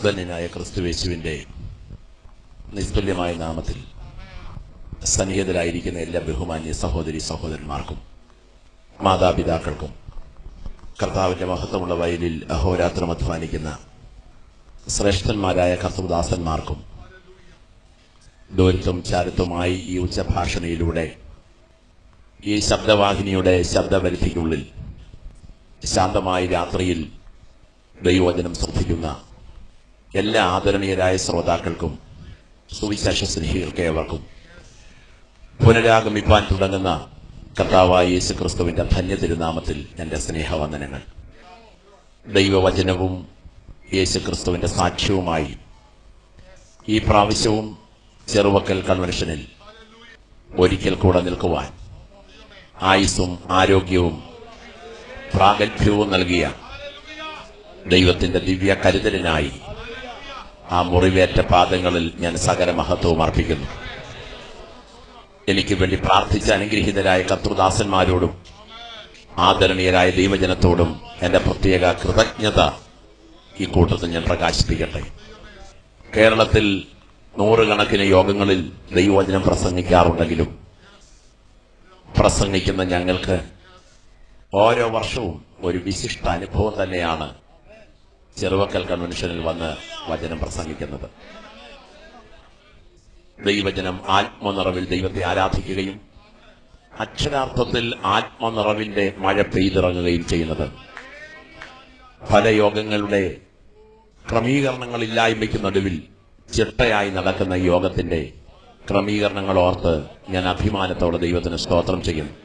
ധന്യനായ ക്രിസ്തുയേശുവിൻ്റെ നിസ്തുല്യമായ നാമത്തിൽ സന്നിഹിതരായിരിക്കുന്ന എല്ലാ ബഹുമാന്യ സഹോദരി സഹോദരന്മാർക്കും മാതാപിതാക്കൾക്കും കർത്താവിൻ്റെ മഹത്വമുള്ള വയലിൽ അഹോരാത്രം അധ്വാനിക്കുന്ന ശ്രേഷ്ഠന്മാരായ കർത്തൃദാസന്മാർക്കും ദൂരത്തും ചാരത്തുമായി ഈ ഉച്ചഭാഷണയിലൂടെ ഈ ശബ്ദവാഹിനിയുടെ ശബ്ദപരിധിക്കുള്ളിൽ ശാന്തമായ രാത്രിയിൽ ദൈവവചനം ശ്രദ്ധിക്കുന്ന എല്ലാ ആദരണീയരായ ശ്രോതാക്കൾക്കും സുവിശേഷ സ്നേഹികൾക്ക് ഏവർക്കും പുനരാഗമിപ്പാൻ തുടങ്ങുന്ന കർത്താവായ യേശു ക്രിസ്തുവിന്റെ ധന്യ തിരുനാമത്തിൽ എൻ്റെ സ്നേഹവന്ദനങ്ങൾ. ദൈവവചനവും യേശു ക്രിസ്തുവിന്റെ സാക്ഷ്യവുമായി ഈ പ്രാവശ്യവും ചെറുവക്കൽ കൺവെൻഷനിൽ ഒരിക്കൽ കൂടെ നിൽക്കുവാൻ ആയുസ്സും ആരോഗ്യവും പ്രാഗൽഭ്യവും നൽകിയ ദൈവത്തിന്റെ ദിവ്യ കരുതലിനായി ആ മുറിവേറ്റ പാദങ്ങളിൽ ഞാൻ സകല മഹത്വവും അർപ്പിക്കുന്നു. എനിക്ക് വേണ്ടി പ്രാർത്ഥിച്ച അനുഗ്രഹീതരായ കർത്തൃദാസന്മാരോടും ആദരണീയരായ ദൈവജനത്തോടും എൻ്റെ പ്രത്യേക കൃതജ്ഞത ഈ കൂട്ടത്തിൽ ഞാൻ പ്രകാശിപ്പിക്കട്ടെ. കേരളത്തിൽ നൂറുകണക്കിന് യോഗങ്ങളിൽ ദൈവവചനം പ്രസംഗിക്കാറുണ്ടെങ്കിലും പ്രസംഗിക്കുന്ന ഞങ്ങൾക്ക് ഓരോ വർഷവും ഒരു വിശിഷ്ട അനുഭവം തന്നെയാണ് ചെറുവക്കൽ കൺവെൻഷനിൽ വന്ന് വചനം പ്രസംഗിക്കുന്നത്. ദൈവജനം ആത്മനിറവിൽ ദൈവത്തെ ആരാധിക്കുകയും അക്ഷരാർത്ഥത്തിൽ ആത്മനിറവിന്റെ മഴ പെയ്തിറങ്ങുകയും ചെയ്യുന്നത് പല യോഗങ്ങളുടെ ക്രമീകരണങ്ങളില്ലായ്മയ്ക്ക് നടുവിൽ ചിട്ടയായി നടക്കുന്ന യോഗത്തിന്റെ ക്രമീകരണങ്ങൾ ഓർത്ത് ഞാൻ അഭിമാനത്തോടെ ദൈവത്തിന് സ്തോത്രം ചെയ്യുന്നു.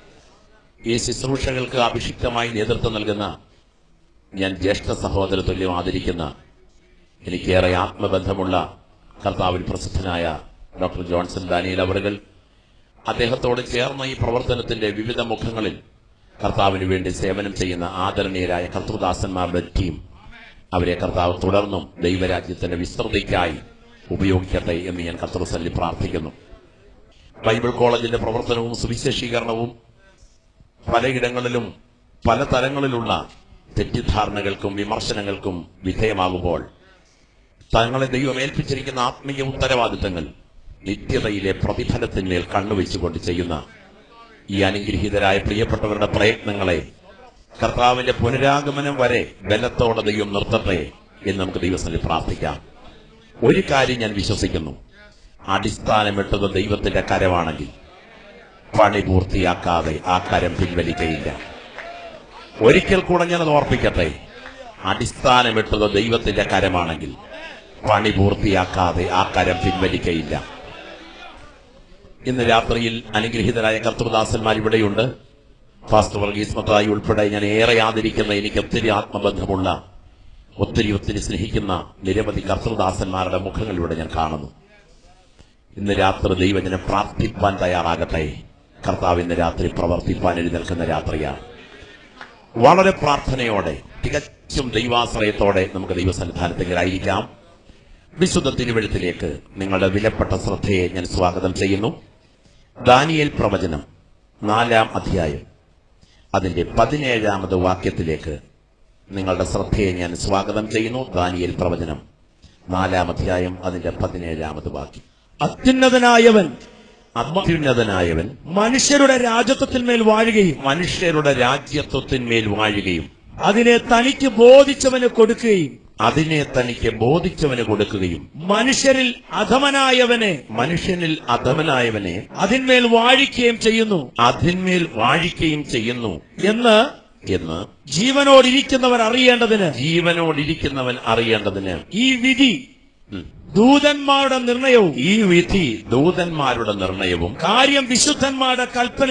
ഈ ശുശ്രൂഷകൾക്ക് അഭിഷിക്തമായി നേതൃത്വം നൽകുന്ന ഞാൻ ജ്യേഷ്ഠ സഹോദര തുല്യം ആദരിക്കുന്ന എനിക്കേറെ ആത്മബന്ധമുള്ള കർത്താവിൽ പ്രസിദ്ധനായ ഡോക്ടർ ജോൺസൺ ഡാനിയൽ അവറുകൾ, അദ്ദേഹത്തോട് ചേർന്ന ഈ പ്രവർത്തനത്തിന്റെ വിവിധ മുഖങ്ങളിൽ കർത്താവിന് വേണ്ടി സേവനം ചെയ്യുന്ന ആദരണീയരായ കർത്തൃദാസന്മാരുടെ ടീം, അവരെ കർത്താവ് തുടർന്നും ദൈവരാജ്യത്തിന്റെ വിസ്തൃതിക്കായി ഉപയോഗിക്കട്ടെ എന്ന് ഞാൻ കർത്തൃസന്നിധിയിൽ പ്രാർത്ഥിക്കുന്നു. ബൈബിൾ കോളേജിന്റെ പ്രവർത്തനവും സുവിശേഷീകരണവും പലയിടങ്ങളിലും പല തലങ്ങളിലുള്ള തെറ്റിദ്ധാരണകൾക്കും വിമർശനങ്ങൾക്കും വിധേയമാകുമ്പോൾ തങ്ങളെ ദൈവം ഏൽപ്പിച്ചിരിക്കുന്ന ആത്മീയ ഉത്തരവാദിത്തങ്ങൾ നിത്യതയിലെ പ്രതിഫലത്തിന്മേൽ കണ്ണുവെച്ചുകൊണ്ട് ചെയ്യുന്ന ഈ അനുഗ്രഹീതരായ പ്രിയപ്പെട്ടവരുടെ പ്രയത്നങ്ങളെ കർത്താവിന്റെ പുനരാഗമനം വരെ ബലത്തോടെ ദൈവം നിർത്തട്ടെ എന്ന് നമുക്ക് ദൈവസന്നിധിയിൽ പ്രാർത്ഥിക്കാം. ഒരു കാര്യം ഞാൻ വിശ്വസിക്കുന്നു, അടിസ്ഥാനമിട്ടത് ദൈവത്തിന്റെ കരമാണെങ്കിൽ പണി പൂർത്തിയാക്കാതെ ആ കരം പിൻവലിക്കയില്ല. ഒരിക്കൽ കൂടെ ഞാനത് ഓർപ്പിക്കട്ടെ, അടിസ്ഥാനമിട്ടത് ദൈവത്തിന്റെ കരമാണെങ്കിൽ പണി പൂർത്തിയാക്കാതെ ആ കരം പിൻവലിക്കയില്ല. ഇന്ന് രാത്രിയിൽ അനുഗ്രഹീതരായ കർത്തൃദാസന്മാർ ഇവിടെയുണ്ട്. ഫാസ്റ്റർ വർഗീസ് മത്തായി ഉൾപ്പെടെ ഞാൻ ഏറെ ആദരിക്കുന്ന, എനിക്ക് ഒത്തിരി ആത്മബന്ധമുള്ള, ഒത്തിരി സ്നേഹിക്കുന്ന നിരവധി കർത്തൃദാസന്മാരുടെ മുഖങ്ങളിലൂടെ ഞാൻ കാണുന്നു. ഇന്ന് രാത്രി ദൈവജനം പ്രാർത്ഥിപ്പാൻ തയ്യാറാകട്ടെ. കർത്താവ് ഇന്ന് രാത്രി പ്രവർത്തിപ്പാൻ എഴുന്നേൽക്കുന്ന രാത്രിയാണ്. വളരെ പ്രാർത്ഥനയോടെ തികച്ചും ദൈവാശ്രയത്തോടെ നമുക്ക് ദൈവസന്നിധാനത്തിലായിരിക്കാം. വിശുദ്ധ തിരുവെഴുത്തിലേക്ക് നിങ്ങളുടെ വിലപ്പെട്ട ശ്രദ്ധയെ ഞാൻ സ്വാഗതം ചെയ്യുന്നു. ദാനിയേൽ പ്രവചനം 4-ാം അധ്യായം അതിന്റെ 17-ാമത് വാക്യത്തിലേക്ക് നിങ്ങളുടെ ശ്രദ്ധയെ ഞാൻ സ്വാഗതം ചെയ്യുന്നു. ദാനിയേൽ പ്രവചനം 4-ാം അധ്യായം അതിന്റെ 17-ാമത് വാക്യം. അത്യുന്നതനായവൻ മനുഷ്യരുടെ രാജ്യത്വത്തിന്മേൽ വാഴുകയും അതിനെ തനിക്ക് ബോധിച്ചവന് കൊടുക്കുകയും മനുഷ്യരിൽ അധമനായവനെ അതിന്മേൽ വാഴിക്കുകയും ചെയ്യുന്നു എന്ന് ജീവനോടിരിക്കുന്നവൻ അറിയേണ്ടതിന് ഈ വിധി ദൂതന്മാരുടെ നിർണയവും കാര്യം വിശുദ്ധന്മാരുടെ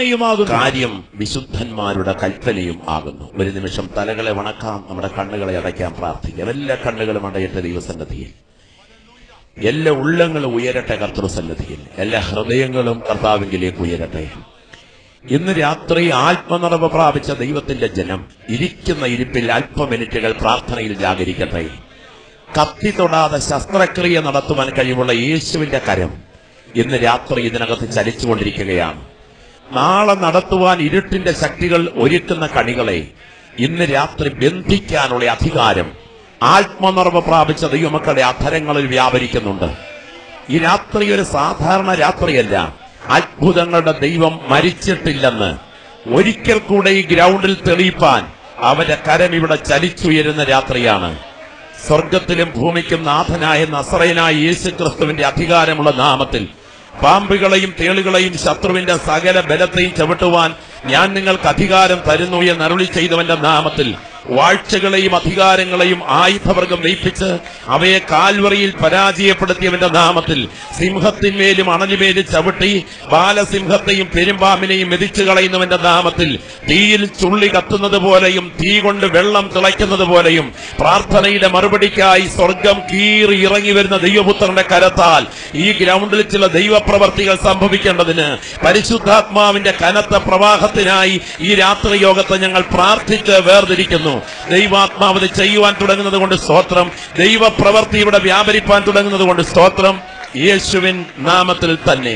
കൽപ്പനയും ആകുന്നു. ഒരു നിമിഷം തലകളെ വണക്കാം, നമ്മുടെ കണ്ണുകളെ അടയ്ക്കാൻ പ്രാർത്ഥിക്കാം. എല്ലാ കണ്ണുകളും അടയട്ടെ ദൈവസന്നിധിയിൽ. എല്ലാ ഉള്ളങ്ങളും ഉയരട്ടെ കർത്തൃസന്നിധിയിൽ. എല്ലാ ഹൃദയങ്ങളും കർത്താവിലേക്ക് ഉയരട്ടെ. ഇന്ന് രാത്രി ആത്മനിറവ് പ്രാപിച്ച ദൈവത്തിന്റെ ജനം ഇരിക്കുന്ന ഇരിപ്പിൽ അല്പമിനിറ്റുകൾ പ്രാർത്ഥനയിൽ ജാഗരിക്കട്ടെ. കത്തി തൊടാതെ ശസ്ത്രക്രിയ നടത്തുവാൻ കഴിവുള്ള യേശുവിന്റെ കരം ഇന്ന് രാത്രി ഇതിനകത്ത് ചലിച്ചുകൊണ്ടിരിക്കുകയാണ്. നാളെ നടത്തുവാൻ ഇരുട്ടിന്റെ ശക്തികൾ ഒരുക്കുന്ന കണികളെ ഇന്ന് രാത്രി ബന്ധിക്കാനുള്ള അധികാരം ആത്മനിറവ് പ്രാപിച്ച ദൈവമക്കളുടെ അധരങ്ങളിൽ വ്യാപരിക്കുന്നുണ്ട്. ഈ രാത്രി ഒരു സാധാരണ രാത്രിയല്ല. അത്ഭുതങ്ങളുടെ ദൈവം മരിച്ചിട്ടില്ലെന്ന് ഒരിക്കൽ കൂടെ ഈ ഗ്രൗണ്ടിൽ തെളിയിപ്പാൻ അവന്റെ കരം ഇവിടെ ചലിച്ചുയരുന്ന രാത്രിയാണ്. സ്വർഗത്തിലും ഭൂമിക്കും നാഥനായ നസറേയനായ യേശുക്രിസ്തുവിന്റെ അധികാരമുള്ള നാമത്തിൽ പാമ്പുകളെയും തേളുകളെയും ശത്രുവിന്റെ സകല ബലത്തെയും ചവിട്ടുവാൻ ഞാൻ നിങ്ങൾക്ക് അധികാരം തരുന്നു എന്ന് അരുളി ചെയ്തവന്റെ നാമത്തിൽ വാഴ്ചകളെയും അധികാരങ്ങളെയും ആയുധവർഗം ലയിപ്പിച്ച് അവയെ കാൽവറിയിൽ പരാജയപ്പെടുത്തിയവന്റെ നാമത്തിൽ സിംഹത്തിന്മേലും അണലിമേലും ചവിട്ടി ബാലസിംഹത്തെയും പെരുമ്പാമ്പിനെയും മെതിച്ചു കളയുന്നവന്റെ നാമത്തിൽ തീയിൽ ചുള്ളി കത്തുന്നത് പോലെയും തീ കൊണ്ട് വെള്ളം തിളയ്ക്കുന്നത് പോലെയും പ്രാർത്ഥനയുടെ മറുപടിക്കായി സ്വർഗം കീറി ഇറങ്ങി വരുന്ന ദൈവപുത്രന്റെ കരത്താൽ ഈ ഗ്രൗണ്ടിൽ ചില ദൈവപ്രവർത്തികൾ സംഭവിക്കേണ്ടതിന് പരിശുദ്ധാത്മാവിന്റെ കനത്ത പ്രവാഹത്തിനായി ഈ രാത്രി യോഗത്തെ ഞങ്ങൾ പ്രാർത്ഥിച്ച് വേർതിരിക്കുന്നു. ദൈവാത്മാവ് ചെയ്യുവാൻ തുടങ്ങുന്നത് കൊണ്ട് സ്തോത്രം. ദൈവപ്രവൃത്തി ഇവിടെ വ്യാപരിപ്പാൻ തുടങ്ങുന്നത് കൊണ്ട് സ്തോത്രം. യേശുവിൻ നാമത്തിൽ തന്നെ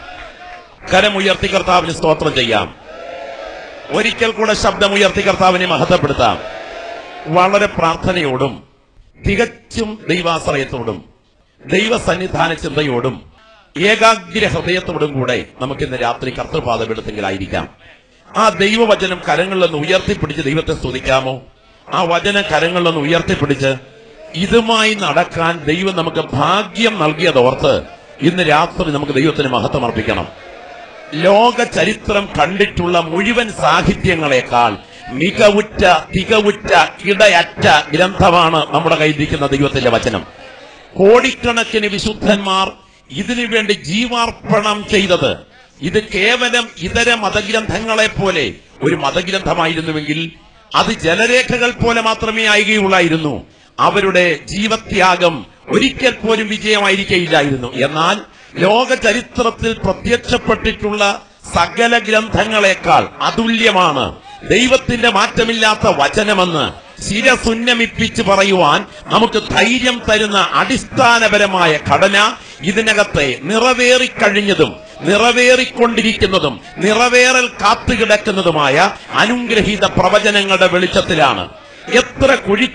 കരമുയർത്തി കർത്താവിന് സ്തോത്രം ചെയ്യാം. ഒരിക്കൽ കൂടെ ശബ്ദമുയർത്തി കർത്താവിനെ മഹത്വപ്പെടുത്താം. വളരെ പ്രാർത്ഥനയോടും തികച്ചും ദൈവാശ്രയത്തോടും ദൈവസന്നിധാന ചിന്തയോടും ഏകാഗ്ര ഹൃദയത്തോടും കൂടെ നമുക്കിന്ന് രാത്രി കർത്തൃപാദപീഠത്തിലായിരിക്കാം. ആ ദൈവവചനം കരങ്ങളിലൊന്ന് ഉയർത്തിപ്പിടിച്ച് ദൈവത്തെ സ്തുതിക്കാമോ? ആ വചന കരങ്ങളിലൊന്ന് ഉയർത്തിപ്പിടിച്ച് ഇതുമായി നടക്കാൻ ദൈവം നമുക്ക് ഭാഗ്യം നൽകിയതോർത്ത് ഇന്ന് രാത്രി നമുക്ക് ദൈവത്തിന് മഹത്വം അർപ്പിക്കണം. ലോക ചരിത്രം കണ്ടിട്ടുള്ള മുഴുവൻ സാഹിത്യങ്ങളെക്കാൾ മികവുറ്റ തികവുറ്റ കിടയറ്റ ഗ്രന്ഥമാണ് നമ്മുടെ കയ്യിലിരിക്കുന്ന ദൈവത്തിന്റെ വചനം. കോടിക്കണക്കിന് വിശുദ്ധന്മാർ ഇതിനു വേണ്ടി ജീവാർപ്പണം ചെയ്തത് ഇത് കേവലം ഇതര മതഗ്രന്ഥങ്ങളെ പോലെ ഒരു മതഗ്രന്ഥമായിരുന്നുവെങ്കിൽ അത് ജലരേഖകൾ പോലെ മാത്രമേ ആവുകയുള്ളായിരുന്നു. അവരുടെ ജീവത്യാഗം ഒരിക്കൽ പോലും വിജയമായിരിക്കയില്ലായിരുന്നു. എന്നാൽ ലോക ചരിത്രത്തിൽ പ്രത്യക്ഷപ്പെട്ടിട്ടുള്ള സകല ഗ്രന്ഥങ്ങളെക്കാൾ അതുല്യമാണ് ദൈവത്തിന്റെ മാറ്റമില്ലാത്ത വചനമെന്ന് ശിരസുന്നമിപ്പിച്ച് പറയുവാൻ നമുക്ക് ധൈര്യം തരുന്ന അടിസ്ഥാനപരമായ ഘടന ഇതിനകത്തെ നിറവേറിക്കഴിഞ്ഞതും നിറവേറിക്കൊണ്ടിരിക്കുന്നതും നിറവേറൽ കാത്തുകിടക്കുന്നതുമായ അനുഗ്രഹീത പ്രവചനങ്ങളുടെ വെളിച്ചത്തിലാണ്. എത്ര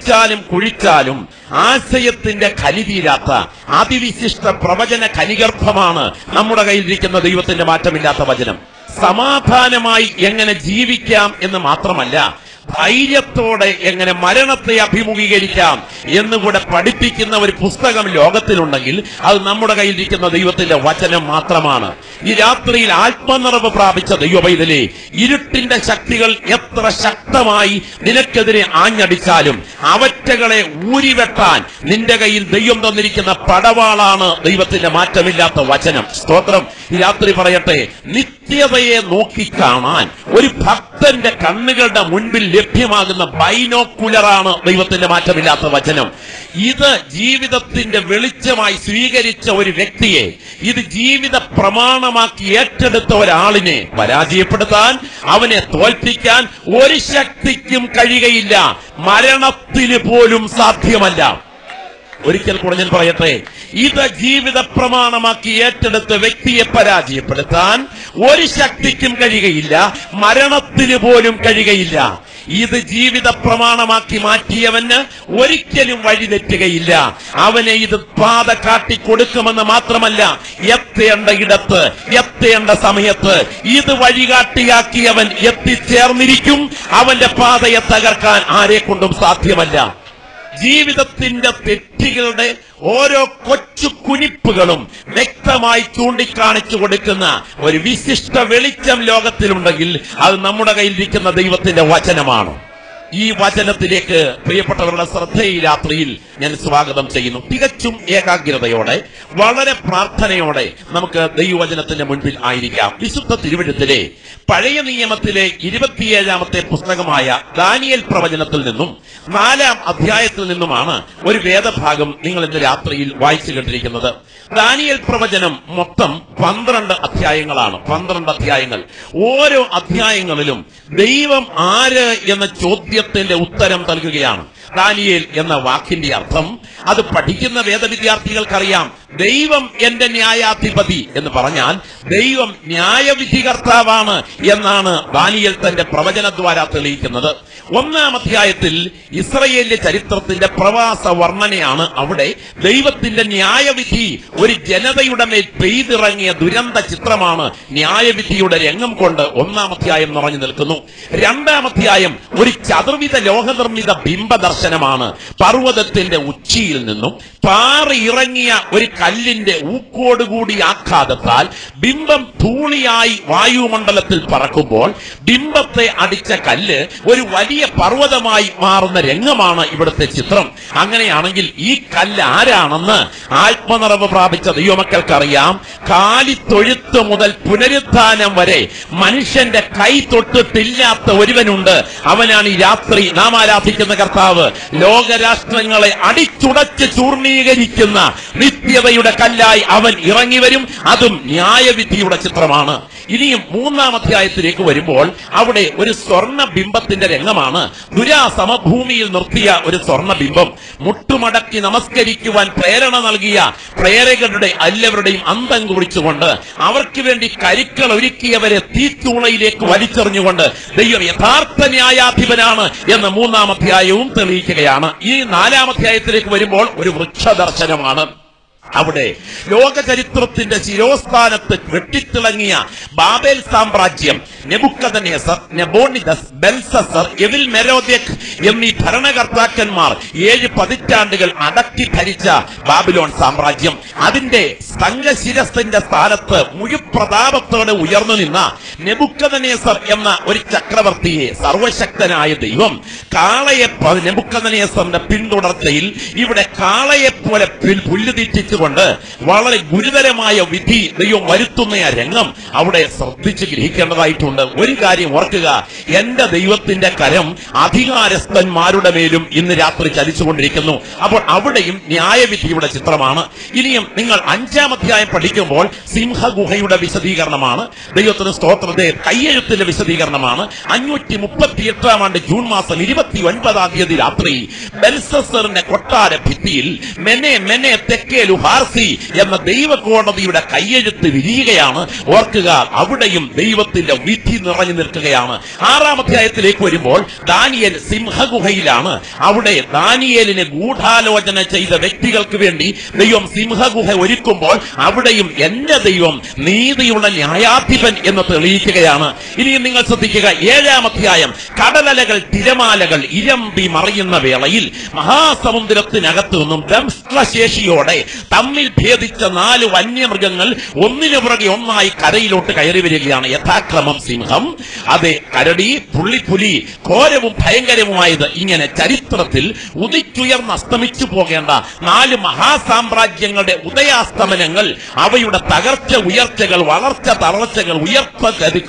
കുഴിച്ചാലും ആശയത്തിന്റെ ഖനിതീരാത്ത അതിവിശിഷ്ട പ്രവചന ഖനിഗർഭമാണ് നമ്മുടെ കയ്യിലിരിക്കുന്ന ദൈവത്തിന്റെ മാറ്റമില്ലാത്ത വചനം. സമാധാനമായി എങ്ങനെ ജീവിക്കാം എന്ന് മാത്രമല്ല, ധൈര്യത്തോടെ എങ്ങനെ മരണത്തെ അഭിമുഖീകരിക്കാം എന്നുകൂടെ പഠിപ്പിക്കുന്ന ഒരു പുസ്തകം ലോകത്തിലുണ്ടെങ്കിൽ അത് നമ്മുടെ കയ്യിലിരിക്കുന്ന ദൈവത്തിന്റെ വചനം മാത്രമാണ്. ഈ രാത്രിയിൽ ആത്മനിറവ് പ്രാപിച്ച ദൈവപൈതലേ, ഇരുട്ടിന്റെ ശക്തികൾ എത്ര ശക്തമായി നിനക്കെതിരെ ആഞ്ഞടിച്ചാലും അവറ്റകളെ ഊരിവെട്ടാൻ നിന്റെ കയ്യിൽ ദൈവം തന്നിരിക്കുന്ന പടവാളാണ് ദൈവത്തിന്റെ മാറ്റമില്ലാത്ത വചനം. സ്തോത്രം. ഈ രാത്രി പറയട്ടെ, നിത്യതയെ നോക്കിക്കാണാൻ ഒരു ഭക്തന്റെ കണ്ണുകളുടെ മുൻപിൽ ലഭ്യമാകുന്ന ബൈനോക്കുലറാണ് ദൈവത്തിന്റെ മാറ്റമില്ലാത്ത വചനം. ഇത് ജീവിതത്തിന്റെ വെളിച്ചമായി സ്വീകരിച്ച ഒരു വ്യക്തിയെ, ഇത് ജീവിത പ്രമാണമാക്കി ഏറ്റെടുത്ത ഒരാളിനെ പരാജയപ്പെടുത്താൻ, അവനെ തോൽപ്പിക്കാൻ ഒരു ശക്തിക്കും കഴിയുകയില്ല. മരണത്തിന് പോലും സാധ്യമല്ല. ഒരിക്കൽ കൂടെ ഞാൻ പറയട്ടെ, ഇത് ജീവിത പ്രമാണമാക്കി ഏറ്റെടുത്ത വ്യക്തിയെ പരാജയപ്പെടുത്താൻ ഒരു ശക്തിക്കും കഴിയുകയില്ല, മരണത്തിന് പോലും കഴിയുകയില്ല. ഇത് ജീവിത പ്രമാണമാക്കി മാറ്റിയവന് ഒരിക്കലും വഴിതെറ്റുകയില്ല. അവനെ ഇത് പാത കാട്ടിക്കൊടുക്കുമെന്ന് മാത്രമല്ല, എത്തേണ്ട ഇടത്ത് എത്തേണ്ട സമയത്ത് ഇത് വഴികാട്ടിയാക്കിയവൻ എത്തിച്ചേർന്നിരിക്കും. അവന്റെ പാതയെ തകർക്കാൻ ആരെ കൊണ്ടും സാധ്യമല്ല. ജീവിതത്തിന്റെ തെറ്റുകളുടെ ഓരോ കൊച്ചു കുനിപ്പുകളും വ്യക്തമായി ചൂണ്ടിക്കാണിച്ചു കൊടുക്കുന്ന ഒരു വിശിഷ്ട വെളിച്ചം ലോകത്തിലുണ്ടെങ്കിൽ അത് നമ്മുടെ കയ്യിലിരിക്കുന്ന ദൈവത്തിന്റെ വചനമാണ്. ഈ വചനത്തിലേക്ക് പ്രിയപ്പെട്ടവരുടെ ശ്രദ്ധയെ ഈ രാത്രിയിൽ ഞാൻ സ്വാഗതം ചെയ്യുന്നു. തികച്ചും ഏകാഗ്രതയോടെ വളരെ പ്രാർത്ഥനയോടെ നമുക്ക് ദൈവവചനത്തിന്റെ മുൻപിൽ ആയിരിക്കാം. വിശുദ്ധ തിരുവെഴുത്തിലെ പഴയ നിയമത്തിലെ 27-ാമത്തെ പുസ്തകമായ ദാനിയേൽ പ്രവചനത്തിൽ നിന്നും 4-ാം അധ്യായത്തിൽ നിന്നുമാണ് ഒരു വേദഭാഗം നിങ്ങൾ ഇന്ന് രാത്രിയിൽ വായിച്ചു കേട്ടിരിക്കുന്നത്. ദാനിയേൽ പ്രവചനം മൊത്തം 12 അധ്യായങ്ങളാണ്. 12 അധ്യായങ്ങൾ. ഓരോ അധ്യായങ്ങളിലും ദൈവം ആര് എന്ന ചോദ്യത്തിന്റെ ഉത്തരം നൽകുകയാണ്. ദാനിയേൽ എന്ന വാക്കിന്റെ അർത്ഥം അത് പഠിക്കുന്ന വേദവിദ്യാർത്ഥികൾക്കറിയാം. ദൈവം എന്റെ ന്യായാധിപതി എന്ന് പറഞ്ഞാൽ ദൈവം ന്യായവിധികർത്താവാണ് എന്നാണ് ദാനിയേൽ തന്റെ പ്രവചനദ്വാര തെളിയിക്കുന്നത്. 1-ാം അധ്യായത്തിൽ ഇസ്രയേലിന്റെ ചരിത്രത്തിന്റെ പ്രവാസ വർണ്ണനയാണ്. അവിടെ ദൈവത്തിന്റെ ന്യായവിധി ഒരു ജനതയുടെ മേൽ പെയ്തിറങ്ങിയ ദുരന്ത ചിത്രമാണ്. ന്യായവിധിയുടെ രംഗം കൊണ്ട് 1-ാം അധ്യായം നിറഞ്ഞു നിൽക്കുന്നു. 2-ാം അധ്യായം ഒരു ചതുർവിധ ലോകനിർമ്മിത ബിംബ ദർശനമാണ്. പർവ്വതത്തിന്റെ ഉച്ചിയിൽ നിന്നും പാറി ഇറങ്ങിയ ഒരു കല്ലിന്റെ ഊക്കോടുകൂടി ആഘാതത്താൽ ബിംബം ധൂളിയായി വായുമണ്ഡലത്തിൽ പറക്കുമ്പോൾ ബിംബത്തെ അടിച്ച കല്ല് ഒരു വലിയ പർവ്വതമായി മാറുന്ന രംഗമാണ് ഇവിടുത്തെ ചിത്രം. അങ്ങനെയാണെങ്കിൽ ഈ കല്ല് ആരാണെന്ന് ആത്മനിറവ് പ്രാപിച്ച ദൈവമക്കൾക്കറിയാം. കാലിത്തൊഴുത്ത് മുതൽ പുനരുത്ഥാനം വരെ മനുഷ്യന്റെ കൈ തൊട്ടിട്ടില്ലാത്ത ഒരുവനുണ്ട്. അവനാണ് ഈ രാത്രി നാം ആരാധിക്കുന്ന കർത്താവ്. ലോകരാഷ്ട്രങ്ങളെ അടിച്ചുടച്ച് ചൂർണീകരിക്കുന്ന നിത്യതയുടെ കല്ലായി അവൻ ഇറങ്ങി വരും. അതും ന്യായവിധിയുടെ ചിത്രമാണ്. ഇനിയും 3-ാം അധ്യായത്തിലേക്ക് വരുമ്പോൾ അവിടെ ഒരു സ്വർണ്ണ ബിംബത്തിന്റെ രംഗമാണ്. ദുരാസമഭൂമിയിൽ നിർത്തിയ ഒരു സ്വർണ്ണ ബിംബം മുട്ടുമടക്കി നമസ്കരിക്കുവാൻ പ്രേരണ നൽകിയ പ്രേരകരുടെ എല്ലാവരുടെയും അന്തം കുറിച്ചുകൊണ്ട് അവർക്ക് വേണ്ടി കരുക്കൾ ഒരുക്കിയവരെ തീച്ചൂളയിലേക്ക് വലിച്ചെറിഞ്ഞുകൊണ്ട് ദൈവം യഥാർത്ഥ ന്യായാധിപനാണ് എന്ന് 3-ാം അധ്യായവും തെളിയിക്കുകയാണ്. ഈ 4-ാം അധ്യായത്തിലേക്ക് വരുമ്പോൾ ഒരു വൃക്ഷദർശനമാണ്. അവിടെ ലോക ചരിത്രത്തിന്റെ ശിരോസ്ഥാനത്ത് വെട്ടിത്തിളങ്ങിയ ബാബേൽ സാമ്രാജ്യം Nebuchadnezzar, Nabonidus, Belshazzar, Evil Merodach എന്നീ ഭരണകർത്താക്കന്മാർ 7 പതിറ്റാണ്ടുകൾ അടക്കി ഭരിച്ച ബാബിലോൺ സാമ്രാജ്യം, അതിന്റെ സംഘശിരസിന്റെ സ്ഥാനത്ത് മുഴുപ്രതാപത്തോടെ ഉയർന്നു നിന്ന നെബുക്കദ്നേസർ എന്ന ഒരു ചക്രവർത്തിയെ സർവശക്തനായ ദൈവം കാളയെ നെബുക്കദ്നേസറിന്റെ പിന്തുടർച്ചയിൽ ഇവിടെ കാളയെപ്പോലെ പുല്ലുതീറ്റിച്ചുകൊണ്ട് വളരെ ഗുരുതരമായ വിധി ദൈവം വരുത്തുന്ന ആ രംഗം അവിടെ ശ്രദ്ധിച്ച് ഗ്രഹിക്കേണ്ടതായിട്ടുണ്ട്. ഒരു കാര്യം ഓർക്കുക, എന്റെ ദൈവത്തിന്റെ കരം അധികാരസ്ഥന്മാരുടെ മേലും ഇന്ന് രാത്രി ചലിച്ചുകൊണ്ടിരിക്കുന്നു. അപ്പോൾ അവിടെയും ന്യായവിധിയുടെ ചിത്രമാണ്. ഇനിയും നിങ്ങൾ 5-ാം അധ്യായം പഠിക്കുമ്പോൾ സിംഹഗുഹയുടെ വിശദീകരണമാണ്. ദൈവത്തിന് സ്തോത്രത്തെ കയ്യെഴുത്തിന്റെ വിശദീകരണമാണ്. 538-ാം ആണ്ട് ജൂൺ മാസം 29-ാം തീയതി രാത്രി ബെൽസസറിന്റെ കൊട്ടാര ഭിത്തിയിൽ മെനെ മെനെ തെക്കേലു ഹാർസി എന്ന ദൈവകോടതിയുടെ കയ്യെഴുത്ത് വിരിയുകയാണ്. ഓർക്കുക, അവിടെയും ദൈവത്തിന്റെ വിധി നിറഞ്ഞു നിൽക്കുകയാണ്. 6-ാം അധ്യായത്തിലേക്ക് വരുമ്പോൾ ദാനിയേൽ സിംഹഗുഹയിലാണ്. അവിടെ ദാനിയേലിനെ ഗൂഢാലോചന ചെയ്ത വ്യക്തികൾക്ക് വേണ്ടി ദൈവം സിംഹഗുഹ ഒരുക്കുമ്പോൾ അവിടെയും എന്റെ ദൈവം നീതിയുള്ള ന്യായാധിപൻ എന്ന് തെളിയിക്കുകയാണ്. ഇനിയും നിങ്ങൾ ശ്രദ്ധിക്കുക, 7-ാം അധ്യായം കടലലകൾ തിരമാലകൾ ഇരമ്പി മറിയുന്ന വേളയിൽ മഹാസമുദ്രത്തിനകത്തു നിന്നും ദംഷ്ട്രശേഷിയോടെ തമ്മിൽ ഭേദിച്ച 4 വന്യമൃഗങ്ങൾ ഒന്നിനു പുറകെ ഒന്നായി കരയിലോട്ട് കയറി വരികയാണ്. യഥാക്രമം സിംഹം, അതെ കരടി, പുള്ളിപ്പുലി, ഘോരവും ഭയങ്കരവുമായത്. ഇങ്ങനെ ചരിത്രത്തിൽ ഉദിച്ചുയർന്ന് അസ്തമിച്ചു പോകേണ്ട 4 മഹാസാമ്രാജ്യങ്ങളുടെ ഉദയാസ്തമനങ്ങൾ, അവയുടെ തകർച്ച ഉയർച്ചകൾ, വളർച്ച തളർച്ചകൾ, ഉയർപ്പ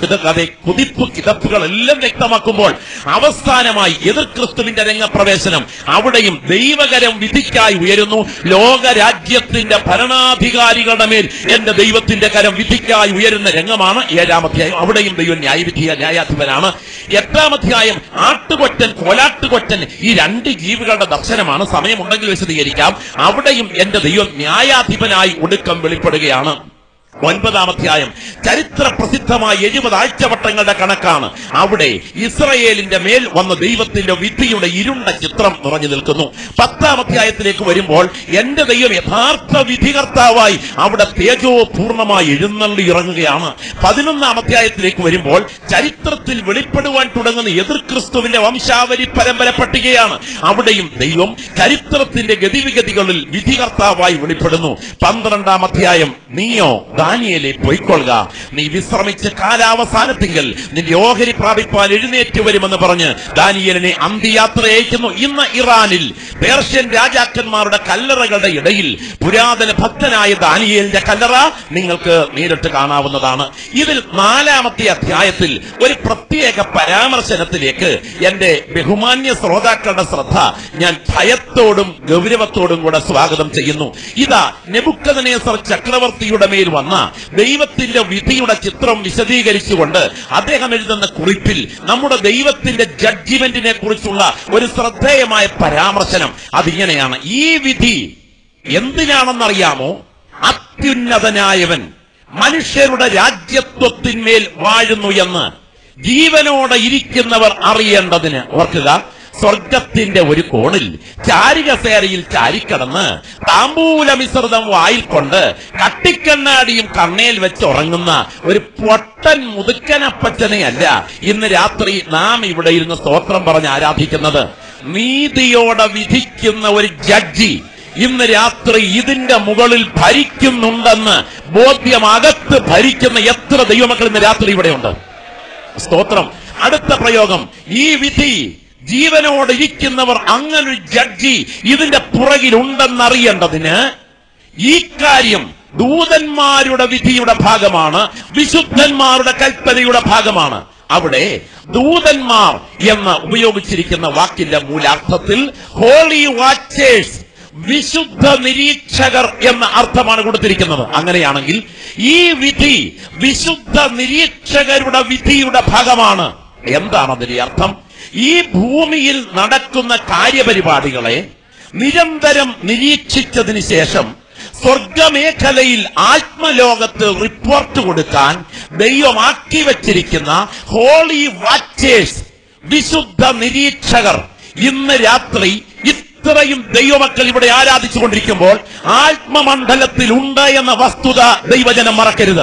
കുതിപ്പ് കിതപ്പുകൾ എല്ലാം വ്യക്തമാക്കുമ്പോൾ അവസാനമായി എതിർ ക്രിസ്തുവിന്റെ രംഗപ്രവേശനം. അവിടെയും ദൈവകരം വിധിക്കായി ഉയരുന്നു. ലോകരാജ്യത്തിന്റെ ഭരണാധികാരികളുടെ മേൽ എന്റെ ദൈവത്തിന്റെ കരം വിധിക്കായി ഉയരുന്ന രംഗമാണ് 7-ാം അധ്യായം. അവിടെയും ദൈവം ന്യായാധിപനാണ്. 8-ാം അധ്യായം ആട്ടുകൊറ്റൻ, കോലാട്ടുകൊറ്റൻ, ഈ 2 ജീവികളുടെ ദർശനമാണ്. സമയമുണ്ടെങ്കിൽ വിശദീകരിക്കാം. അവിടെയും എന്റെ ദൈവം ന്യായാധിപനായി ഒടുക്കം വെളിപ്പെടുകയാണ്. 9-ാം അധ്യായം ചരിത്ര പ്രസിദ്ധമായ 70 ആഴ്ചവട്ടങ്ങളുടെ കണക്കാണ്. അവിടെ ഇസ്രയേലിന്റെ മേൽ വന്ന ദൈവത്തിന്റെ വിധിയുടെ ഇരുണ്ട ചിത്രം നിറഞ്ഞു നിൽക്കുന്നു. 10-ാം അധ്യായത്തിലേക്ക് വരുമ്പോൾ എന്റെ ദൈവം യഥാർത്ഥ വിധികർത്താവായി അവിടെ തേജോപൂർണമായി എഴുന്നള്ളി ഇറങ്ങുകയാണ്. 11-ാം അധ്യായത്തിലേക്ക് വരുമ്പോൾ ചരിത്രത്തിൽ വെളിപ്പെടുവാൻ തുടങ്ങുന്ന എതിർ ക്രിസ്തുവിന്റെ വംശാവലി പരമ്പര പട്ടികയാണ്. അവിടെയും ദൈവം ചരിത്രത്തിന്റെ ഗതിവിഗതികളിൽ വിധികർത്താവായി വെളിപ്പെടുന്നു. 12-ാം അധ്യായം നീയോ ദാനിയേലേ പൊയ്ക്കൊള്ളുക, നീ വിശ്രമിച്ച് കാലാവസാനത്തിങ്കൽ നിന്റെ ഓഹരി പ്രാപിപ്പാൻ എഴുന്നേറ്റ് വരുമെന്ന് പറഞ്ഞ് ദാനിയേലിനെ അന്ത്യയാത്ര അയക്കുന്നു. ഇന്ന് ഇറാനിൽ പേർഷ്യൻ രാജാക്കന്മാരുടെ കല്ലറകളുടെ ഇടയിൽ പുരാതന ഭക്തനായ ദാനിയേലിന്റെ കല്ലറ നിങ്ങൾക്ക് നേരിട്ട് കാണാവുന്നതാണ്. ഇതിൽ 4-ാമത്തെ അധ്യായത്തിൽ ഒരു പ്രത്യേക പരാമർശനത്തിലേക്ക് എന്റെ ബഹുമാന്യ ശ്രോതാക്കളുടെ ശ്രദ്ധ ഞാൻ ഭയത്തോടും ഗൗരവത്തോടും കൂടെ സ്വാഗതം ചെയ്യുന്നു. ഇതാ നെബുക്കദ്നേസർ ചക്രവർത്തിയുടെ മേൽ വന്ന ദൈവത്തിന്റെ വിധിയുടെ ചിത്രം വിശദീകരിച്ചുകൊണ്ട് അദ്ദേഹം എഴുതുന്ന കുറിപ്പിൽ നമ്മുടെ ദൈവത്തിന്റെ ജഡ്ജിമെന്റിനെ കുറിച്ചുള്ള ഒരു ശ്രദ്ധേയമായ പരാമർശനം അതിങ്ങനെയാണ്. ഈ വിധി എന്തിനാണെന്നറിയാമോ? അത്യുന്നതനായവൻ മനുഷ്യരുടെ രാജ്യത്വത്തിന്മേൽ വാഴുന്നു എന്ന് ജീവനോടെ ഇരിക്കുന്നവർ അറിയേണ്ടതിന്. ഓർക്കുക, സ്വർഗത്തിന്റെ ഒരു കോണിൽ ചാരികസേരയിൽ ചാരിക്കടന്ന് താമ്പൂലമിശ്രിതം വായിൽ കൊണ്ട് കട്ടിക്കണ്ണാടിയും കണ്ണേൽ വെച്ച് ഉറങ്ങുന്ന ഒരു പൊട്ടൻ മുതുക്കനപ്പച്ചനെയല്ല ഇന്ന് രാത്രി നാം ഇവിടെ ഇരുന്ന് സ്തോത്രം പറഞ്ഞ് ആരാധിക്കുന്നത്. നീതിയോടെ വിധിക്കുന്ന ഒരു ജഡ്ജി ഇന്ന് രാത്രി ഇതിന്റെ മുകളിൽ ഭരിക്കുന്നുണ്ടെന്ന് ബോധ്യം അകത്ത് ഭരിക്കുന്ന എത്ര ദൈവമക്കൾ ഇന്ന് രാത്രി ഇവിടെയുണ്ട്. സ്തോത്രം. അടുത്ത പ്രയോഗം, ഈ വിധി ജീവനോട് ഇരിക്കുന്നവർ അങ്ങനൊരു ജഡ്ജി ഇതിന്റെ പുറകിലുണ്ടെന്നറിയേണ്ടതിന് ഈ കാര്യം ദൂതന്മാരുടെ വിധിയുടെ ഭാഗമാണ്, വിശുദ്ധന്മാരുടെ കൽപ്പനയുടെ ഭാഗമാണ്. അവിടെ ദൂതന്മാർ എന്ന് ഉപയോഗിച്ചിരിക്കുന്ന വാക്കിന്റെ മൂലാർത്ഥത്തിൽ ഹോളി വാച്ചേഴ്സ്, വിശുദ്ധ നിരീക്ഷകർ എന്ന അർത്ഥമാണ് കൊടുത്തിരിക്കുന്നത്. അങ്ങനെയാണെങ്കിൽ ഈ വിധി വിശുദ്ധ നിരീക്ഷകരുടെ വിധിയുടെ ഭാഗമാണ്. എന്താണ് അതിന്റെ അർത്ഥം? ഈ ഭൂമിയിൽ നടക്കുന്ന കാര്യപരിപാടികളെ നിരന്തരം നിരീക്ഷിച്ചതിന് ശേഷം സ്വർഗമേഖലയിൽ ആത്മലോകത്ത് റിപ്പോർട്ട് കൊടുക്കാൻ ദൈവമാക്കി വച്ചിരിക്കുന്ന ഹോളി വാച്ചേഴ്സ്, വിശുദ്ധ നിരീക്ഷകർ ഇന്ന് രാത്രി ഇത്രയും ദൈവമക്കൾ ഇവിടെ ആരാധിച്ചുകൊണ്ടിരിക്കുമ്പോൾ ആത്മമണ്ഡലത്തിൽ ഉണ്ട് എന്ന വസ്തുത ദൈവജനം മറക്കരുത്.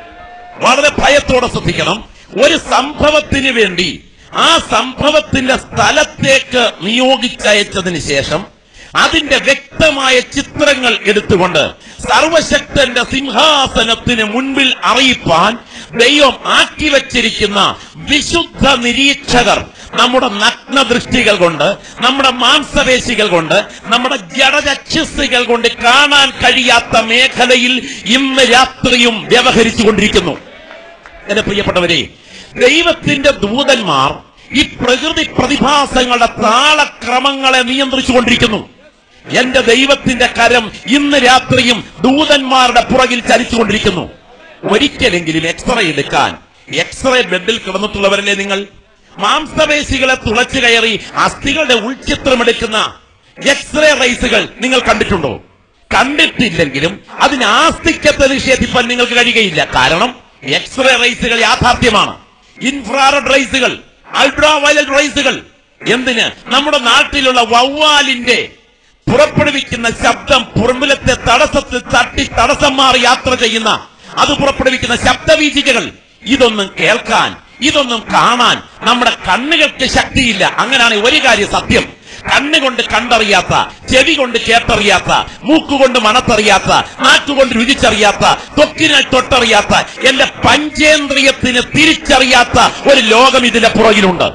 വളരെ ഭയത്തോടെ ശ്രദ്ധിക്കണം. ഒരു സംഭവത്തിന് വേണ്ടി ആ സംഭവത്തിന്റെ സ്ഥലത്തേക്ക് നിയോഗിച്ചയച്ചതിന് ശേഷം അതിന്റെ വ്യക്തമായ ചിത്രങ്ങൾ എടുത്തുകൊണ്ട് സർവശക്തന്റെ സിംഹാസനത്തിന് മുൻപിൽ അറിയിപ്പാൻ ദൈവം ആക്കി വച്ചിരിക്കുന്ന വിശുദ്ധ നിരീക്ഷകർ നമ്മുടെ നഗ്നദൃഷ്ടികൾ കൊണ്ട്, നമ്മുടെ മാംസപേശികൾ കൊണ്ട്, നമ്മുടെ ജഡചക്ഷുസ്സുകൾ കൊണ്ട് കാണാൻ കഴിയാത്ത മേഖലയിൽ ഇന്ന് രാത്രിയും വ്യവഹരിച്ചുകൊണ്ടിരിക്കുന്നു. എന്റെ പ്രിയപ്പെട്ടവരെ, ദൈവത്തിന്റെ ദൂതന്മാർ ഈ പ്രകൃതി പ്രതിഭാസങ്ങളുടെ താളക്രമങ്ങളെ നിയന്ത്രിച്ചുകൊണ്ടിരിക്കുന്നു. എന്റെ ദൈവത്തിന്റെ കരം ഇന്ന് രാത്രിയും ദൂതന്മാരുടെ പുറകിൽ ചലിച്ചുകൊണ്ടിരിക്കുന്നു. ഒരിക്കലെങ്കിലും എക്സ്റേ എടുക്കാൻ എക്സ്റേ ബെഡിൽ കിടന്നിട്ടുള്ളവരല്ലേ നിങ്ങൾ? മാംസപേശികളെ തുളച്ചു കയറി അസ്ഥികളുടെ ഉൾചിത്രമെടുക്കുന്ന എക്സ്റേ റൈസുകൾ നിങ്ങൾ കണ്ടിട്ടുണ്ടോ? കണ്ടിട്ടില്ലെങ്കിലും അതിന് ആസ്തിക്യത്തെ നിഷേധിപ്പാൻ നിങ്ങൾക്ക് കഴിയുകയില്ല. കാരണം എക്സ്റേ റൈസുകൾ യാഥാർത്ഥ്യമാണ്. ഇൻഫ്രാറെഡ് റൈസുകൾ, അൾട്രാ വയലറ്റ് റൈസുകൾ. എന്തിന്? നമ്മുടെ നാട്ടിലുള്ള വവ്വാലിന്റെ പുറപ്പെടുവിക്കുന്ന ശബ്ദം പുറമ്പിലത്തെ തടസ്സത്തിൽ തട്ടി തടസ്സം മാറി യാത്ര ചെയ്യുന്ന അത് പുറപ്പെടുവിക്കുന്ന ശബ്ദവീചികകൾ, ഇതൊന്നും കേൾക്കാൻ, ഇതൊന്നും കാണാൻ നമ്മുടെ കണ്ണുകൾക്ക് ശക്തിയില്ല. അങ്ങനെയാണ് ഒരു കാര്യം സത്യം. കണ്ണുകൊണ്ട് കണ്ടറിയാത്ത, ചെവി കൊണ്ട് കേട്ടറിയാത്ത, മൂക്കുകൊണ്ട് മണത്തറിയാത്ത, നാക്കുകൊണ്ട് രുചിച്ചറിയാത്ത, ത്വക്കിനാൽ തൊട്ടറിയാത്ത, എന്റെ പഞ്ചേന്ദ്രിയത്തിന് തിരിച്ചറിയാത്ത ഒരു ലോകം ഇതിന്റെ പുറകിലുണ്ട്.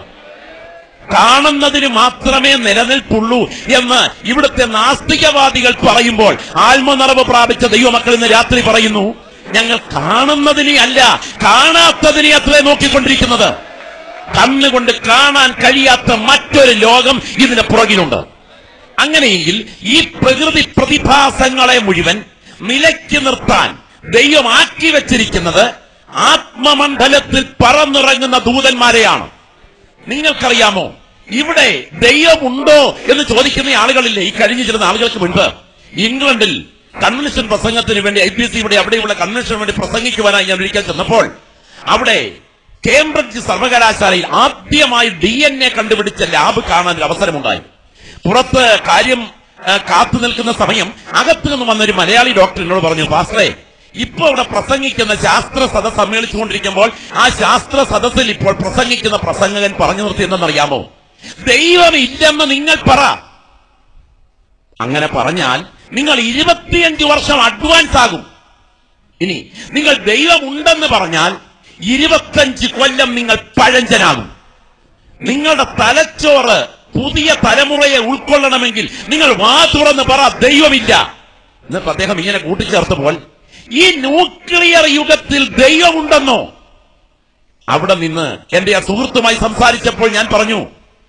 കാണുന്നതിന് മാത്രമേ നിലനിൽപ്പുള്ളൂ എന്ന് ഇവിടുത്തെ നാസ്തികവാദികൾ പറയുമ്പോൾ ആത്മനിറവ് പ്രാപിച്ച ദൈവമക്കൾ ഇന്ന് രാത്രി പറയുന്നു, ഞങ്ങൾ കാണുന്നതിനെ അല്ല കാണാത്തതിനെ അത്രേ നോക്കിക്കൊണ്ടിരിക്കുന്നത്. കണ്ണുകൊണ്ട് കാണാൻ കഴിയാത്ത മറ്റൊരു ലോകം ഇതിന് പുറകിലുണ്ട്. അങ്ങനെയെങ്കിൽ ഈ പ്രകൃതി പ്രതിഭാസങ്ങളെ മുഴുവൻ നിലയ്ക്ക് നിർത്താൻ ദൈവമാക്കി വെച്ചിരിക്കുന്നത് ആത്മമണ്ഡലത്തിൽ പറന്നിറങ്ങുന്ന ദൂതന്മാരെയാണ്. നിങ്ങൾക്കറിയാമോ, ഇവിടെ ദൈവമുണ്ടോ എന്ന് ചോദിക്കുന്ന ആളുകളില്ലേ? ഈ കഴിഞ്ഞ ചില നാളുകൾക്ക് മുൻപ് ഇംഗ്ലണ്ടിൽ കൺവെൻഷൻ പ്രസംഗത്തിന് വേണ്ടി IPC ഇവിടെ അവിടെയുള്ള കൺവെൻഷന് വേണ്ടി പ്രസംഗിക്കുവാനായി ഞാൻ ഒരിക്കൽ ചെന്നപ്പോൾ അവിടെ കേംബ്രിഡ്ജ് സർവകലാശാലയിൽ ആദ്യമായി DNA കണ്ടുപിടിച്ച ലാബ് കാണാൻ ഒരു അവസരമുണ്ടായി. പുറത്ത് കാര്യം കാത്തു നിൽക്കുന്ന സമയം അകത്തു നിന്ന് വന്നൊരു മലയാളി ഡോക്ടർ എന്നോട് പറഞ്ഞു, പാസ്റ്ററെ, ഇപ്പൊ ഇവിടെ പ്രസംഗിക്കുന്ന ശാസ്ത്ര സദസ് സമ്മേളിച്ചുകൊണ്ടിരിക്കുമ്പോൾ ആ ശാസ്ത്ര സദസ്സിൽ ഇപ്പോൾ പ്രസംഗിക്കുന്ന പ്രസംഗകൻ പറഞ്ഞു നിർത്തി എന്തെന്നറിയാമോ? ദൈവം ഇല്ലെന്ന് നിങ്ങൾ പറ. അങ്ങനെ പറഞ്ഞാൽ നിങ്ങൾ 25 വർഷം അഡ്വാൻസ് ആകും. ഇനി നിങ്ങൾ ദൈവം ഉണ്ടെന്ന് പറഞ്ഞാൽ 25 കൊല്ലം നിങ്ങൾ പഴഞ്ചനാകും. നിങ്ങളുടെ തലച്ചോറ് പുതിയ തലമുറയെ ഉൾക്കൊള്ളണമെങ്കിൽ നിങ്ങൾ വാ തുറന്ന് പറ ദൈവമില്ല. എന്നിട്ട് അദ്ദേഹം ഇങ്ങനെ കൂട്ടിച്ചേർത്തപ്പോൾ, ഈ ന്യൂക്ലിയർ യുഗത്തിൽ ദൈവമുണ്ടെന്നോ? അവിടെ നിന്ന് എന്റെ ആ സുഹൃത്തുമായി സംസാരിച്ചപ്പോൾ ഞാൻ പറഞ്ഞു,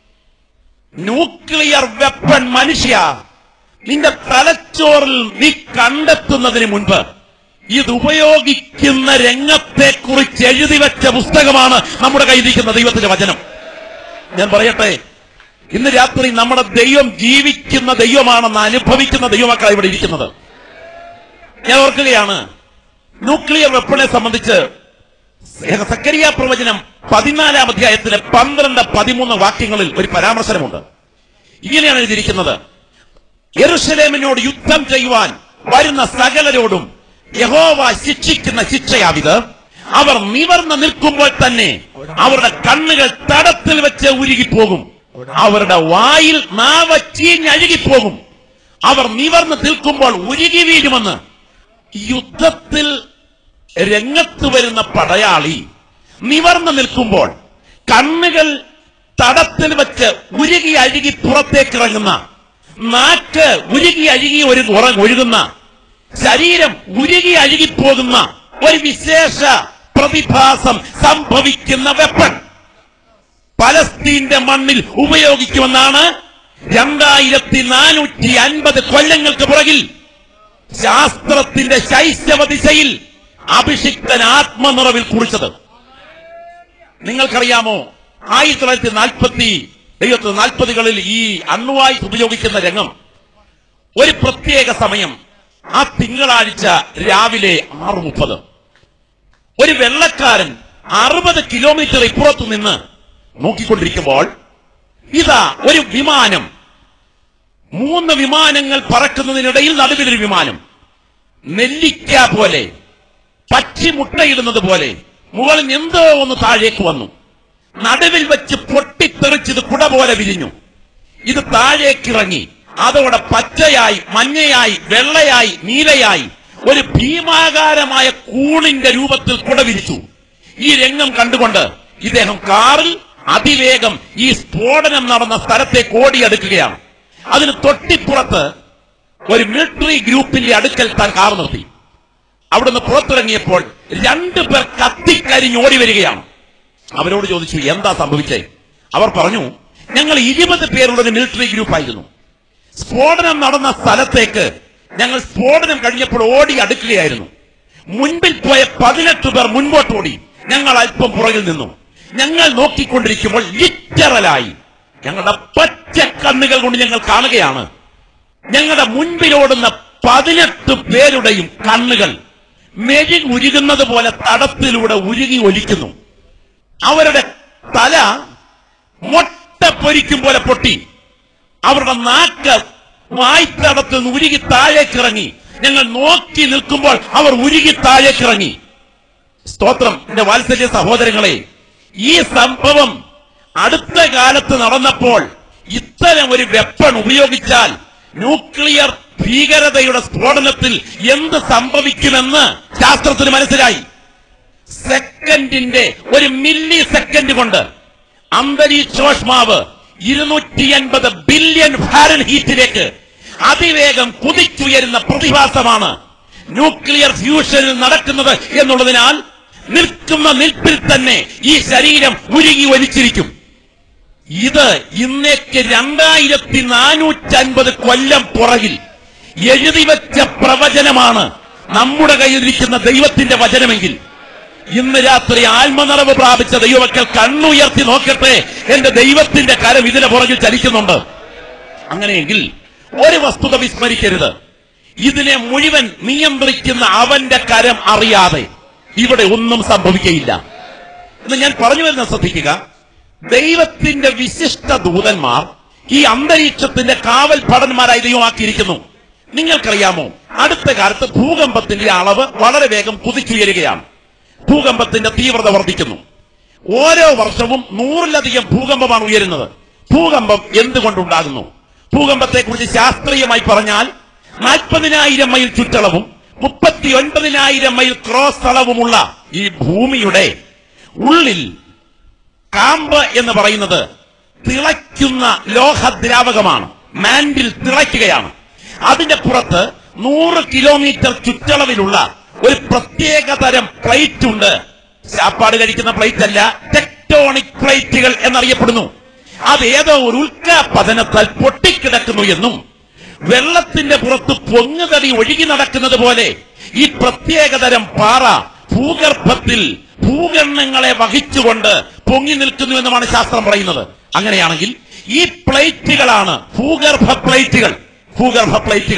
ന്യൂക്ലിയർ വെപ്പൺ മനുഷ്യ നിന്റെ തലച്ചോറിൽ നീ കണ്ടെത്തുന്നതിന് മുൻപ് ഇത് ഉപയോഗിക്കുന്ന രംഗത്തെക്കുറിച്ച് എഴുതി വെച്ച പുസ്തകമാണ് നമ്മുടെ കയ്യിലിരിക്കുന്ന ദൈവത്തിന്റെ വചനം. ഞാൻ പറയട്ടെ, ഇന്ന് രാത്രി നമ്മുടെ ദൈവം ജീവിക്കുന്ന ദൈവമാണെന്ന് അനുഭവിക്കുന്ന ദൈവമക്കളാണ് ഇവിടെ ഇരിക്കുന്നത്. ഞാൻ ഓർക്കുകയാണ്, ന്യൂക്ലിയർ വെപ്പണെ സംബന്ധിച്ച് സക്കറിയ പ്രവചനം 14-ാം അധ്യായത്തിലെ 12-13 വാക്യങ്ങളിൽ ഒരു പരാമർശനമുണ്ട്. ഇങ്ങനെയാണ് എഴുതിയിരിക്കുന്നത്: യെരൂശലേമിനോട് യുദ്ധം ചെയ്യുവാൻ വരുന്ന സകലരോടും യഹോവ ശിക്ഷിക്കുന്ന ശിക്ഷയാവിത്. അവർ നിവർന്ന് നിൽക്കുമ്പോൾ തന്നെ അവരുടെ കണ്ണുകൾ തടത്തിൽ വെച്ച് ഉരുകിപ്പോകും, അവരുടെ വായിൽ നാവ് ചീഞ്ഞഴുകിപ്പോകും. അവർ നിവർന്ന് നിൽക്കുമ്പോൾ ഉരുകി വീഴുമെന്ന്. യുദ്ധത്തിൽ രംഗത്ത് വരുന്ന പടയാളി നിവർന്ന് നിൽക്കുമ്പോൾ കണ്ണുകൾ തടത്തിൽ വെച്ച് ഉരുകി അഴുകി പുറത്തേക്ക് ഇറങ്ങുന്ന, നാക്ക് ഉരുകി അഴുകി ഒഴുകുന്ന, ശരീരം ഉരുകി അഴുകിപ്പോകുന്ന ഒരു വിശേഷ പ്രതിഭാസം സംഭവിക്കുന്ന വെപ്പൺ പലസ്തീന്റെ മണ്ണിൽ ഉപയോഗിക്കുമെന്നാണ് 2450 കൊല്ലങ്ങൾക്ക് പുറകിൽ ശാസ്ത്രത്തിന്റെ ശൈശവ ദിശയിൽ അഭിഷിക്തൻ ആത്മനിറവിൽ കുറിച്ചത്. നിങ്ങൾക്കറിയാമോ, 1940-കളിൽ ഈ അണ്വായുധം ഉപയോഗിക്കുന്ന രംഗം ഒരു പ്രത്യേക സമയം, ആ തിങ്കളാഴ്ച രാവിലെ 6:30 ഒരു വെള്ളക്കാരൻ 60 കിലോമീറ്റർ ഇപ്പുറത്തു നിന്ന് നോക്കിക്കൊണ്ടിരിക്കുമ്പോൾ ഇതാ ഒരു വിമാനം, 3 വിമാനങ്ങൾ പറക്കുന്നതിനിടയിൽ നടുവിലൊരു വിമാനം, നെല്ലിക്ക പോലെ, പക്ഷി മുട്ടയിടുന്നത് പോലെ മുകളിൽ എന്തോ ഒന്ന് താഴേക്ക് വന്നു. നടുവിൽ വെച്ച് പൊട്ടിത്തെറിച്ചത് കുട പോലെ വിരിഞ്ഞു. ഇത് താഴേക്കിറങ്ങി അതോടെ പച്ചയായി, മഞ്ഞയായി, വെള്ളയായി, നീലയായി ഒരു ഭീമാകാരമായ കൂണിന്റെ രൂപത്തിൽ കുട വിരിച്ചു. ഈ രംഗം കണ്ടുകൊണ്ട് ഇദ്ദേഹം കാറിൽ അതിവേഗം ഈ സ്ഫോടനം നടന്ന സ്ഥലത്തേക്ക് ഓടിയെടുക്കുകയാണ്. അതിന് തൊട്ടിപ്പുറത്ത് ഒരു മിലിറ്ററി ഗ്രൂപ്പിന്റെ അടുക്കൽ താൻ കാർ നിർത്തി. അവിടുന്ന് പുറത്തിറങ്ങിയപ്പോൾ 2 പേർ കത്തിക്കരിഞ്ഞ് ഓടി വരികയാണ്. അവരോട് ചോദിച്ചു, എന്താ സംഭവിച്ചേ? അവർ പറഞ്ഞു, ഞങ്ങൾ 20 പേരുള്ള ഒരു മിലിറ്ററി ഗ്രൂപ്പായിരുന്നു. സ്ഫോടനം നടന്ന സ്ഥലത്തേക്ക് ഞങ്ങൾ സ്ഫോടനം കഴിഞ്ഞപ്പോൾ ഓടി അടുക്കുകയായിരുന്നു. മുൻപിൽ പോയ 18 പേർ മുൻപോട്ട് ഓടി, ഞങ്ങൾ അല്പം പുറകിൽ നിന്നു. ഞങ്ങൾ നോക്കിക്കൊണ്ടിരിക്കുമ്പോൾ ലിറ്ററലായി ഞങ്ങളുടെ പച്ച കണ്ണുകൾ കൊണ്ട് ഞങ്ങൾ കാണുകയാണ്, ഞങ്ങളുടെ മുൻപിലോടുന്ന 18 പേരുടെയും കണ്ണുകൾ മെഴുകി ഉരുകുന്നത് പോലെ തടത്തിലൂടെ ഉരുകി ഒലിക്കുന്നു. അവരുടെ തല മൊട്ട പൊരിക്കും പോലെ പൊട്ടി, അവരുടെ നാക്ക് വായ്ത്തടത്തിൽ നിന്ന് ഉരുകി താഴേക്കിറങ്ങി. ഞങ്ങൾ നോക്കി നിൽക്കുമ്പോൾ അവർ ഉരുകി താഴേക്കിറങ്ങി. സ്തോത്രം. എന്റെ വാത്സല്യ സഹോദരങ്ങളെ, ഈ സംഭവം അടുത്ത കാലത്ത് നടന്നപ്പോൾ ഇത്തരം ഒരു വെപ്പൺ ഉപയോഗിച്ചാൽ ന്യൂക്ലിയർ ഭീകരതയുടെ സ്ഫോടനത്തിൽ എന്ത് സംഭവിക്കുമെന്ന് ശാസ്ത്രത്തിന് മനസ്സിലായി. സെക്കൻഡിന്റെ ഒരു മില്ലി സെക്കൻഡ് കൊണ്ട് അന്തരീക്ഷോഷ്മാവ് 250 ബില്യൺ ഫാരൻഹീറ്റിലേക്ക് അതിവേഗം കുതിച്ചുയരുന്ന പ്രതിഭാസമാണ് ന്യൂക്ലിയർ ഫ്യൂഷനിൽ നടക്കുന്നത് എന്നുള്ളതിനാൽ നിൽക്കുന്ന നിൽപ്പിൽ തന്നെ ഈ ശരീരം ഉരുകി ഒലിച്ചിരിക്കും. ഇത് ഇന്നേക്ക് 2450 കൊല്ലം പുറകിൽ എഴുതിവെച്ച പ്രവചനമാണ് നമ്മുടെ കയ്യിലിരിക്കുന്ന ദൈവത്തിന്റെ വചനമെങ്കിൽ ഇന്ന് രാത്രി ആത്മനിറവ് പ്രാപിച്ച ദൈവമക്കൾ കണ്ണുയർത്തി നോക്കട്ടെ, എന്റെ ദൈവത്തിന്റെ കരം ഇതിന് പുറകിൽ ചലിക്കുന്നുണ്ട്. അങ്ങനെയെങ്കിൽ ഒരു വസ്തുത വിസ്മരിക്കരുത്, ഇതിനെ മുഴുവൻ നിയന്ത്രിക്കുന്ന അവന്റെ കരം അറിയാതെ ഇവിടെ ഒന്നും സംഭവിക്കുകയില്ല എന്ന് ഞാൻ പറഞ്ഞു വരുന്ന ശ്രദ്ധിക്കുക. ദൈവത്തിന്റെ വിശിഷ്ട ദൂതന്മാർ ഈ അന്തരീക്ഷത്തിന്റെ കാവൽ ഭടന്മാരായി ദൈവമാക്കിയിരിക്കുന്നു. നിങ്ങൾക്കറിയാമോ, അടുത്ത കാലത്ത് ഭൂകമ്പത്തിന്റെ അളവ് വളരെ വേഗം കുതിച്ചുയരുകയാണ്. ഭൂകമ്പത്തിന്റെ തീവ്രത വർദ്ധിക്കുന്നു. ഓരോ വർഷവും 100-ലധികം ഭൂകമ്പമാണ് ഉയരുന്നത്. ഭൂകമ്പം എന്തുകൊണ്ടുണ്ടാകുന്നു? ഭൂകമ്പത്തെക്കുറിച്ച് ശാസ്ത്രീയമായി പറഞ്ഞാൽ 40,000 മൈൽ ചുറ്റളവും 39,000 മൈൽ ക്രോസ് അളവുമുള്ള ഈ ഭൂമിയുടെ ഉള്ളിൽ കാമ്പ് എന്ന് പറയുന്നത് തിളയ്ക്കുന്ന ലോഹദ്രാവകമാണ്. മാൻഡിൽ തിളയ്ക്കുകയാണ്. അതിന്റെ പുറത്ത് 100 കിലോമീറ്റർ ചുറ്റളവിലുള്ള ഒരു പ്രത്യേക തരം പ്ലേറ്റ് ഉണ്ട്. ചാപ്പാട് കഴിക്കുന്ന പ്ലേറ്റ് അല്ല, ടെക്ടോണിക് പ്ലേറ്റുകൾ എന്നറിയപ്പെടുന്നു. അത് ഏതോ ഒരു ഉൽക്കാപതനത്താൽ പൊട്ടിക്കിടക്കുന്നു എന്നും വെള്ളത്തിന്റെ പുറത്ത് പൊങ്ങുതടി ഒഴുകി നടക്കുന്നത് പോലെ ഈ പ്രത്യേകതരം പാറ ഭൂഗർഭത്തിൽ ഭൂഖണ്ഡങ്ങളെ വഹിച്ചുകൊണ്ട് പൊങ്ങി നിൽക്കുന്നു എന്നുമാണ് ശാസ്ത്രം പറയുന്നത്. അങ്ങനെയാണെങ്കിൽ ഈ പ്ലേറ്റുകളാണ് ഭൂഗർഭ പ്ലേറ്റുകൾ.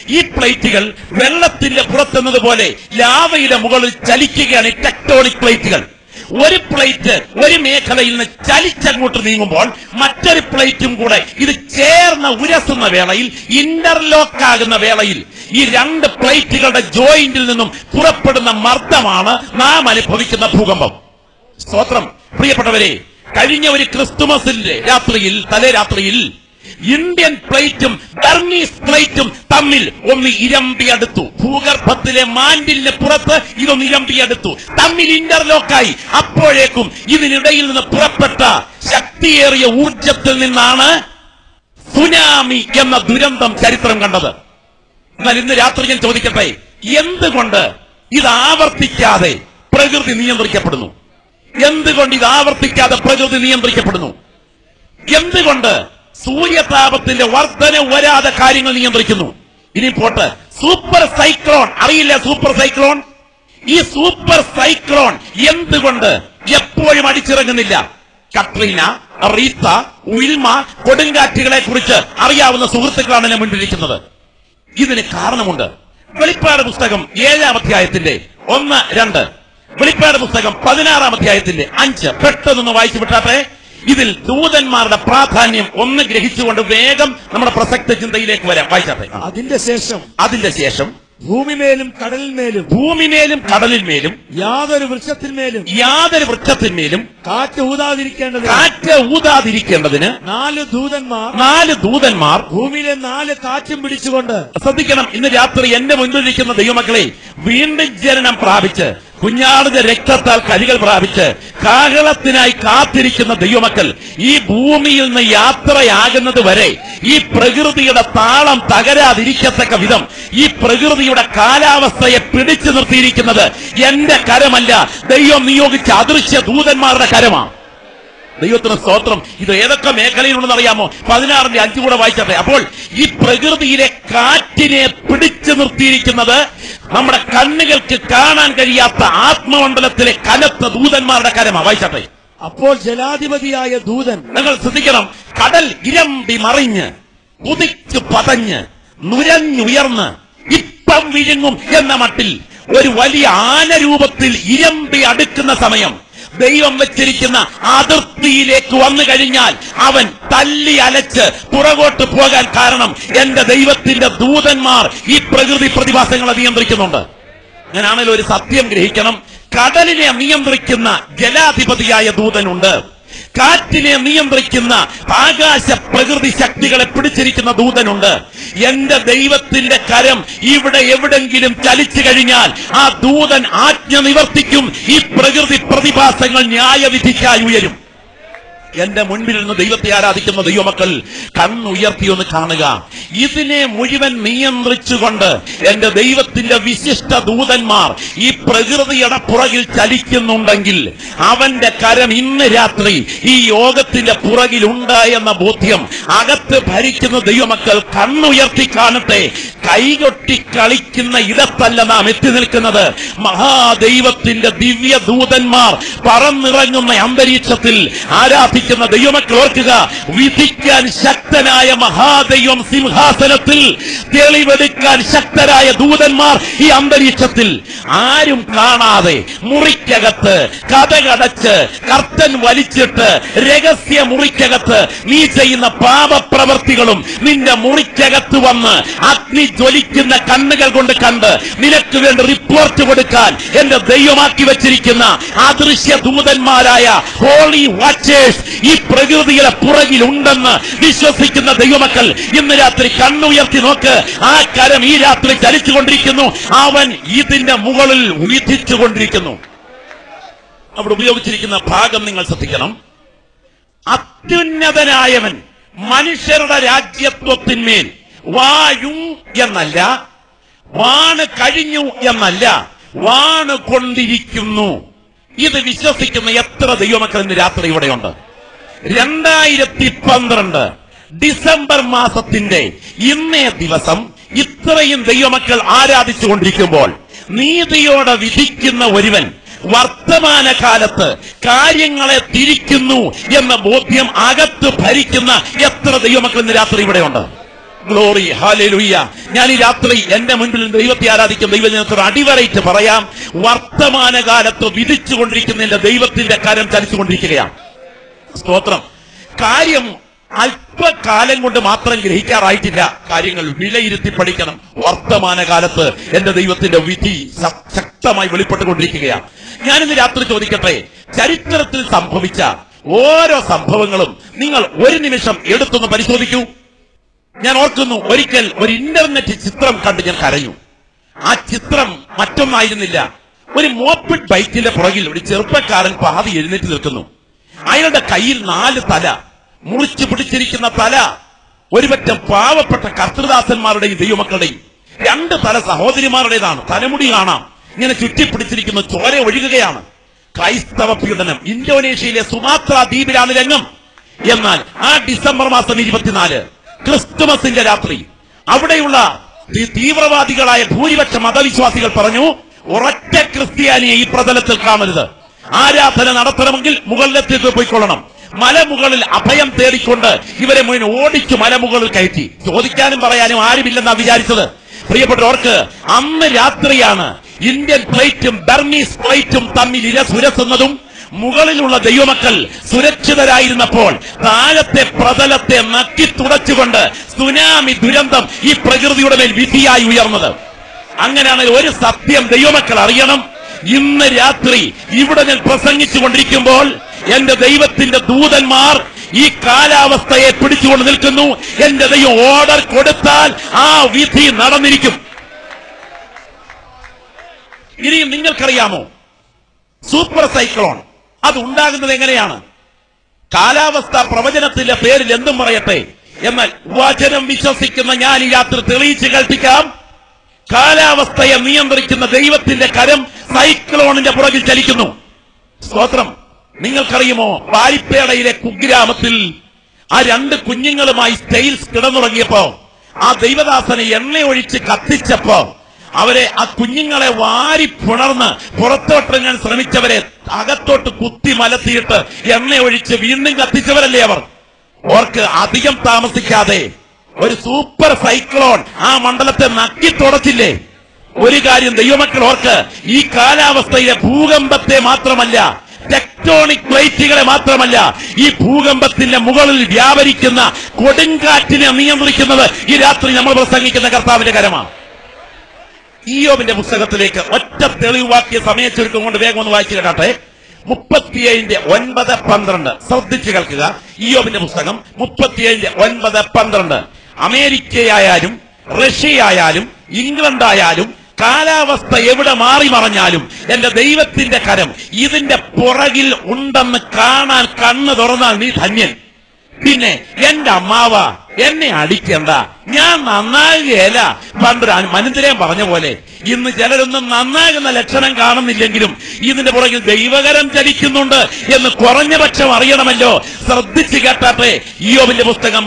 ഈ പ്ലേറ്റുകൾ വെള്ളത്തിന്റെ പുറത്തുന്നതുപോലെ ലാവയുടെ മുകളിൽ ചലിക്കുകയാണ്. ടെക്ടോണിക് പ്ലേറ്റുകൾ. ഒരു പ്ലേറ്റ് ഒരു മേഖലയിൽ നിന്ന് ചലിച്ചങ്ങോട്ട് നീങ്ങുമ്പോൾ മറ്റൊരു പ്ലേറ്റും കൂടെ ഇത് ചേർന്ന് ഉരസുന്ന വേളയിൽ, ഇന്റർലോക്ക് ആകുന്ന വേളയിൽ ഈ രണ്ട് പ്ലേറ്റുകളുടെ ജോയിന്റിൽ നിന്നും പുറപ്പെടുന്ന മർദ്ദമാണ് നാം അനുഭവിക്കുന്ന ഭൂകമ്പം. സ്തോത്രം. പ്രിയപ്പെട്ടവരെ, കഴിഞ്ഞ ഒരു ക്രിസ്തുമസിന്റെ രാത്രിയിൽ, തലേ രാത്രിയിൽ ഇന്ത്യൻ പ്ലേറ്റും ബർമീസ് പ്ലേറ്റും തമ്മിൽ ഒന്ന് ഇരമ്പിയടുത്തു. ഭൂഗർഭത്തിലെ മാൻഡിലിന് പുറത്ത് ഇതൊന്ന് ഇരമ്പിയടുത്തു, തമ്മിൽ ഇന്റർലോക്കായി. അപ്പോഴേക്കും ഇതിനിടയിൽ നിന്ന് പുറപ്പെട്ട ശക്തിയേറിയ ഊർജത്തിൽ നിന്നാണ് സുനാമി എന്ന ദുരന്തം ചരിത്രം കണ്ടത്. എന്നാൽ ഇന്ന് രാത്രി ഞാൻ ചോദിക്കട്ടെ, എന്തുകൊണ്ട് ഇത് ആവർത്തിക്കാതെ പ്രകൃതി നിയന്ത്രിക്കപ്പെടുന്നു? എന്തുകൊണ്ട് ഇത് ആവർത്തിക്കാതെ പ്രകൃതി നിയന്ത്രിക്കപ്പെടുന്നു? എന്തുകൊണ്ട് സൂര്യതാപത്തിന്റെ വർധന വരാതെ കാര്യങ്ങൾ നിയന്ത്രിക്കുന്നു? ഇനി പോട്ടെ, സൂപ്പർ സൈക്ലോൺ അറിയില്ല. സൂപ്പർ സൈക്ലോൺ, ഈ സൂപ്പർ സൈക്ലോൺ എന്തുകൊണ്ട് എപ്പോഴും അടിച്ചിറങ്ങുന്നില്ല? കട്രീന, റീത്ത, വിൽമ കൊടുങ്കാറ്റുകളെ കുറിച്ച് അറിയാവുന്ന സുഹൃത്തുക്കളാണ് ഞാൻ മുന്നിലിരിക്കുന്നത്. ഇതിന് കാരണമുണ്ട്. വെളിപ്പാട് പുസ്തകം 7-ാം അധ്യായത്തിന്റെ 1-2, വെളിപ്പാട് പുസ്തകം 16-ാം അധ്യായത്തിന്റെ 5 പെട്ടെന്ന് വായിച്ചു വിട്ടാട്ടെ. ഇതിൽ ദൂതന്മാരുടെ പ്രാധാന്യം ഒന്ന് ഗ്രഹിച്ചുകൊണ്ട് വേഗം നമ്മുടെ പ്രസക്ത ചിന്തയിലേക്ക് വരാം. വായിച്ചാട്ടെ. അതിന്റെ ശേഷം ഭൂമിമേലും കടലിന്മേലും യാതൊരു വൃക്ഷത്തിന്മേലും കാറ്റ് ഊതാതിരിക്കേണ്ടതിന് 4 ദൂതന്മാർ ഭൂമിയിലെ 4 കാറ്റും പിടിച്ചുകൊണ്ട്. ശ്രദ്ധിക്കണം. ഇന്ന് രാത്രി എന്റെ മുൻപിലിരിക്കുന്ന ദൈവമക്കളെ, വീണ്ടും ജനനം പ്രാപിച്ച് കുഞ്ഞാടിന്റെ രക്തത്താൽ കരികൾ പ്രാപിച്ച് കാഹളത്തിനായി കാത്തിരിക്കുന്ന ദൈവമക്കൾ ഈ ഭൂമിയിൽ നിന്ന് യാത്രയാകുന്നത് വരെ ഈ പ്രകൃതിയുടെ താളം തകരാതിരിക്കത്തക്ക വിധം ഈ പ്രകൃതിയുടെ കാലാവസ്ഥയെ പിടിച്ചു നിർത്തിയിരിക്കുന്നത് എന്റെ കരമല്ല, ദൈവം നിയോഗിച്ച അദൃശ്യ ദൂതന്മാരുടെ കരമാണ്. ദൈവത്തിന് സ്തോത്രം. ഇത് ഏതൊക്കെ മേഖലയിലുണ്ടെന്ന് അറിയാമോ? 16-ന്റെ 5 കൂടെ വായിച്ചട്ടെ. അപ്പോൾ ഈ പ്രകൃതിയിലെ കാറ്റിനെ പിടിച്ചു നിർത്തിയിരിക്കുന്നത് നമ്മുടെ കണ്ണുകൾക്ക് കാണാൻ കഴിയാത്ത ആത്മമണ്ഡലത്തിലെ കനത്ത ദൂതന്മാരുടെ കരമാണ്. വായിച്ചട്ടെ. അപ്പോൾ ജലാധിപതിയായ ദൂതൻ, നിങ്ങൾ ശ്രദ്ധിക്കണം, കടൽ ഇരമ്പി മറിഞ്ഞ് കുതിച്ചു പതഞ്ഞ് നുരഞ്ഞുയർന്ന് ഇപ്പം വിഴുങ്ങും എന്ന മട്ടിൽ ഒരു വലിയ ആനരൂപത്തിൽ ഇരമ്പി അടുക്കുന്ന സമയം ദൈവം വെച്ചിരിക്കുന്ന അതിർത്തിയിലേക്ക് വന്നു കഴിഞ്ഞാൽ അവൻ തല്ലി അലച്ച് പുറകോട്ട് പോകാൻ കാരണം എന്റെ ദൈവത്തിന്റെ ദൂതന്മാർ ഈ പ്രകൃതി പ്രതിഭാസങ്ങളെ നിയന്ത്രിക്കുന്നുണ്ട്. ഞാനാണല്ലോ ഒരു സത്യം ഗ്രഹിക്കണം. കടലിനെ നിയന്ത്രിക്കുന്ന ജലാധിപതിയായ ദൂതനുണ്ട്. കാറ്റിനെ നിയന്ത്രിക്കുന്ന ആകാശ പ്രകൃതി ശക്തികളെ പിടിച്ചിരിക്കുന്ന ദൂതനുണ്ട്. എന്റെ ദൈവത്തിന്റെ കരം ഇവിടെ എവിടെങ്കിലും ചലിച്ചു കഴിഞ്ഞാൽ ആ ദൂതൻ ആജ്ഞ നിവർത്തിക്കും. ഈ പ്രകൃതി പ്രതിഭാസങ്ങൾ ന്യായവിധിക്കായി ഉയരും. എന്റെ മുൻപിൽ നിന്ന് ദൈവത്തെ ആരാധിക്കുന്ന ദൈവമക്കൾ കണ്ണുയർത്തിയൊന്ന് കാണുക. ഇതിനെ മുഴുവൻ നിയന്ത്രിച്ചുകൊണ്ട് എന്റെ ദൈവത്തിന്റെ വിശിഷ്ട ദൂതന്മാർ ഈ പ്രകൃതിയുടെ പുറകിൽ ചലിക്കുന്നുണ്ടെങ്കിൽ അവന്റെ കരം ഇന്ന് രാത്രി ഈ യോഗത്തിന്റെ പുറകിലുണ്ട് എന്ന ബോധ്യം അകത്ത് ഭരിക്കുന്ന ദൈവമക്കൾ കണ്ണുയർത്തി കാണട്ടെ. കൈകൊട്ടി കളിക്കുന്ന ഇടത്തല്ല നാം എത്തി നിൽക്കുന്നത്. മഹാദൈവത്തിന്റെ ദിവ്യ ദൂതന്മാർ പറന്നിറങ്ങുന്ന അന്തരീക്ഷത്തിൽ ആരാധിക്കുന്ന ദൈവമക്കൾ ഓർക്കുക, വിധിക്കാൻ ശക്തനായ മഹാദൈവം സിംഹാസനത്തിൽ, തെളിവെടുക്കാൻ ശക്തരായ ദൂതന്മാർ ഈ അന്തരീക്ഷത്തിൽ. ആരും കാണാതെ മുറിക്കകത്ത് കതകടച്ച് കർട്ടൻ വലിച്ചിട്ട് രഹസ്യ മുറിക്കകത്ത് നീ ചെയ്യുന്ന പാപപ്രവർത്തികളും നിന്റെ മുറിക്കകത്ത് വന്ന് അഗ്നി ജ്വലിക്കുന്ന കണ്ണുകൾ കൊണ്ട് കണ്ട് നിനക്ക് വേണ്ടി റിപ്പോർട്ട് കൊടുക്കാൻ എന്റെ ദൈവമാക്കി വെച്ചിരിക്കുന്ന അദൃശ്യ ദൂതന്മാരായ ഹോളി വാച്ചേഴ്സ് ഈ പ്രകൃതിയുടെ പുറകിലുണ്ടെന്ന് വിശ്വസിക്കുന്ന ദൈവമക്കൾ ഇന്ന് രാത്രി കണ്ണുയർത്തി നോക്ക്. ആ കരം ഈ രാത്രി ചലിച്ചുകൊണ്ടിരിക്കുന്നു. അവൻ ഇതിന്റെ മുകളിൽ വിധിച്ചുകൊണ്ടിരിക്കുന്നു. അവിടെ ഉപയോഗിച്ചിരിക്കുന്ന ഭാഗം നിങ്ങൾ ശ്രദ്ധിക്കണം. അത്യുന്നതനായവൻ മനുഷ്യരുടെ രാജ്യത്വത്തിന്മേൽ വാഴും എന്നല്ല, വാണ് കഴിഞ്ഞു എന്നല്ല, വാണ് കൊണ്ടിരിക്കുന്നു. ഇത് വിശ്വസിക്കുന്ന എത്ര ദൈവമക്കൾ ഇന്ന് രാത്രി ഇവിടെയുണ്ട്? 2012 ഡിസംബർ മാസത്തിന്റെ ഇന്നേ ദിവസം ഇത്രയും ദൈവമക്കൾ ആരാധിച്ചുകൊണ്ടിരിക്കുമ്പോൾ നീതിയോടെ വിധിക്കുന്ന ഒരുവൻ വർത്തമാനകാലത്ത് കാര്യങ്ങളെ തിരിക്കുന്നു എന്ന ബോധ്യം അകത്ത് ഭരിക്കുന്ന എത്ര ദൈവമക്കൾ ഇന്ന് രാത്രി ഇവിടെയുണ്ട്? Glory, hallelujah. ഞാൻ ഈ രാത്രി എന്റെ മുൻപിൽ ദൈവത്തെ ആരാധിക്കും ദൈവജനത്തോട് അടിവരയിട്ട് പറയാം, വർത്തമാനകാലത്ത് വിധിച്ചുകൊണ്ടിരിക്കുന്ന എന്റെ ദൈവത്തിന്റെ കരം ചലിച്ചുകൊണ്ടിരിക്കുകയാണ്. സ്തോത്രം. കാര്യം അല്പകാലം കൊണ്ട് മാത്രം ഗ്രഹിക്കാറായിട്ടില്ല. കാര്യങ്ങൾ വിലയിരുത്തി പഠിക്കണം. വർത്തമാനകാലത്ത് എന്റെ ദൈവത്തിന്റെ വിധി ശക്തമായി വെളിപ്പെട്ടുകൊണ്ടിരിക്കുകയാണ്. ഞാനിന്ന് രാത്രി ചോദിക്കട്ടെ, ചരിത്രത്തിൽ സംഭവിച്ച ഓരോ സംഭവങ്ങളും നിങ്ങൾ ഒരു നിമിഷം എടുത്തൊന്ന് പരിശോധിക്കൂ. ഞാൻ ഓർക്കുന്നു, ഒരിക്കൽ ഒരു ഇന്റർനെറ്റ് ചിത്രം കണ്ട് ഞാൻ കരഞ്ഞു. ആ ചിത്രം മറ്റൊന്നായിരുന്നില്ല, ഒരു മോപ്പിഡ് ബൈക്കിന്റെ പുറകിൽ ഒരു ചെറുപ്പക്കാരൻ പാതി എഴുന്നേറ്റ് നിൽക്കുന്നു. അയാളുടെ കയ്യിൽ 4 തല, മുറിച്ചു പിടിച്ചിരിക്കുന്ന തല ഒരുപറ്റം പാവപ്പെട്ട കർത്തൃദാസന്മാരുടെയും ദൈവമക്കളുടെയും, 2 തല സഹോദരിമാരുടേതാണ്. തലമുടി കാണാം, ഇങ്ങനെ ചുറ്റിപ്പിടിച്ചിരിക്കുന്ന ചോര ഒഴുകുകയാണ്. ക്രൈസ്തവ പീഡനം. ഇന്തോനേഷ്യയിലെ സുമാത്ര ദ്വീപിലാണ് രംഗം. എന്നാൽ ആ ഡിസംബർ മാസം 24 ക്രിസ്തുമസിന്റെ രാത്രി അവിടെയുള്ള തീവ്രവാദികളായ ഭൂരിപക്ഷ മതവിശ്വാസികൾ പറഞ്ഞു, ഒരൊറ്റ ക്രിസ്ത്യാനിയെ ഈ പ്രതലത്തിൽ കാണരുത്. ആരാധന നടത്തണമെങ്കിൽ മുകളിലെത്തിയിട്ട് പോയിക്കൊള്ളണം. മലമുകളിൽ അഭയം തേടിക്കൊണ്ട് ഇവരെ മുഴുവൻ ഓടിച്ചു മലമുകളിൽ കയറ്റി. ചോദിക്കാനും പറയാനും ആരുമില്ലെന്നാ വിചാരിച്ചത്. പ്രിയപ്പെട്ടവർക്ക്, അന്ന് രാത്രിയാണ് ഇന്ത്യൻ പ്ലേറ്റും ബർമീസ് പ്ലേറ്റും തമ്മിൽ ഇരസുരസുന്നതും. മുകളിലുള്ള ദൈവമക്കൾ സുരക്ഷിതരായിരുന്നപ്പോൾ താഴത്തെ പ്രതലത്തെ നക്കി തുടച്ചുകൊണ്ട് സുനാമി ദുരന്തം ഈ പ്രകൃതിയുടെ മേൽ വിധിയായി ഉയർന്നത്. അങ്ങനെയാണ് ഒരു സത്യം ദൈവമക്കൾ അറിയണം. ഇന്ന് രാത്രി ഇവിടെ ഞാൻ പ്രസംഗിച്ചു കൊണ്ടിരിക്കുമ്പോൾ എന്റെ ദൈവത്തിന്റെ ദൂതന്മാർ ഈ കാലാവസ്ഥയെ പിടിച്ചുകൊണ്ട് നിൽക്കുന്നു. എന്റെ ദൈവം ഓർഡർ കൊടുത്താൽ ആ വിധി നടന്നിരിക്കും. ഇനിയും നിങ്ങൾക്കറിയാമോ, സൂപ്പർ സൈക്ലോൺ അത് ഉണ്ടാകുന്നത് എങ്ങനെയാണ്? കാലാവസ്ഥാ പ്രവചനത്തിന്റെ പേരിൽ എന്തും പറയട്ടെ, എന്നാൽ വചനം വിശ്വസിക്കുന്ന ഞാൻ ഈ രാത്രി തെളിയിച്ച് കൽപ്പിക്കാം, കാലാവസ്ഥയെ നിയന്ത്രിക്കുന്ന ദൈവത്തിന്റെ കരം സൈക്ലോണിന്റെ പുറകിൽ ചലിക്കുന്നു. സ്തോത്രം. നിങ്ങൾക്കറിയുമോ, പാരിപ്പേടയിലെ കുഗ്രാമത്തിൽ ആ 2 കുഞ്ഞുങ്ങളുമായി സ്റ്റെയിൽസ് കിടന്നുറങ്ങിയപ്പോ ആ ദൈവദാസനെ എണ്ണയൊഴിച്ച് കത്തിച്ചപ്പോ അവരെ, ആ കുഞ്ഞുങ്ങളെ വാരി പുണർന്ന് പുറത്തോട്ടിറങ്ങാൻ ശ്രമിച്ചവരെ അകത്തോട്ട് കുത്തി മലത്തിയിട്ട് എണ്ണയൊഴിച്ച് വീണ്ടും കത്തിച്ചവരല്ലേ അവർ. ഓർക്ക് അധികം താമസിക്കാതെ ഒരു സൂപ്പർ സൈക്ലോൺ ആ മണ്ഡലത്തെ നക്കി തുടച്ചില്ലേ. ഒരു കാര്യം ദൈവമക്കൾ ഓർക്ക്, ഈ കാലാവസ്ഥയിലെ ഭൂകമ്പത്തെ മാത്രമല്ല, ടെക്ടോണിക് പ്ലേറ്റുകളെ മാത്രമല്ല, ഈ ഭൂകമ്പത്തിന്റെ മുകളിൽ വ്യാപരിക്കുന്ന കൊടുങ്കാറ്റിനെ നിയന്ത്രിക്കുന്നത് ഈ രാത്രി നമ്മൾ പ്രസംഗിക്കുന്ന കർത്താവിന്റെ കരമാണ്. ഇയ്യോബിന്റെ പുസ്തകത്തിലേക്ക് ഒറ്റ തെളിവാക്കിയ സമയച്ചുരുക്കം കൊണ്ട് വേഗം ഒന്ന് വായിച്ചു കേട്ടെ. 37:9-12 ശ്രദ്ധിച്ചു കേൾക്കുക. ഇയ്യോബിന്റെ പുസ്തകം 37:9-12. അമേരിക്കയായാലും റഷ്യയായാലും ഇംഗ്ലണ്ടായാലും കാലാവസ്ഥ എവിടെ മാറി മറഞ്ഞാലും എന്റെ ദൈവത്തിന്റെ കരം ഇതിന്റെ പുറകിൽ ഉണ്ടെന്ന് കാണാൻ കണ്ണ് തുറന്നാൽ നീ ധന്യൻ. പിന്നെ എന്റെ അമ്മാവ എന്നെ അടിക്കണ്ട, ഞാൻ നന്നാകുകയല്ല. പണ്ട് മനുദ്രയം പറഞ്ഞ പോലെ ഇന്ന് ചിലരൊന്നും നന്നാകുന്ന ലക്ഷണം കാണുന്നില്ലെങ്കിലും ഇതിന്റെ പുറകിൽ ദൈവകരം ചലിക്കുന്നുണ്ട് എന്ന് കുറഞ്ഞ പക്ഷം അറിയണമല്ലോ. ശ്രദ്ധിച്ചു കേട്ടാട്ടെ. ഇയ്യോബിന്റെ പുസ്തകം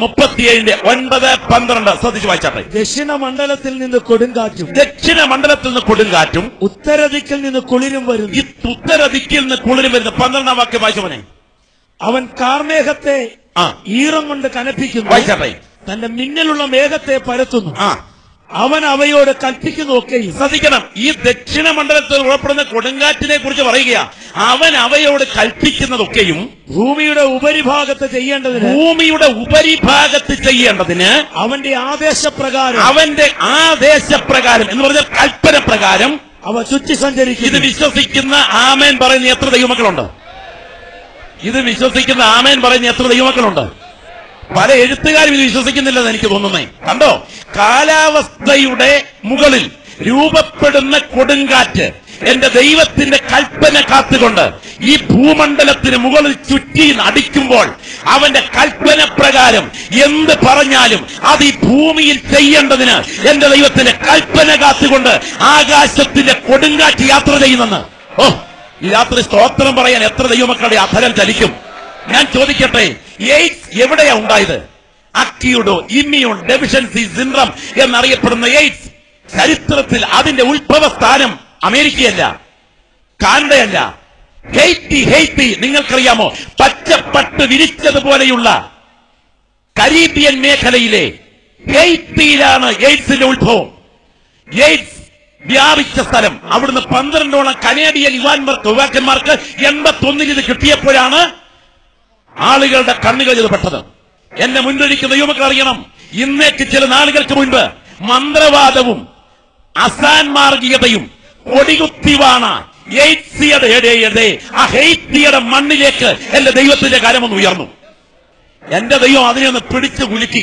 37:9-12 ശ്രദ്ധിച്ചു വായിച്ചാട്ടെ. ദക്ഷിണ മണ്ഡലത്തിൽ നിന്ന് കൊടുങ്കാറ്റും, ദക്ഷിണ മണ്ഡലത്തിൽ നിന്ന് കൊടുങ്കാറ്റും, ഉത്തരദിക്കിൽ നിന്ന് കുളിരും വരുന്നു. ഈ ഉത്തരദിക്കിൽ നിന്ന് കുളിരും വരുന്നു. 12-ാം വാക്യം വായിച്ചു മോനെ. അവൻ കാർമേഘത്തെ ഈറം കൊണ്ട് കനപ്പിക്കുന്നു, വായിച്ചാട്ടെ. തന്റെ മിന്നലുള്ള മേഘത്തെ പരത്തുന്നു. അവൻ അവയോട് കൽപ്പിക്കുന്നതൊക്കെയും. ശ്രദ്ധിക്കണം, ഈ ദക്ഷിണ മണ്ഡലത്തിൽ ഉൾപ്പെടുന്ന കൊടുങ്കാറ്റിനെ കുറിച്ച് പറയുക. അവൻ അവയോട് കൽപ്പിക്കുന്നതൊക്കെയും ഭൂമിയുടെ ഉപരിഭാഗത്ത് ചെയ്യേണ്ടതിന്, ഭൂമിയുടെ ഉപരിഭാഗത്ത് ചെയ്യേണ്ടതിന് അവന്റെ ആദേശപ്രകാരം, അവന്റെ ആദേശപ്രകാരം എന്ന് പറഞ്ഞാൽ കൽപ്പന പ്രകാരം അവ ചുറ്റി സഞ്ചരിക്കും. ഇത് വിശ്വസിക്കുന്ന ആമേൻ പറയുന്ന എത്ര ദൈവമക്കളുണ്ട്? ഇത് വിശ്വസിക്കുന്ന ആമേൻ പറയുന്ന എത്ര ദൈവമക്കളുണ്ട്? പല എഴുത്തുകാരും ഇത് വിശ്വസിക്കുന്നില്ലെന്ന് എനിക്ക് തോന്നുന്നേ. കണ്ടോ, കാലാവസ്ഥയുടെ മുകളിൽ രൂപപ്പെടുന്ന കൊടുങ്കാറ്റ് എന്റെ ദൈവത്തിന്റെ കൽപ്പന കാത്തുകൊണ്ട് ഈ ഭൂമണ്ഡലത്തിന് മുകളിൽ ചുറ്റി അടിക്കുമ്പോൾ അവന്റെ കൽപ്പന പ്രകാരം എന്ത് പറഞ്ഞാലും അത് ഈ ഭൂമിയിൽ ചെയ്യേണ്ടതിന് എന്റെ ദൈവത്തിന്റെ കൽപ്പന കാത്തുകൊണ്ട് ആകാശത്തിന്റെ കൊടുങ്കാറ്റ് യാത്ര ചെയ്യുന്നെന്ന്. ഓ, ഈ രാത്രി സ്തോത്രം പറയാൻ എത്ര ദൈവമക്കളുടെ അധരം ചലിക്കും. ഞാൻ ചോദിക്കട്ടെ, എയ്ഡ്സ് എവിടെയാ ഉണ്ടായത്? അക്യൂഡോ ഇമ്മ്യൂൺ ഡെഫിഷ്യൻസി സിൻഡ്രം എന്നറിയപ്പെടുന്ന എയ്ഡ്സ് ചരിത്രത്തിൽ അതിന്റെ ഉത്ഭവ സ്ഥാനം അമേരിക്കയല്ല, കാനഡയല്ല, ഹെയ്ത്തി. നിങ്ങൾക്കറിയാമോ, പച്ചപ്പട്ട് വിരിച്ചതുപോലെയുള്ള കരീബിയൻ മേഖലയിലെ ഹെയ്ത്തിയിലാണ് എയ്ഡ്സിന്റെ ഉത്ഭവം. എയ്ഡ്സ് വ്യാപിച്ച സ്ഥലം. അവിടുന്ന് 12ഓളം കനേഡിയൻ യുവാക്കന്മാർക്ക് 81 ഇത് കിട്ടിയപ്പോഴാണ് ആളുകളുടെ കണ്ണുകൾ ഇത് പെട്ടത്. എന്നെ മുൻപിരിക്കുന്ന യുവമക്കൾ അറിയണം, ഇന്നേക്ക് ചില നാളുകൾക്ക് മുൻപ് മന്ത്രവാദവും അസാൻമാർഗികതയും കൊടികുത്തിവാണ ആ ഹെയ്ത്തിയുടെ മണ്ണിലേക്ക് എന്റെ ദൈവത്തിന്റെ കരമൊന്ന് ഉയർന്നു. എന്റെ ദൈവം അതിനെ ഒന്ന് പിടിച്ചു കുലുക്കി.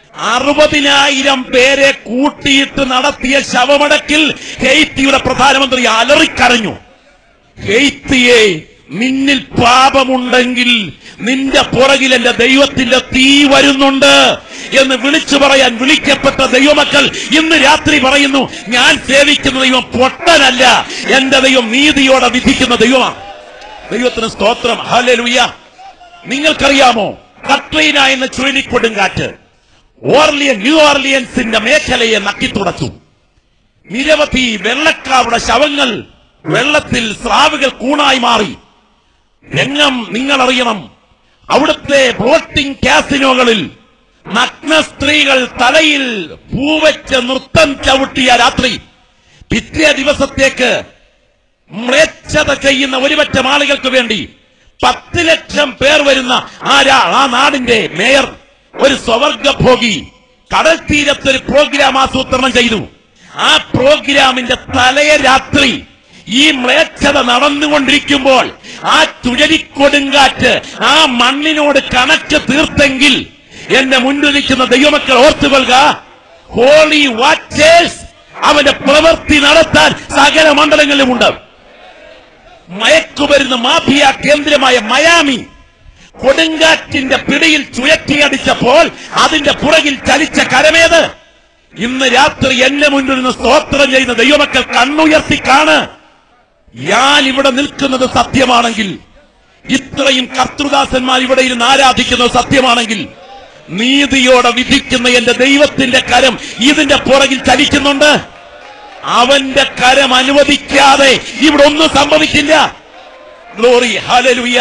60,000 പേരെ കൂട്ടിയിട്ട് നടത്തിയ ശവമടക്കിൽ ഹെയ്ത്തിയുടെ പ്രധാനമന്ത്രി അലറിക്കരഞ്ഞു, ഹെയ്ത്തിയെ, നിന്നിൽ പാപമുണ്ടെങ്കിൽ നിന്റെ പുറകിൽ എന്റെ ദൈവത്തിന്റെ തീ വരുന്നുണ്ട് എന്ന് വിളിച്ചു പറയാൻ വിളിക്കപ്പെട്ട ദൈവമക്കൾ ഇന്ന് രാത്രി പറയുന്നു, ഞാൻ സേവിക്കുന്ന ദൈവം പൊട്ടനല്ല, എന്റെ ദൈവം നീതിയോടെ വിധിക്കുന്ന ദൈവമാണ്. ദൈവത്തിന് സ്തോത്രം, ഹല്ലേലൂയ. നിങ്ങൾക്കറിയാമോ, കട്രീന എന്ന ചുഴലിക്കൊടുങ്കാറ്റ് ന്യൂ ഓർലിയൻസിന്റെ മേഖലയെ നക്കിത്തുടച്ചു. നിരവധി വെള്ളക്കാരുടെ ശവങ്ങൾ വെള്ളത്തിൽ സ്രാവുകൾ കൂണായി മാറി. രംഗം നിങ്ങൾ അറിയണം. അവിടുത്തെ ബോട്ടിംഗ് കാസിനോകളിൽ നഗ്ന സ്ത്രീകൾ തലയിൽ പൂവച്ച് നൃത്തം ചവിട്ടിയ രാത്രി പിറ്റേ ദിവസത്തേക്ക് മ്ലേച്ഛത ചെയ്യുന്ന ഒരുപറ്റം ആളുകൾക്ക് വേണ്ടി 10 ലക്ഷം പേർ വരുന്ന ആ നാടിന്റെ മേയർ, ഒരു സ്വവർഗഭോഗി, കടൽ തീരത്തൊരു പ്രോഗ്രാം ആസൂത്രണം ചെയ്തു. ആ പ്രോഗ്രാമിന്റെ തലേ രാത്രി ഈ മ്ലേച്ഛത നടന്നുകൊണ്ടിരിക്കുമ്പോൾ ആ ചുഴലിക്കൊടുങ്കാറ്റ് ആ മണ്ണിനോട് കണക്ക് തീർത്തെങ്കിൽ എന്റെ മുന്നിൽ നിൽക്കുന്ന ദൈവമക്കൾ ഓർത്തുകൊള്ളുക, ഹോളി വാച്ചേഴ്സ് അവന്റെ പ്രവൃത്തി നടത്താൻ സകല മണ്ഡലങ്ങളിലുമുണ്ട്. മയക്കുമരുന്ന് മാഫിയ കേന്ദ്രമായ മയാമി കൊടുങ്കാറ്റിന്റെ പിടിയിൽ ചുഴറ്റിയടിച്ചപ്പോൾ അതിന്റെ പുറകിൽ ചലിച്ച കരമേത്? ഇന്ന് രാത്രി എന്നെ മുന്നിൽ നിന്ന് സ്തോത്രം ചെയ്യുന്ന ദൈവമക്കൾ കണ്ണുയർത്തി കാണ്. ഞാൻ ഇവിടെ നിൽക്കുന്നത് സത്യമാണെങ്കിൽ, ഇത്രയും കർത്തൃദാസന്മാർ ഇവിടെ ഇരുന്ന് ആരാധിക്കുന്നത് സത്യമാണെങ്കിൽ, നീതിയോടെ വിധിക്കുന്ന എന്റെ ദൈവത്തിന്റെ കരം ഇതിന്റെ പുറകിൽ ചലിക്കുന്നുണ്ട്. അവന്റെ കരം അനുവദിക്കാതെ ഇവിടെ ഒന്നും സംഭവിക്കില്ല. Glory, hallelujah.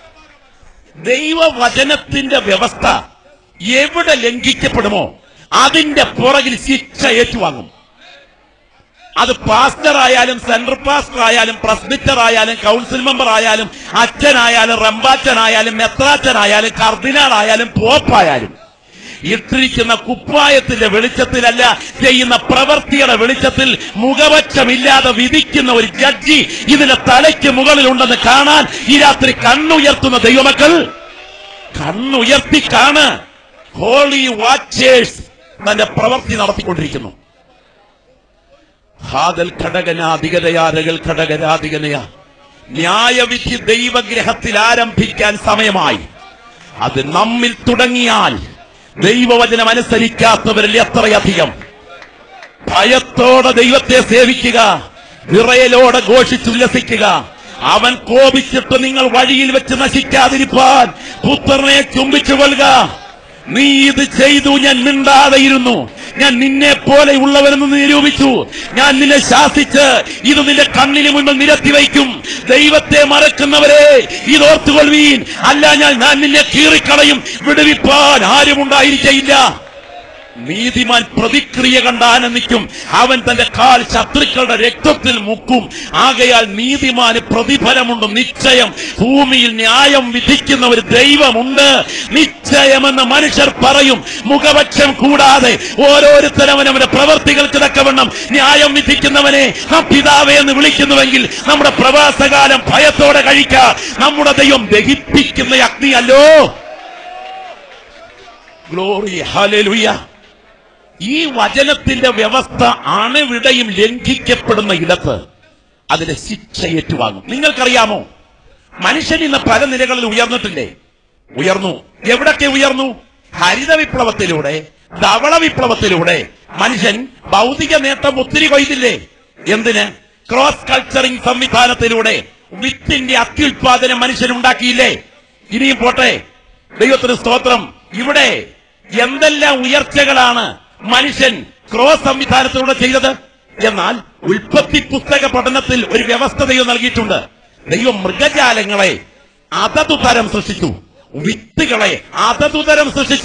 ദൈവവചനത്തിന്റെ വ്യവസ്ഥ എവിടെ ലംഘിക്കപ്പെടുമോ അതിന്റെ പുറകിൽ ശിക്ഷ ഏറ്റുവാങ്ങും. അത് പാസ്റ്റർ ആയാലും, സെൻട്രൽ പാസ്റ്റർ ആയാലും, പ്രസ്ബിറ്റർ ആയാലും, കൗൺസിൽ മെമ്പർ ആയാലും, അച്ഛനായാലും, റമ്പാച്ചനായാലും, മെത്രാച്ചനായാലും, കർദിനാൾ ആയാലും, പോപ്പായാലും, ഇട്ടിരിക്കുന്ന കുപ്പായത്തിന്റെ വെളിച്ചത്തിലല്ല, ചെയ്യുന്ന പ്രവൃത്തിയുടെ വെളിച്ചത്തിൽ മുഖപക്ഷമില്ലാതെ വിധിക്കുന്ന ഒരു ജഡ്ജി ഇതിന്റെ തലയ്ക്ക് മുകളിലുണ്ടെന്ന് കാണാൻ ഈ രാത്രി കണ്ണുയർത്തുന്ന ദൈവമക്കൾ കണ്ണുയർത്തി കാണ്. ഹോളി വാച്ചേഴ്സ് തന്റെ പ്രവൃത്തി നടത്തിക്കൊണ്ടിരിക്കുന്നു. ഹാദൽ ഘടകനാധികതയാരകൾ ഘടകരാധികനയ. ന്യായവിധി ദൈവഗ്രഹത്തിൽ ആരംഭിക്കാൻ സമയമായി. അത് നമ്മിൽ തുടങ്ങിയാൽ ദൈവവചനം അനുസരിക്കാത്തവരിൽ എത്രയധികം. ഭയത്തോടെ ദൈവത്തെ സേവിക്കുക, വിറയലോടെ ഘോഷിച്ചുല്ലസിക്കുക. അവൻ കോപിച്ചിട്ട് നിങ്ങൾ വഴിയിൽ വെച്ച് നശിക്കാതിരിപ്പാൻ പുത്രനെ ചുംബിച്ചുകൊള്ളുക. നീ ഇത് ചെയ്തു, ഞാൻ മിണ്ടാതെയിരുന്നു, ഞാൻ നിന്നെ പോലെ ഉള്ളവരെന്ന് നിരൂപിച്ചു, ഞാൻ നിന്നെ ശാസിച്ച് ഇത് നിന്റെ കണ്ണിന് മുൻപിൽ നിരത്തി വയ്ക്കും. ദൈവത്തെ മറക്കുന്നവരെ ഇതോർത്തുകൊള്ളുവീൻ, അല്ല ഞാൻ നിന്നെ കീറിക്കളയും, വിടുവിപ്പാൻ ആരുമുണ്ടായിരിക്കയില്ല. നീതിമാൻ പ്രതിക്രിയ കണ്ട് ആനന്ദിക്കും, അവൻ തന്റെ കാൽ ശത്രുക്കളുടെ രക്തത്തിൽ മുക്കും. ആകയാൽ നീതിമാന് പ്രതിഫലമുണ്ട് നിശ്ചയം. ഭൂമിയിൽ ന്യായം വിധിക്കുന്ന ഒരു ദൈവമുണ്ട് നിശ്ചയമെന്ന് മനുഷ്യർ പറയും. മുഖപക്ഷം കൂടാതെ ഓരോരുത്തരവനവന്റെ പ്രവർത്തികൾക്ക് തക്കവണ്ണം ന്യായം വിധിക്കുന്നവനെ നാം പിതാവേ എന്ന് വിളിക്കുന്നുവെങ്കിൽ നമ്മുടെ പ്രവാസകാലം ഭയത്തോടെ കഴിക്കാം. നമ്മുടെ ദൈവം ദഹിപ്പിക്കുന്ന അഗ്നിയല്ലോ. Glory, hallelujah. ഈ വചനത്തിന്റെ വ്യവസ്ഥ അണുവിടയും ലംഘിക്കപ്പെടുന്ന ഇടത്ത് അതിന്റെ ശിക്ഷ ഏറ്റുവാങ്ങും. നിങ്ങൾക്കറിയാമോ, മനുഷ്യൻ ഇന്ന് പല നിലകളിൽ ഉയർന്നിട്ടില്ലേ? ഉയർന്നു. എവിടൊക്കെ ഉയർന്നു? ഹരിത വിപ്ലവത്തിലൂടെ, ധവള വിപ്ലവത്തിലൂടെ മനുഷ്യൻ ഭൗതിക നേട്ടം ഒത്തിരി കൊയ്തില്ലേ? എന്തിന്? ക്രോസ് കൾച്ചറിംഗ് സംവിധാനത്തിലൂടെ വിത്തിന്റെ അത്യുൽപാദനം മനുഷ്യൻ ഉണ്ടാക്കിയില്ലേ? ഇനിയും പോട്ടെ, ദൈവത്തിന് സ്തോത്രം. ഇവിടെ എന്തെല്ലാം ഉയർച്ചകളാണ് മനുഷ്യൻ ക്രോസ് സംവിധാനത്തിലൂടെ ചെയ്തത്. എന്നാൽ ഉൽപ്പത്തി പുസ്തക പഠനത്തിൽ ഒരു വ്യവസ്ഥ ദൈവം നൽകിയിട്ടുണ്ട്. ദൈവം മൃഗജാലങ്ങളെ അതതു തരം സൃഷ്ടിച്ചു, വിത്തുകളെ അതതു തരം സൃഷ്ടിച്ചു.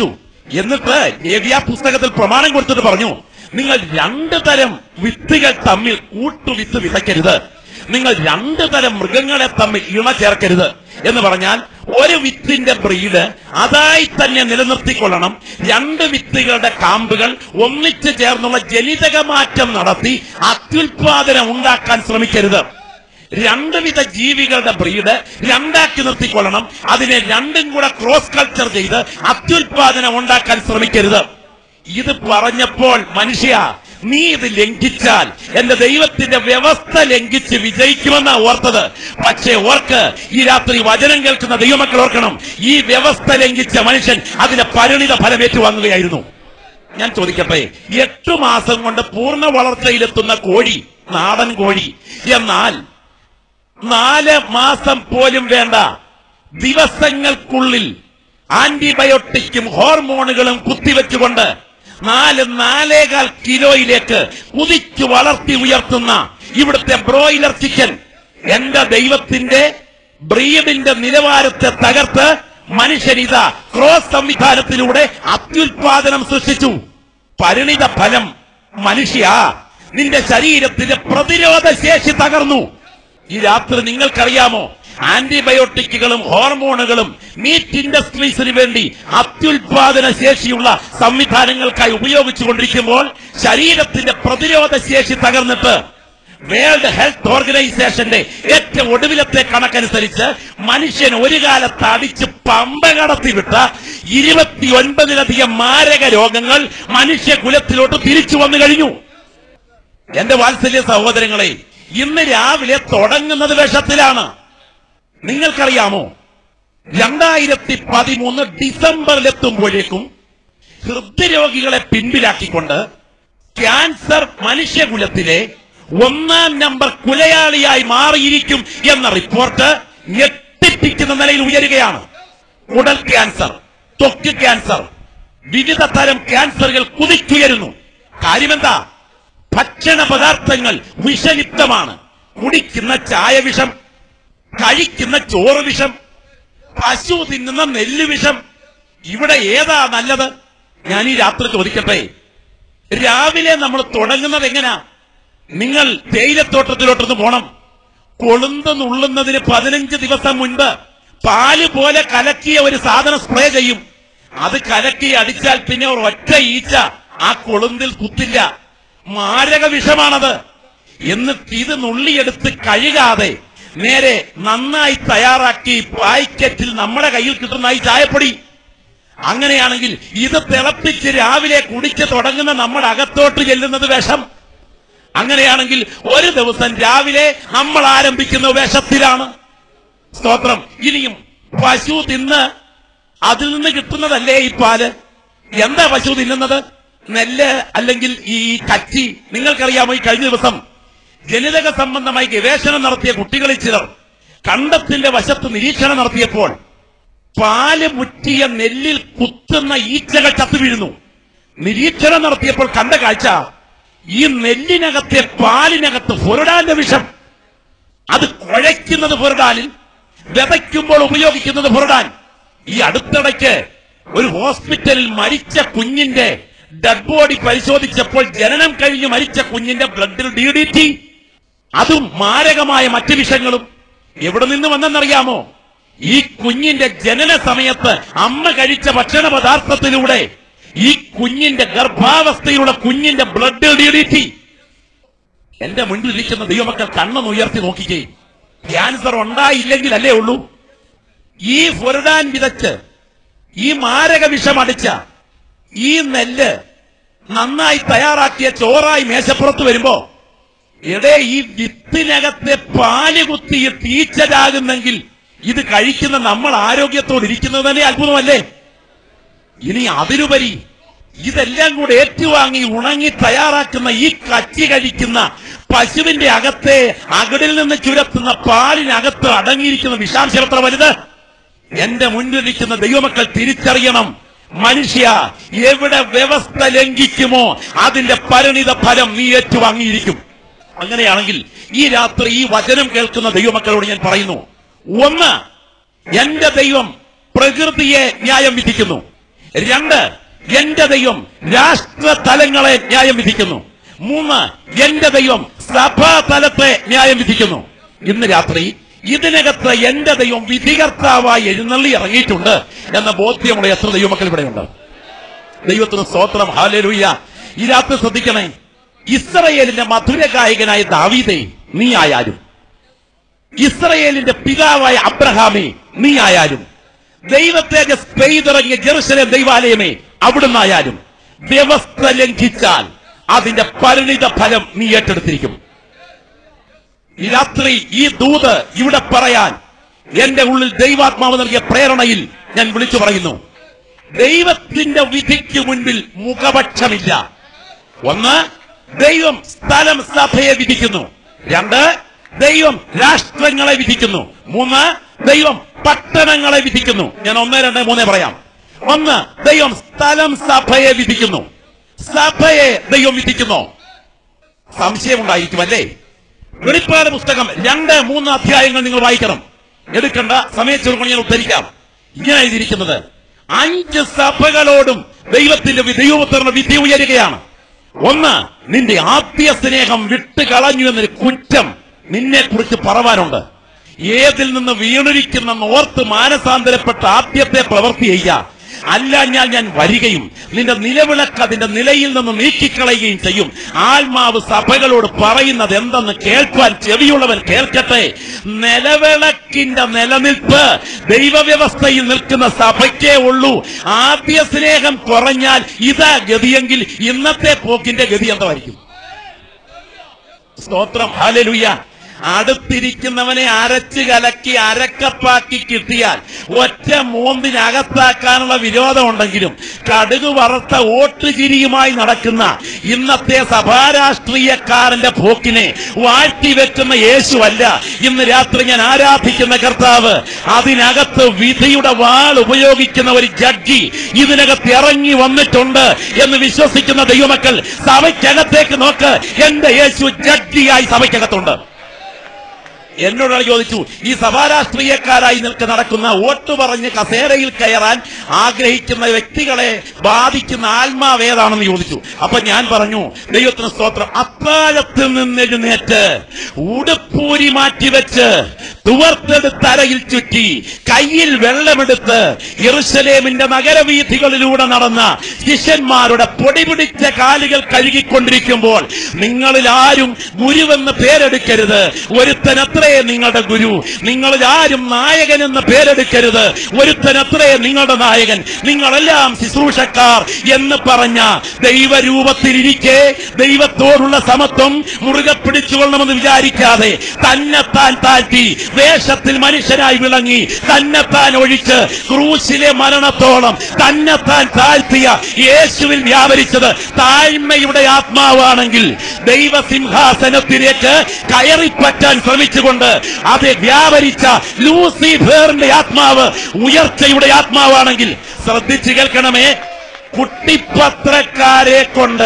എന്നിട്ട് ലേവ്യ പുസ്തകത്തിൽ പ്രമാണം കൊടുത്തിട്ട് പറഞ്ഞു, നിങ്ങൾ 2 തരം വിത്തുകൾ തമ്മിൽ കൂട്ടുവിത്ത് വിതയ്ക്കരുത്, നിങ്ങൾ 2 തരം മൃഗങ്ങളെ തമ്മിൽ ഇണ ചേർക്കരുത് എന്ന് പറഞ്ഞാൽ ഒരു വിത്തിന്റെ ബ്രീഡ് അതായി തന്നെ നിലനിർത്തിക്കൊള്ളണം. 2 വിത്തുകളുടെ കാമ്പുകൾ ഒന്നിച്ചു ചേർന്നുള്ള ജനിതക മാറ്റം നടത്തി അത്യുൽപാദനം ഉണ്ടാക്കാൻ ശ്രമിക്കരുത്. 2 വിധ ജീവികളുടെ ബ്രീഡ് 2ആക്കി നിർത്തിക്കൊള്ളണം. അതിനെ 2ഉം കൂടെ ക്രോസ് കൾച്ചർ ചെയ്ത് അത്യുൽപാദനം ഉണ്ടാക്കാൻ ശ്രമിക്കരുത്. ഇത് പറഞ്ഞപ്പോൾ മനുഷ്യ, നീ ഇത് ലംഘിച്ചാൽ എന്റെ ദൈവത്തിന്റെ വ്യവസ്ഥ ലംഘിച്ച് വിജയിക്കുമെന്നാ ഓർത്തത്. പക്ഷേ ഓർക്ക്, ഈ രാത്രി വചനം കേൾക്കുന്ന ദൈവമക്കൾ ഓർക്കണം, ഈ വ്യവസ്ഥ ലംഘിച്ച മനുഷ്യൻ അതിന്റെ പരിണിത ഫലം ഏറ്റുവാങ്ങുകയായിരുന്നു. ഞാൻ ചോദിക്കട്ടെ, 8 മാസം കൊണ്ട് പൂർണ്ണ വളർച്ചയിലെത്തുന്ന കോഴി, നാടൻ കോഴി, എന്നാൽ 4 മാസം പോലും വേണ്ട ദിവസങ്ങൾക്കുള്ളിൽ ആന്റിബയോട്ടിക്കും ഹോർമോണുകളും കുത്തിവെച്ചുകൊണ്ട് 4-4.25 കിലോയിലേക്ക് കുതിച്ചു വളർത്തി ഉയർത്തുന്ന ഇവിടുത്തെ ബ്രോയിലർ ചിക്കൻ എന്റെ ദൈവത്തിന്റെ ബ്രീഡിന്റെ നിലവാരത്തെ തകർത്ത് മനുഷ്യനിത ക്രോസ് സംവിധാനത്തിലൂടെ അത്യുൽപാദനം സൃഷ്ടിച്ചു. പരിണിത ഫലം മനുഷ്യ, നിന്റെ ശരീരത്തിന്റെ പ്രതിരോധ ശേഷി തകർന്നു. ഈ രാത്രി നിങ്ങൾക്കറിയാമോ, ആന്റിബയോട്ടിക്കുകളും ഹോർമോണുകളും മീറ്റ് ഇൻഡസ്ട്രീസിന് വേണ്ടി അത്യുൽപാദന ശേഷിയുള്ള സംവിധാനങ്ങൾക്കായി ഉപയോഗിച്ചുകൊണ്ടിരിക്കുമ്പോൾ ശരീരത്തിന്റെ പ്രതിരോധ ശേഷി തകർന്നിട്ട് വേൾഡ് ഹെൽത്ത് ഓർഗനൈസേഷന്റെ ഏറ്റവും ഒടുവിലത്തെ കണക്കനുസരിച്ച് മനുഷ്യൻ ഒരു കാലത്ത് അടിച്ച് പമ്പ കടത്തിവിട്ട 29ലധികം മാരക രോഗങ്ങൾ മനുഷ്യകുലത്തിലോട്ട് തിരിച്ചു വന്നു കഴിഞ്ഞു. എന്റെ വാത്സല്യ സഹോദരങ്ങളെ, ഇന്ന് രാവിലെ തുടങ്ങുന്നത് വിഷത്തിലാണ്. നിങ്ങൾക്കറിയാമോ, 2013 ഡിസംബറിലെത്തുമ്പോഴേക്കും ഹൃദ്രോഗികളെ പിൻപിലാക്കിക്കൊണ്ട് ക്യാൻസർ മനുഷ്യകുലത്തിലെ 1-ാം നമ്പർ കുലയാളിയായി മാറിയിരിക്കും എന്ന റിപ്പോർട്ട് ഞെട്ടിപ്പിക്കുന്ന നിലയിൽ ഉയരുകയാണ്. കുടൽ ക്യാൻസർ, ത്വക്ക് ക്യാൻസർ, വിവിധ തരം ക്യാൻസറുകൾ കുതിച്ചുയരുന്നു. കാര്യമെന്താ? ഭക്ഷണ പദാർത്ഥങ്ങൾ വിഷലിപ്തമാണ്. കുടിക്കുന്ന ചായ വിഷം, കഴിക്കുന്ന ചോറ് വിഷം, പശു തിന്നുന്ന നെല്ല് വിഷം. ഇവിടെ ഏതാ നല്ലത്? ഞാൻ ഈ രാത്രി ചോദിക്കട്ടെ, രാവിലെ നമ്മൾ തുടങ്ങുന്നത് എങ്ങനെയാ? നിങ്ങൾ തേയിലത്തോട്ടത്തിലോട്ടൊന്ന് പോണം. കൊളുന്ത് നുള്ളുന്നതിന് 15 ദിവസം മുൻപ് പാല് പോലെ കലക്കിയ ഒരു സാധനം സ്പ്രേ ചെയ്യും. അത് കലക്കി അടിച്ചാൽ പിന്നെ ഒറ്റ ഈച്ച ആ കൊളുന്തിൽ കുത്തില്ല. മാരക വിഷമാണത്. എന്നിട്ട് ഇത് നുള്ളിയെടുത്ത് കഴുകാതെ നേരെ നന്നായി തയ്യാറാക്കി പാക്കറ്റിൽ നമ്മുടെ കയ്യിൽ കിട്ടുന്ന ഈ ചായപ്പൊടി, അങ്ങനെയാണെങ്കിൽ ഇത് തിളപ്പിച്ച് രാവിലെ കുടിച്ച് തുടങ്ങുന്ന നമ്മുടെ അകത്തോട്ട് ചെല്ലുന്നത് വിഷം. അങ്ങനെയാണെങ്കിൽ ഒരു ദിവസം രാവിലെ നമ്മൾ ആരംഭിക്കുന്ന വിഷത്തിലാണ്. സ്തോത്രം. ഇനിയും പശു തിന്ന് അതിൽ നിന്ന് കിട്ടുന്നതല്ലേ ഈ പാല്? എന്താ പശു തിന്നുന്നത്? നെല്ല് അല്ലെങ്കിൽ ഈ കച്ചി. നിങ്ങൾക്കറിയാമോ, ഈ കഴിഞ്ഞ ദിവസം ജനിതക സംബന്ധമായി ഗവേഷണം നടത്തിയ കുട്ടികളിൽ ചിലർ കണ്ടത്തിന്റെ വശത്ത് നിരീക്ഷണം നടത്തിയപ്പോൾ പാല് മുറ്റിയ നെല്ലിൽ കുത്തുന്ന ഈച്ചകൾ ചത്തു വീഴുന്നു. നിരീക്ഷണം നടത്തിയപ്പോൾ കണ്ട കാഴ്ച, ഈ നെല്ലിനകത്തെ പാലിനകത്ത് ഫുരഡാന്റെ വിഷം. അത് കുഴയ്ക്കുന്നത് ഫുരഡാനിൽ, വിതയ്ക്കുമ്പോൾ ഉപയോഗിക്കുന്നത് ഫുരഡാൻ. ഈ അടുത്തിടയ്ക്ക് ഒരു ഹോസ്പിറ്റലിൽ മരിച്ച കുഞ്ഞിന്റെ ഡെഡ് ബോഡി പരിശോധിച്ചപ്പോൾ ജനനം കഴിഞ്ഞ് മരിച്ച കുഞ്ഞിന്റെ ബ്ലഡിൽ DDT, അതും മാരകമായ മറ്റു വിഷങ്ങളും. എവിടെ നിന്ന് വന്നെന്നറിയാമോ? ഈ കുഞ്ഞിന്റെ ജനന സമയത്ത് അമ്മ കഴിച്ച ഭക്ഷണ പദാർത്ഥത്തിലൂടെ ഈ കുഞ്ഞിന്റെ ഗർഭാവസ്ഥയിലുള്ള കുഞ്ഞിന്റെ ബ്ലഡിൽ DDT. എന്റെ മുൻപിൽ ഇരിക്കുന്ന ദൈവമക്കൾ കണ്ണൊന്ന് ഉയർത്തി നോക്കിക്കേ. ക്യാൻസർ ഉണ്ടായില്ലെങ്കിൽ അല്ലേ ഉള്ളൂ. ഈ ഫുരഡാൻ വിതച്ച് ഈ മാരക വിഷമടിച്ച ഈ നെല്ല് നന്നായി തയ്യാറാക്കിയ ചോറായി മേശപ്പുറത്ത് വരുമ്പോ ഈ വിത്തിനകത്തെ പാല് കുത്തി തീച്ചതാകുന്നെങ്കിൽ ഇത് കഴിക്കുന്ന നമ്മൾ ആരോഗ്യത്തോടിരിക്കുന്നത് തന്നെ അത്ഭുതമല്ലേ? ഇനി അതിലുപരി ഇതെല്ലാം കൂടെ ഏറ്റുവാങ്ങി ഉണങ്ങി തയ്യാറാക്കുന്ന ഈ കച്ചി കഴിക്കുന്ന പശുവിന്റെ അകത്തെ അകടിൽ നിന്ന് ചുരത്തുന്ന പാലിനകത്ത് അടങ്ങിയിരിക്കുന്ന വിഷാംശം എത്ര വലുത്? എന്റെ മുന്നിലിരിക്കുന്ന ദൈവമക്കൾ തിരിച്ചറിയണം. മനുഷ്യ, എവിടെ വ്യവസ്ഥ ലംഘിക്കുമോ അതിന്റെ പരിണിത ഫലം നീ ഏറ്റുവാങ്ങിയിരിക്കും. അങ്ങനെയാണെങ്കിൽ ഈ രാത്രി ഈ വചനം കേൾക്കുന്ന ദൈവമക്കളോട് ഞാൻ പറയുന്നു, 1, എന്റെ ദൈവം പ്രകൃതിയെ ന്യായം വിധിക്കുന്നു. 2, എന്റെ ദൈവം രാഷ്ട്ര തലങ്ങളെ ന്യായം വിധിക്കുന്നു. 3, എന്റെ ദൈവം സഭാ തലത്തെ ന്യായം വിധിക്കുന്നു. ഇന്ന് രാത്രി ഇതിനകത്ത് എന്റെ ദൈവം വിധികർത്താവായി എഴുന്നള്ളി ഇറങ്ങിയിട്ടുണ്ട് എന്ന ബോധ്യമുള്ള എത്ര ദൈവമക്കൾ ഇവിടെയുണ്ട്? ദൈവത്തിന് സ്തോത്രം, ഹല്ലേലൂയ. ഈ രാത്രി ശ്രദ്ധിക്കണേ, ഇസ്രയേലിന്റെ മധുര ഗായകനായ ദാവീദേ നീ ആയാലും, ഇസ്രയേലിന്റെ പിതാവായ അബ്രഹാമേ നീ ആയാലും, ദൈവത്തെ പെയ്തിറങ്ങിയ ജെറുസലേം ദൈവാലയമേ അവിടുന്നായാലും വ്യവസ്ഥ ലംഘിച്ചാൽ അതിന്റെ പരിണിത ഫലം നീ ഏറ്റെടുത്തിരിക്കും. ഈ രാത്രി ഈ ദൂത് ഇവിടെ പറയാൻ എന്റെ ഉള്ളിൽ ദൈവാത്മാവ് നൽകിയ പ്രേരണയിൽ ഞാൻ വിളിച്ചു പറയുന്നു. ദൈവത്തിന്റെ വിധിക്ക് മുൻപിൽ മുഖപക്ഷമില്ല. 1, ദൈവം സ്ഥലം സഭയെ വിധിക്കുന്നു. 2, ദൈവം രാഷ്ട്രങ്ങളെ വിധിക്കുന്നു. 3, ദൈവം പട്ടണങ്ങളെ വിധിക്കുന്നു. ഞാൻ 1, 2, 3 പറയാം. 1, ദൈവം സ്ഥലം സഭയെ വിധിക്കുന്നു. സഭയെ ദൈവം വിധിക്കുന്നു. സംശയമുണ്ടായിരിക്കും അല്ലേ? വെളിപ്പാട് പുസ്തകം 2, 3 അധ്യായങ്ങൾ നിങ്ങൾ വായിക്കണം. എടുക്കേണ്ട സമയച്ചെറുപ്പം ഞാൻ ഉദ്ധരിക്കാം. ഇങ്ങനെ എഴുതിയിരിക്കുന്നത്, 5 സഭകളോടും ദൈവത്തിന്റെ ദൈവപുത്രന്റെ വിധി ഉയരുകയാണ്. 1, നിന്റെ ആദ്യ സ്നേഹം വിട്ടുകളഞ്ഞു എന്നൊരു കുറ്റം നിന്നെ കുറിച്ച് പറവാനുണ്ട്. ഏതിൽ നിന്ന് വീണിരിക്കുന്നെന്ന് ഓർത്ത് മാനസാന്തരപ്പെട്ട ആദ്യത്തെ പ്രവൃത്തി ചെയ്യുക. അല്ല ഞാൻ വരികയും നിന്റെ നിലവിളക്ക് അതിന്റെ നിലയിൽ നിന്ന് നീക്കിക്കളയുകയും ചെയ്യും. ആത്മാവ് സഭകളോട് പറയുന്നത് എന്തെന്ന് കേൾക്കാൻ ചെവിയുള്ളവൻ കേൾക്കട്ടെ. നിലവിളക്കിന്റെ നിലനിൽപ്പ് ദൈവവ്യവസ്ഥയിൽ നിൽക്കുന്ന സഭയ്ക്കേ ഉള്ളൂ. ആദ്യ സ്നേഹം കുറഞ്ഞാൽ ഇതാ ഗതിയെങ്കിൽ ഇന്നത്തെ പോക്കിന്റെ ഗതി എന്തായിരിക്കും? സ്തോത്രം, ഹല്ലേലൂയ. അടുത്തിരിക്കുന്നവനെ അരച്ച് കലക്കി അരക്കപ്പാക്കി കിട്ടിയാൽ ഒറ്റ മോന്തിനകത്താക്കാനുള്ള വിരോധമുണ്ടെങ്കിലും കടുക് വറുത്ത ഓട്ടുചിരിയുമായി നടക്കുന്ന ഇന്നത്തെ സഭാരാഷ്ട്രീയക്കാരന്റെ പോക്കിനെ വാഴ്ത്തിവെക്കുന്ന യേശുവല്ല ഇന്ന് രാത്രി ഞാൻ ആരാധിക്കുന്ന കർത്താവ്. അതിനകത്ത് വിധിയുടെ വാൾ ഉപയോഗിക്കുന്ന ഒരു ജഡ്ജി ഇതിനകത്ത് ഇറങ്ങി വന്നിട്ടുണ്ട് എന്ന് വിശ്വസിക്കുന്ന ദൈവമക്കൾ സഭയ്ക്കകത്തേക്ക് നോക്ക്. എന്റെ യേശു ജഡ്ജിയായി സഭയ്ക്കകത്തുണ്ട്. എന്നോടാണ് ചോദിച്ചു, ഈ സഭാരാഷ്ട്രീയക്കാരായി നടക്കുന്ന വോട്ട് പറഞ്ഞ് കസേരയിൽ കയറാൻ ആഗ്രഹിക്കുന്ന വ്യക്തികളെ ബാധിക്കുന്ന ആത്മാവ് ഏതാണെന്ന് ചോദിച്ചു. അപ്പൊ ഞാൻ പറഞ്ഞു, ദൈവത്തിന് സ്തോത്രം, അത്താഴത്തിൽ നിന്നെഴുന്നേറ്റ് ഉടുപ്പൂരി മാറ്റിവെച്ച് തുവർത്തത് തലയിൽ ചുറ്റി കയ്യിൽ വെള്ളമെടുത്ത് യെരൂശലേമിന്റെ നഗരവീഥികളിലൂടെ നടന്ന ശിഷ്യന്മാരുടെ പൊടിപിടിച്ച കാലുകൾ കഴുകിക്കൊണ്ടിരിക്കുമ്പോൾ നിങ്ങളിൽ ആരും ഗുരുവെന്ന് പേരെടുക്കരുത്, ഒരുത്തനത്രേ നിങ്ങളുടെ ഗുരു. നിങ്ങളിൽ ആരും നായകൻ എന്ന് പേരെടുക്കരുത്, ഒരുത്തനത്രേ നിങ്ങളുടെ നായകൻ. നിങ്ങളെല്ലാം ശുശ്രൂഷക്കാർ എന്ന് പറഞ്ഞ ദൈവരൂപത്തിലിരിക്കെ ദൈവത്തോടുള്ള സമത്വം മുറുകെ പിടിച്ചുകൊള്ളണമെന്ന് വിചാരിക്കാതെ തന്നെത്താൻ താഴ്ത്തി വേഷത്തിൽ മനുഷ്യനായി വിളങ്ങി തന്നെത്താൻ ഒഴിച്ച് ക്രൂശിലെ മരണത്തോളം തന്നെത്താൻ താഴ്ത്തിയ യേശുവിൽ വ്യാപരിച്ചത് താഴ്മയുടെ ആത്മാവാണെങ്കിൽ ദൈവസിംഹാസനത്തിലേക്ക് കയറിപ്പറ്റാൻ ശ്രമിച്ചുകൊണ്ട് അത് വ്യാപരിച്ച ലൂസിഫറിന്റെ ആത്മാവ് ഉയർച്ചയുടെ ആത്മാവാണെങ്കിൽ ശ്രദ്ധിച്ചു കേൾക്കണമേ, കുട്ടിപ്പത്രക്കാരെ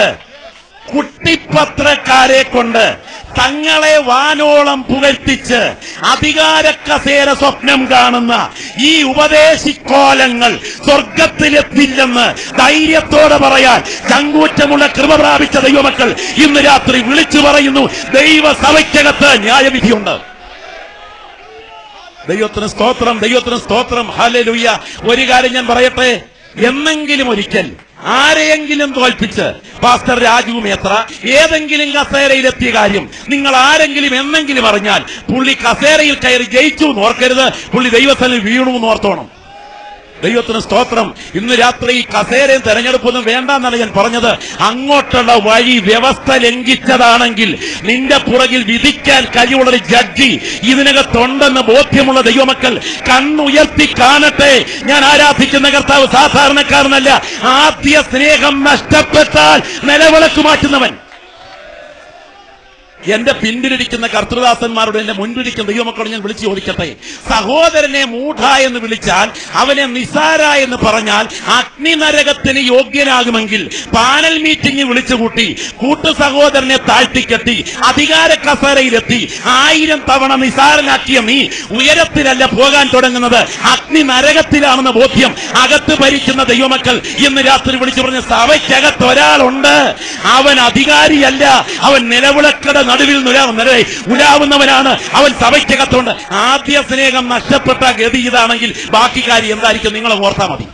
കൊണ്ട് തങ്ങളെ വാനോളം പുകഴ്ത്തിച്ച് അധികാര കസേര സ്വപ്നം കാണുന്ന ഈ ഉപദേശിക്കോലങ്ങൾ സ്വർഗത്തിലെത്തില്ലെന്ന് ധൈര്യത്തോടെ പറയാൻ ചങ്കൂറ്റമുള്ള കൃപ പ്രാപിച്ച ദൈവമക്കൾ ഇന്ന് രാത്രി വിളിച്ചു പറയുന്നു, ദൈവസഭയ്ക്കകത്ത് ന്യായവിധിയുണ്ട്. ദൈവത്തിന് സ്തോത്രം, ദൈവത്തിന് സ്തോത്രം, ഹല്ലേലൂയ. ഒരു കാര്യം ഞാൻ പറയട്ടെ, എന്നെങ്കിലും ഒരിക്കൽ ആരെയെങ്കിലും തോൽപ്പിച്ച് പാസ്റ്റർ രാജു മേത്ര ഏതെങ്കിലും കസേരയിലെത്തിയ കാര്യം നിങ്ങൾ ആരെങ്കിലും എന്നെങ്കിലും അറിഞ്ഞാൽ പുള്ളി കസേരയിൽ കയറി ജയിച്ചു എന്ന് ഓർക്കരുത്, പുള്ളി ദൈവത്തിൽ വീണു എന്ന് ഓർത്തോണം. ദൈവത്തിന് സ്തോത്രം. ഇന്ന് രാത്രി കസേരയും തെരഞ്ഞെടുപ്പൊന്നും വേണ്ടെന്നാണ് ഞാൻ പറഞ്ഞത്. അങ്ങോട്ടുള്ള വഴി വ്യവസ്ഥ ലംഘിച്ചതാണെങ്കിൽ നിന്റെ പുറകിൽ വിധിക്കാൻ കഴിവുള്ളൊരു ജഡ്ജി ഇതിനകത്തുണ്ടെന്ന് ബോധ്യമുള്ള ദൈവമക്കൾ കണ്ണുയർത്തി കാണട്ടെ. ഞാൻ ആരാധിക്കുന്ന കർത്താവ് സാധാരണക്കാരനല്ല, ആദ്യ സ്നേഹം നഷ്ടപ്പെട്ടാൽ നിലവിളക്ക് മാറ്റുന്നവൻ. എന്റെ പിന്നിലിരിക്കുന്ന കർത്തൃദാസന്മാരോട് എന്റെ മുൻപിരിക്കുന്ന ദൈവമക്കളോട് ഞാൻ വിളിച്ചു ചോദിക്കട്ടെ, സഹോദരനെ മൂഢ എന്ന് വിളിച്ചാൽ, അവനെ നിസാര എന്ന് പറഞ്ഞാൽ അഗ്നിനരകത്തിന് യോഗ്യനാകുമെങ്കിൽ പാനൽ മീറ്റിംഗ് വിളിച്ചുകൂട്ടി കൂട്ടു സഹോദരനെ താഴ്ത്തിക്കെട്ടി അധികാര കസേരയിലെത്തി 1000 തവണ നിസാരനാക്കിയ നീ ഉയരത്തിലല്ല പോകാൻ തുടങ്ങുന്നത്, അഗ്നി നരകത്തിലാണെന്ന ബോധ്യം അകത്ത് ഭരിക്കുന്ന ദൈവമക്കൾ ഇന്ന് രാത്രി വിളിച്ചു പറഞ്ഞ സഭയ്ക്കകത്ത് ഒരാളുണ്ട്. അവൻ അധികാരിയല്ല, അവൻ നിലവിളക്കട നടുവിൽ ഉലാവുന്നവനാണ്. അവൻ സഭയ്ക്കകത്തുണ്ട്. ആദ്യ സ്നേഹം നഷ്ടപ്പെട്ട ഗതി ഇതാണെങ്കിൽ ബാക്കി കാര്യം എന്തായിരിക്കും നിങ്ങൾ ഓർത്താൽ മതി.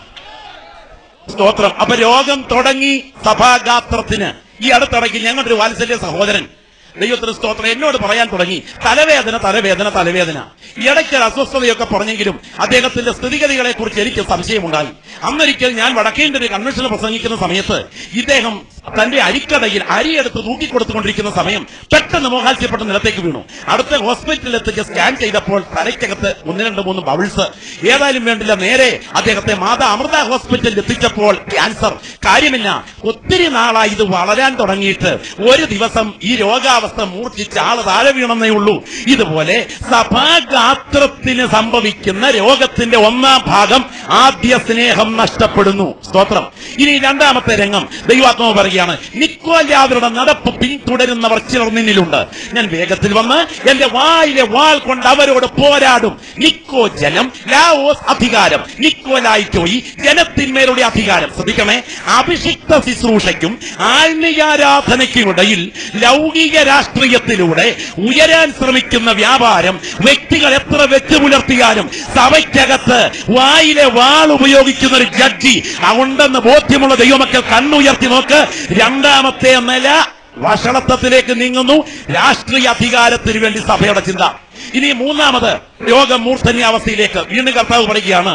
സ്തോത്രം. അപ്പൊ രോഗം തുടങ്ങി സഭാഗാത്രത്തിന്. ഈ അടുത്തിടയ്ക്ക് ഞങ്ങളുടെ ഒരു വാത്സല്യ സഹോദരൻ ദൈവത്തിന് സ്തോത്രം എന്നോട് പറയാൻ തുടങ്ങി, തലവേദന തലവേദന തലവേദന. ഇടയ്ക്ക് അസ്വസ്ഥതയൊക്കെ പറഞ്ഞെങ്കിലും അദ്ദേഹത്തിന്റെ സ്ഥിതിഗതികളെ കുറിച്ച് എനിക്ക് സംശയമുണ്ടായി. അന്നൊരിക്കൽ ഞാൻ വടക്കേന്റെ ഒരു കൺവെൻഷനിൽ പ്രസംഗിക്കുന്ന സമയത്ത് ഇദ്ദേഹം തന്റെ അരിക്കടയിൽ അരിയെടുത്ത് തൂക്കിക്കൊടുത്തുകൊണ്ടിരിക്കുന്ന സമയം പെട്ടെന്ന് മോഹാത്സ്യപ്പെട്ട് നിലത്തേക്ക് വീണു. അടുത്ത ഹോസ്പിറ്റലിൽ എത്തിച്ച് സ്കാൻ ചെയ്തപ്പോൾ തലയ്ക്കകത്ത് 1-2-3 ബബിൾസ്. ഏതായാലും വേണ്ടില്ല, നേരെ അദ്ദേഹത്തെ മാതാ അമൃത ഹോസ്പിറ്റലിൽ എത്തിച്ചപ്പോൾ ക്യാൻസർ. കാര്യമില്ല, ഒത്തിരി നാളായി ഇത് വളരാൻ തുടങ്ങിയിട്ട് ഒരു ദിവസം ഈ രോഗാവസ്ഥ മൂർച്ഛിച്ച് ആള് താഴെ വീണെന്നേ ഉള്ളൂ. ഇതുപോലെ സഭാഗാത്രത്തിന് സംഭവിക്കുന്ന രോഗത്തിന്റെ 1-ാം ഭാഗം ആദ്യ സ്നേഹം നഷ്ടപ്പെടുന്നു. സ്തോത്രം. ഇനി 2-ാമത്തെ രംഗം ദൈവാത്മാവ് പറയുകയാണ്, നിക്കോലാവരുടെ നടപ്പ് പിന്തുടരുന്നവർ ചിലർ നിന്നിലുണ്ട്. ഞാൻ വേഗത്തിൽ വന്ന് എന്റെ വായിലെ വാൾ കൊണ്ട് അവരോട് പോരാടും. നിക്കോ ജനം, ലാവോസ് അധികാരം. നിക്കോലായിട്ടോയി ജനത്തിന്മേലുള്ള അധികാരം. ശ്രദ്ധിക്കണേ, അഭിഷിക്ത ശുശ്രൂഷയ്ക്കും ആത്മീയാരാധനയ്ക്കുമിടയിൽ ലൗകിക രാഷ്ട്രീയത്തിലൂടെ ഉയരാൻ ശ്രമിക്കുന്ന വ്യാപാരം വ്യക്തികൾ എത്ര വെച്ചു പുലർത്തിയാലും സഭയ്ക്കകത്ത് വായിലെ വാൾ ഉപയോഗിക്കുന്ന ഒരു ജഡ്ജി ഉണ്ടെന്ന് ബോധ്യമുള്ള ദൈവമക്കൾ കണ്ണുയർത്തി നോക്ക്. 2-ാമത്തെ നില വഷളത്വത്തിലേക്ക് നീങ്ങുന്നു. രാഷ്ട്രീയ അധികാരത്തിന് വേണ്ടി സഭയുടെ ചിന്ത. ഇനി 3-ാമത് രോഗം മൂർധന്യാവസ്ഥയിലേക്ക് വീണ്ടും കർത്താവ് പറയുകയാണ്,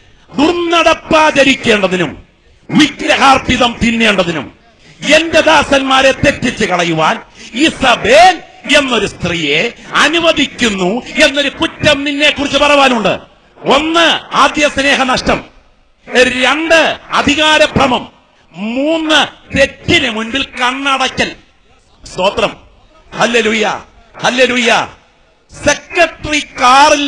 ദുർനടപ്പാചരിക്കേണ്ടതിനും വിഗ്രഹാർപ്പിതം തിന്നേണ്ടതിനും എന്റെ ദാസന്മാരെ തെറ്റിച്ച് കളയുവാൻ ഇസബേൽ എന്നൊരു സ്ത്രീയെ അനുവദിക്കുന്നു എന്നൊരു കുറ്റം നിന്നെ കുറിച്ച് പറയാനുണ്ട്. 1, ആദ്യ സ്നേഹനഷ്ടം. 2, അധികാരഭ്രമം. 3, തെറ്റിന് മുൻപിൽ കണ്ണടയ്ക്കൽ. സ്തോത്രം. Hallelujah, hallelujah. സെക്രട്ടറി കാറിൽ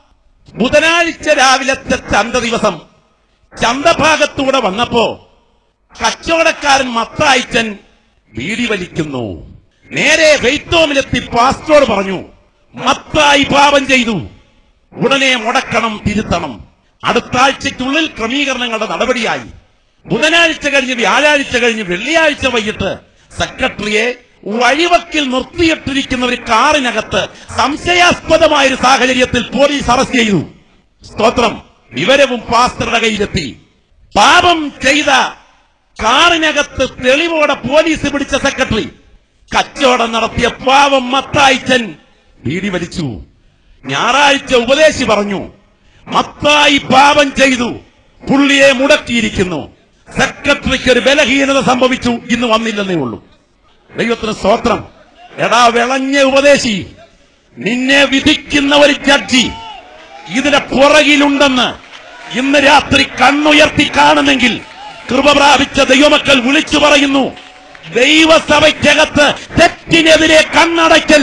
ബുധനാഴ്ച രാവിലത്തെ ചന്ത ദിവസം ചന്തഭാഗത്തൂടെ വന്നപ്പോ കച്ചവടക്കാരൻ മത്തായിച്ചൻ ബീഡി വലിക്കുന്നു. നേരെ ഫെയ്ത്തോമിലെത്തി പാസ്റ്ററോട് പറഞ്ഞു, മത്തായി പാപം ചെയ്തു, ഉടനെ മുടക്കണം, തിരുത്തണം. അടുത്ത ആഴ്ചയ്ക്കുള്ളിൽ ക്രമീകരണങ്ങളുടെ നടപടിയായി. ബുധനാഴ്ച കഴിഞ്ഞ് വ്യാഴാഴ്ച കഴിഞ്ഞ് വെള്ളിയാഴ്ച വൈകിട്ട് സെക്രട്ടറിയെ വഴിവക്കിൽ നിർത്തിയിട്ടിരിക്കുന്ന ഒരു കാറിനകത്ത് സംശയാസ്പദമായൊരു സാഹചര്യത്തിൽ പോലീസ് അറസ്റ്റ് ചെയ്തു. സ്തോത്രം. വിവരവും പാസ്റ്ററുടെ കയ്യിലെത്തി. പാപം ചെയ്ത കാറിനകത്ത് തെളിവോടെ പോലീസ് പിടിച്ച സെക്രട്ടറി കച്ചവടം നടത്തിയ പാവം മത്തായിച്ചൻ ബീഡി വലിച്ചു. ഞായറാഴ്ച ഉപദേശി പറഞ്ഞു, മത്തായി പാപം ചെയ്തു, പുള്ളിയെ മുടക്കിയിരിക്കുന്നു. സെക്രട്ടറിക്ക് ഒരു ബലഹീനത സംഭവിച്ചു, ഇന്ന് വന്നില്ലെന്നേ ഉള്ളൂ. ദൈവത്തിന് സ്തോത്രം. എടാ വിളഞ്ഞ ഉപദേശി, നിന്നെ വിധിക്കുന്ന ഒരു ജഡ്ജി ഇതിന്റെ പുറകിലുണ്ടെന്ന് ഇന്ന് രാത്രി കണ്ണുയർത്തി കാണുമെങ്കിൽ കൃപ പ്രാപിച്ച ദൈവമക്കൾ വിളിച്ചു പറയുന്നു. ദൈവസഭയ്ക്കകത്ത് തെറ്റിനെതിരെ കണ്ണടയ്ക്കൽ.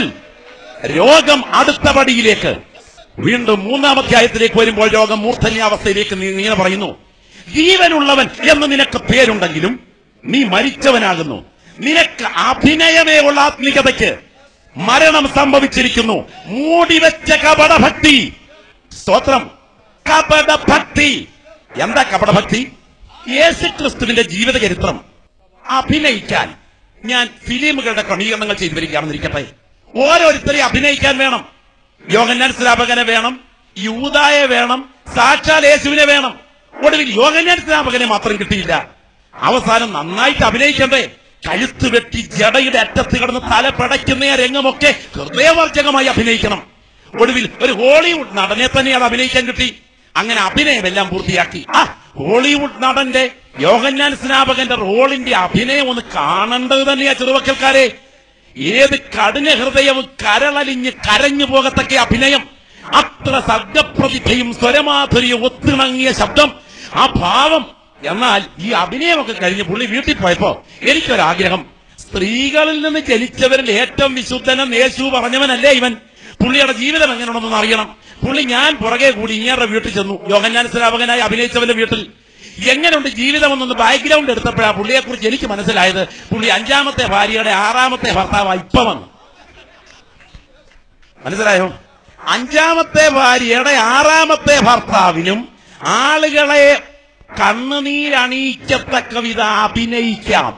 രോഗം അടുത്ത പടിയിലേക്ക്. വീണ്ടും 3-ാം അധ്യായത്തിലേക്ക് വരുമ്പോൾ രോഗം മൂർധന്യാവസ്ഥയിലേക്ക് ഇങ്ങനെ പറയുന്നു, ജീവനുള്ളവൻ എന്ന് നിനക്ക് പേരുണ്ടെങ്കിലും നീ മരിച്ചവനാകുന്നു. നിനക്ക് അഭിനയമേ ഉള്ള ആത്മീയതയ്ക്ക് മരണം സംഭവിച്ചിരിക്കുന്നു. മൂടിവെച്ച കപടഭക്തി. സ്തോത്രം. കപടഭക്തി. എന്താ കപടഭക്തി? യേശുക്രിസ്തുവിന്റെ ജീവിത ചരിത്രം അഭിനയിക്കാൻ ഞാൻ ഫിലിമുകളുടെ ക്രമീകരണങ്ങൾ ചെയ്തു വരികയാണെന്നിരിക്കട്ടെ. ഓരോരുത്തരെയും അഭിനയിക്കാൻ വേണം. യോഹന്നാൻ സ്നാപകനെ വേണം, യൂദായെ വേണം, സാക്ഷാൽ യേശുവിനെ വേണം. ഒടുവിൽ യോഹന്നാൻ സ്നാപകനെ മാത്രം കിട്ടിയില്ല. അവസാനം നന്നായിട്ട് അഭിനയിക്കണ്ടേ? കഴുത്ത് വെട്ടി ജടയുടെ അറ്റത്ത് കിടന്ന് തല പിടയ്ക്കുന്ന രംഗമൊക്കെ ഹൃദയവർജകമായി അഭിനയിക്കണം. ഒടുവിൽ ഒരു ഹോളിവുഡ് നടനെ തന്നെ അത് അഭിനയിക്കാൻ കിട്ടി. അങ്ങനെ അഭിനയമെല്ലാം പൂർത്തിയാക്കി. ഹോളിവുഡ് നടന്റെ യോഹന്നാൻ സ്നാപകന്റെ റോളിന്റെ അഭിനയം ഒന്ന് കാണേണ്ടത് തന്നെയാ ചെറുവക്കൽക്കാരെ. ഏത് കഠിന ഹൃദയവും കരളലിഞ്ഞ് കരഞ്ഞു പോകത്തക്ക അഭിനയം. അത്ര ശബ്ദപ്രതിഭയും സ്വരമാധുര്യവും ഒത്തിണങ്ങിയ ശബ്ദം, ആ ഭാവം. എന്നാൽ ഈ അഭിനയമൊക്കെ കഴിഞ്ഞ് പുള്ളി വീട്ടിൽ പോയപ്പോ എനിക്കൊരാഗ്രഹം, സ്ത്രീകളിൽ നിന്ന് ജനിച്ചവരിൽ ഏറ്റവും വിശുദ്ധനെന്ന് യേശു പറഞ്ഞവനല്ലേ ഇവൻ? പുള്ളിയുടെ ജീവിതം എങ്ങനെയുണ്ടെന്ന് അറിയണം. പുള്ളി ഞാൻ പുറകെ കൂടി ഇങ്ങേറെ വീട്ടിൽ ചെന്നു. യോഹന്നാൻ സ്നാപകനായി അഭിനയിച്ചവന്റെ വീട്ടിൽ എങ്ങനെയുണ്ട് ജീവിതം എന്നൊന്ന് ബാക്ക്ഗ്രൗണ്ട് എടുത്തപ്പോഴാണ് പുള്ളിയെ കുറിച്ച് എനിക്ക് മനസ്സിലായത്. പുള്ളി 5ാമത്തെ ഭാര്യയുടെ 6ാമത്തെ ഭർത്താവായി ഇപ്പൊ വന്നു. മനസ്സിലായോ? 5ാമത്തെ ഭാര്യയുടെ 6ാമത്തെ ഭർത്താവിനും ആളുകളെ കണ്ണുനീരണിയിക്കത്തക്ക വിധ അഭിനയിക്കാം.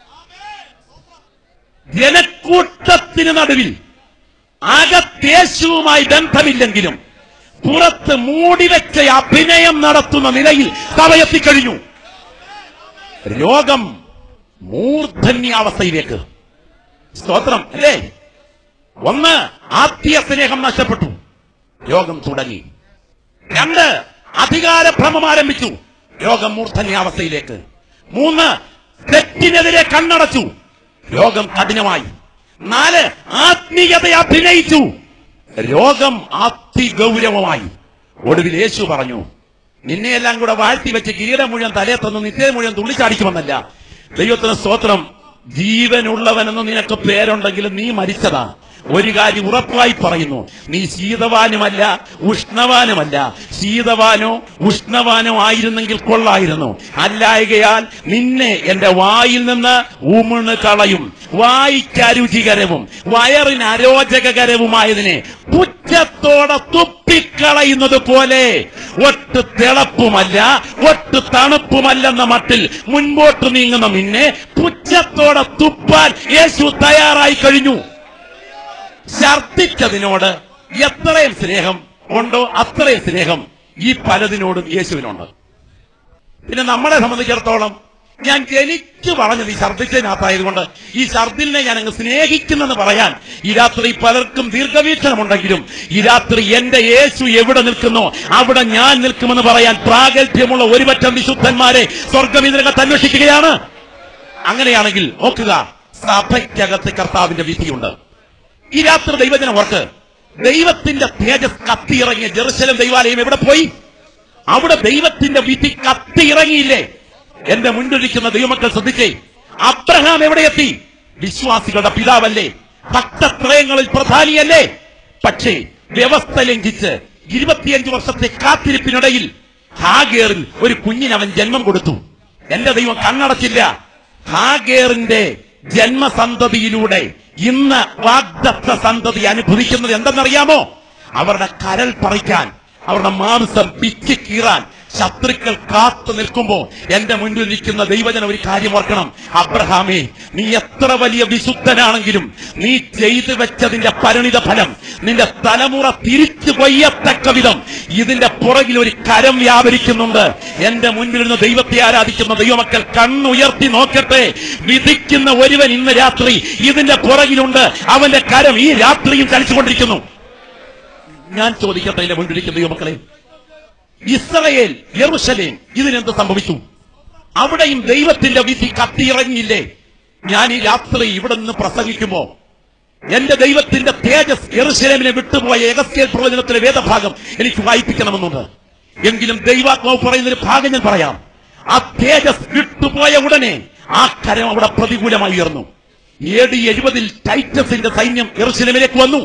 ജനക്കൂട്ടത്തിന് നടുവിൽ അകത്തേശുവുമായി ബന്ധമില്ലെങ്കിലും പുറത്ത് മൂടിവെച്ച അഭിനയം നടത്തുന്ന നിലയിൽ സഭയെത്തിക്കഴിഞ്ഞു. രോഗം മൂർധന്യാവസ്ഥയിലേക്ക്. സ്തോത്രം അല്ലേ? ഒന്ന്, ആത്മീയ സ്നേഹം നഷ്ടപ്പെട്ടു, രോഗം തുടങ്ങി. 2, അധികാരഭ്രമം ആരംഭിച്ചു, രോഗം മൂർധന്യാവസ്ഥയിലേക്ക്. 3, തെറ്റിനെതിരെ കണ്ണടച്ചു, രോഗം കഠിനമായി. 4, ആത്മീയതയെ അഭിനയിച്ചു, രോഗം അതിഗൗരവമായി. ഒടുവിൽ യേശു പറഞ്ഞു, നിന്നെയെല്ലാം കൂടെ വാഴ്ത്തി വെച്ച് കിരീടം മുഴുവൻ തലയെ തന്നു നിത്യം മുഴുവൻ തുള്ളിച്ചാടിക്കുമെന്നല്ല. ദൈവത്തിന് സ്തോത്രം. ജീവനുള്ളവനെന്ന് നിനക്ക് പേരുണ്ടെങ്കിലും നീ മരിച്ചതാ. ഒരു കാര്യം ഉറപ്പായി പറയുന്നു, നീ ശീതവാനുമല്ല ഉഷ്ണവാനുമല്ല. ശീതവാനോ ഉഷ്ണവാനോ ആയിരുന്നെങ്കിൽ കൊള്ളായിരുന്നു. അല്ലായകയാൽ നിന്നെ എന്റെ വായിൽ നിന്ന് ഉമിണ് കളയും. വായിക്ക് അരുചികരവും വയറിന് അരോചകരവുമായതിനെ പുച്ഛത്തോടെ തുപ്പിക്കളയുന്നത് പോലെ ഒട്ട് തിളപ്പുമല്ല ഒട്ട് തണുപ്പുമല്ലെന്ന മട്ടിൽ മുൻപോട്ട് നീങ്ങുന്ന നിന്നെ പുച്ഛത്തോടെ തുപ്പാൻ യേശു തയ്യാറായി കഴിഞ്ഞു. ഛർദ്ദിച്ചതിനോട് എത്രയും സ്നേഹം ഉണ്ടോ അത്രയും സ്നേഹം ഈ പലതിനോടും യേശുവിനുണ്ട്. പിന്നെ നമ്മളെ സംബന്ധിച്ചിടത്തോളം ഞാൻ ജനിച്ചു പറഞ്ഞത് ഈ ഛർദ്ദിച്ചതിനകത്തായതുകൊണ്ട് ഈ ഛർദ്ദിലിനെ ഞാൻ അങ്ങ് സ്നേഹിക്കുന്നെന്ന് പറയാൻ ഈ രാത്രി പലർക്കും ദീർഘവീക്ഷണമുണ്ടെങ്കിലും ഈ രാത്രി എന്റെ യേശു എവിടെ നിൽക്കുന്നോ അവിടെ ഞാൻ നിൽക്കുമെന്ന് പറയാൻ പ്രാഗൽഭ്യമുള്ള ഒരുപറ്റം വിശുദ്ധന്മാരെ സ്വർഗം ഇതിനകത്ത് അന്വേഷിക്കുകയാണ്. അങ്ങനെയാണെങ്കിൽ നോക്കുക, സഭയ്ക്കകത്ത് കർത്താവിന്റെ വിധിയുണ്ട്. ഈ രാത്രി ദൈവജനം ഓർക്ക്, ദൈവത്തിന്റെ തേജസ് കത്തിയിറങ്ങിയ ജെറുസലേം ദൈവാലയം എവിടെ പോയി? അവിടെ ദൈവത്തിന്റെ വിധി കത്തിയിറങ്ങിയില്ലേ? എന്റെ മുന്നിലിരിക്കുന്ന ദൈവമക്കൾ ശ്രദ്ധിച്ചേ, അബ്രഹാം എവിടെയെത്തി? വിശ്വാസികളുടെ പിതാവല്ലേ, ഭക്തത്രയങ്ങളിൽ പ്രധാനിയല്ലേ? പക്ഷേ വ്യവസ്ഥ ലംഘിച്ച് 25 വർഷത്തെ കാത്തിരിപ്പിനിടയിൽ ഹാഗേറിൽ ഒരു കുഞ്ഞിനവൻ ജന്മം കൊടുത്തു. എന്റെ ദൈവം കണ്ണടച്ചില്ല. ഹാഗേറിന്റെ ജന്മസന്തതിയിലൂടെ ഇന്ന് വാഗ്ദത്ത സന്തതി അനുഭവിക്കുന്നത് എന്തെന്നറിയാമോ? അവരുടെ കരൾ പറിക്കാൻ, അവരുടെ മാംസം പിച്ച് കീറാൻ ശത്രുക്കൾ കാത്തു നിൽക്കുമ്പോ എന്റെ മുന്നിൽ നിൽക്കുന്ന ദൈവജനം ഒരു കാര്യം ഓർക്കണം. അബ്രഹാമേ, നീ എത്ര വലിയ വിശുദ്ധനാണെങ്കിലും നീ ചെയ്തു വെച്ചതിന്റെ പരിണിത ഫലം നിന്റെ തലമുറ തിരിച്ചു കൊയ്യത്തക്ക വിധം ഇതിന്റെ പുറകിൽ ഒരു കരം വ്യാപരിക്കുന്നുണ്ട്. എന്റെ മുന്നിലിരുന്ന് ദൈവത്തെ ആരാധിക്കുന്ന ദൈവമക്കൾ കണ്ണുയർത്തി നോക്കട്ടെ. വിധിക്കുന്ന ഒരുവൻ ഇന്ന് രാത്രി ഇതിന്റെ പുറകിലുണ്ട്. അവന്റെ കരം ഈ രാത്രിയും ചലിച്ചുകൊണ്ടിരിക്കുന്നു. ഞാൻ ചോദിക്കട്ടെ എന്റെ മുന്നിലിരിക്കുന്ന ദൈവമക്കളെ, ഇസ്രായേൽ യെരൂശലേം ഇതിനെന്ത് സംഭവിച്ചു? അവിടെയും ദൈവത്തിന്റെ വിധി കത്തിയിറങ്ങിയില്ലേ? ഞാൻ ഈ രാത്രി ഇവിടെ നിന്ന് പ്രസംഗിക്കുമ്പോ എന്റെ ദൈവത്തിന്റെ തേജസ് യെരൂശലേമിനെ വിട്ടുപോയ യെഹെസ്കേൽ പ്രവചനത്തിലെ വേദഭാഗം എനിക്ക് വായിപ്പിക്കണമെന്നുണ്ട്. എങ്കിലും ദൈവാത്മാവ് പറയുന്നൊരു ഭാഗം ഞാൻ പറയാം. ആ തേജസ് വിട്ടുപോയ ഉടനെ ആ കരം അവിടെ പ്രതികൂലമായി ഉയർന്നു. AD 70 ടൈറ്റസിന്റെ സൈന്യം യെരൂശലേമിലേക്ക് വന്നു.